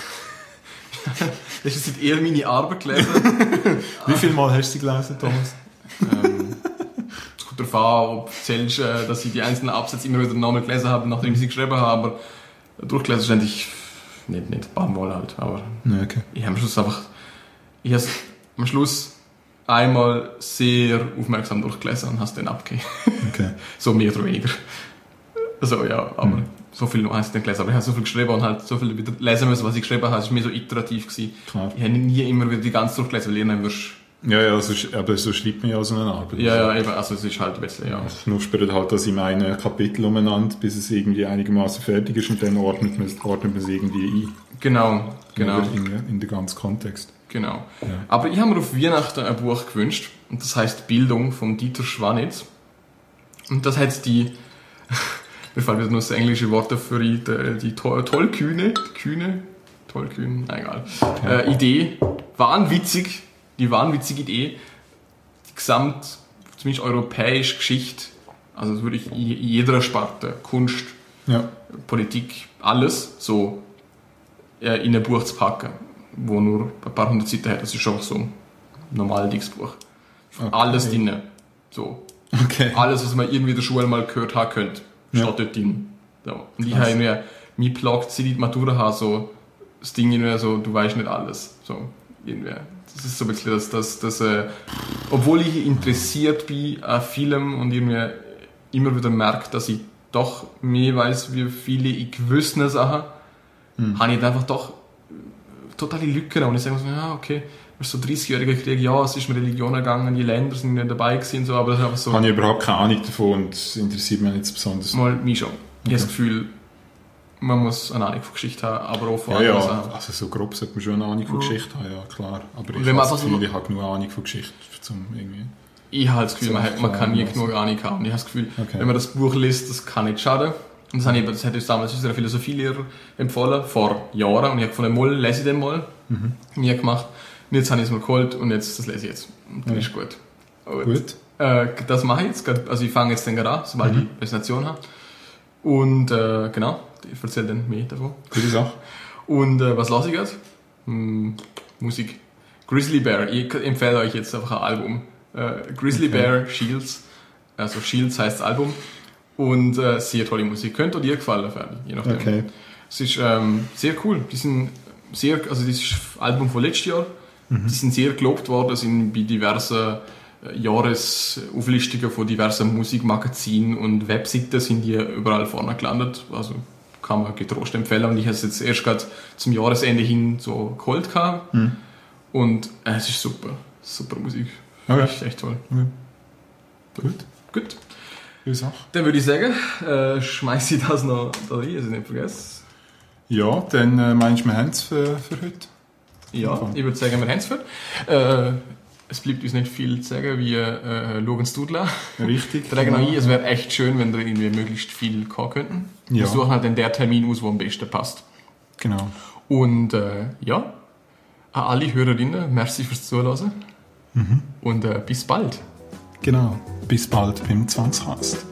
Das ist jetzt eher meine Arbeit gelesen. Wie viel Mal hast du sie gelesen, Thomas? ähm, es kommt darauf an, ob du zählst, dass ich die einzelnen Absätze immer wieder nochmal gelesen habe, nachdem ich sie geschrieben habe, aber durchgelesen ständig nicht, nicht ein paar Mal halt, aber ja, okay. ich habe am Schluss einfach ich habe am Schluss einmal sehr aufmerksam durchgelesen und habe es dann abgegeben. Okay. So mehr oder weniger. Also ja, aber mhm. so viel habe ich nicht gelesen. Aber ich habe so viel geschrieben und halt so viel wieder lesen müssen, was ich geschrieben habe. Es war mehr so iterativ gewesen. Klar. Ich habe nie immer wieder die ganze durchgelesen, weil irgendwann wirst ja, ja, also, aber so schreibt man ja so eine Arbeit. Ja, ja, eben, also es ist halt ein bisschen, ja. Ich knuspere halt das in einem Kapitel umeinander, bis es irgendwie einigermaßen fertig ist und dann ordnet man, ordnet man es irgendwie ein. Genau, genau. In, in den ganzen Kontext. Genau. Ja. Aber ich habe mir auf Weihnachten ein Buch gewünscht und das heißt Bildung von Dieter Schwanitz. Und das hat die, mir fallen wieder nur das englische Wort dafür, die, die tollkühne, kühne, tollkühn, egal, okay. äh, Idee, wahnwitzig, die wahnwitzige Idee, die gesamt, zumindest europäische Geschichte, also das würde ich in jeder Sparte, Kunst, ja. Politik, alles so äh, in ein Buch zu packen, wo nur ein paar hundert Seiten hat. Das ist schon so ein normales dickes Buch. Okay. Alles drin. So. Okay. Alles, was man irgendwie in der Schule mal gehört haben könnte, steht ja. dort drin. So. Und ich habe irgendwie, mich plagt, seit ich die Matura habe, so das Ding irgendwie so, du weißt nicht alles. So, irgendwie. Das ist so ein bisschen das, das, das äh, obwohl ich interessiert bin an Filmen und irgendwie immer wieder merke, dass ich doch mehr weiß, wie viele in gewissen Sachen, hm. habe ich einfach doch totale Lücken. Und ich sage so, ja, okay, so dreißigjähriger Krieg, ja, es ist mit Religion gegangen, die Länder sind nicht dabei gewesen, so, aber das ist einfach so. Habe ich überhaupt keine Ahnung davon und es interessiert mich nicht besonders. Mal mich schon. Okay. Ich habe das Gefühl, man muss eine Ahnung von Geschichte haben, aber auch von ja, anderen ja. Sachen. Also so grob sollte man schon eine Ahnung von Geschichte haben, ja klar. Aber ich habe das Gefühl, so ich habe genug Ahnung von Geschichte, um irgendwie... Ich habe das Gefühl, man, hat, man kann nie genug Ahnung haben. Ich habe das Gefühl, okay. wenn man das Buch liest, das kann nicht schaden. Und das, habe ich, das hat uns damals unserer Philosophielehrer empfohlen, vor Jahren. Und ich habe gefunden, mal lese ich den mal. Mhm. Nie gemacht. Und jetzt habe ich es mal geholt und jetzt, das lese ich jetzt. Und dann ja. ist gut. Und, gut. Äh, das mache ich jetzt. Also ich fange jetzt dann gerade an, sobald mhm. ich die Präsentation habe. Und äh, genau, ich erzähle dann mehr davon. Gute Sache. Und äh, was lasse ich jetzt? Hm, Musik. Grizzly Bear. Ich empfehle euch jetzt einfach ein Album. Äh, Grizzly okay. Bear Shields. Also Shields heißt das Album. Und äh, sehr tolle Musik. Könnte dir gefallen, Ferdi, je nachdem. Okay. Es ist ähm, sehr cool. Die sind sehr, also das ist das Album von letztes Jahr. Mhm. Die sind sehr gelobt worden, sind bei diversen äh, Jahresauflistungen von diversen Musikmagazinen und Webseiten sind die überall vorne gelandet. Also kann man getrost empfehlen. Und ich habe es jetzt erst gerade zum Jahresende hin so geholt gehabt. Mhm. Und äh, es ist super. Super Musik. Okay. Ist echt toll. Okay. Gut. Gut. Sache. Dann würde ich sagen, äh, schmeiße ich das noch da rein, dass ich nicht vergesse. Ja, dann äh, meinst du, wir haben es für, für heute? Ja, ich würde sagen, wir haben es für heute. Äh, es bleibt uns nicht viel zu sagen, wie äh, schauen es Dudler. Richtig. Tragen noch ein, es wäre echt schön, wenn wir irgendwie möglichst viel kommen könnten. Ja. Wir suchen halt dann der Termin aus, der am besten passt. Genau. Und äh, ja, an alle Hörerinnen, merci fürs Zuhören. Mhm. Und äh, bis bald. Genau, bis bald beim zwanzigcast.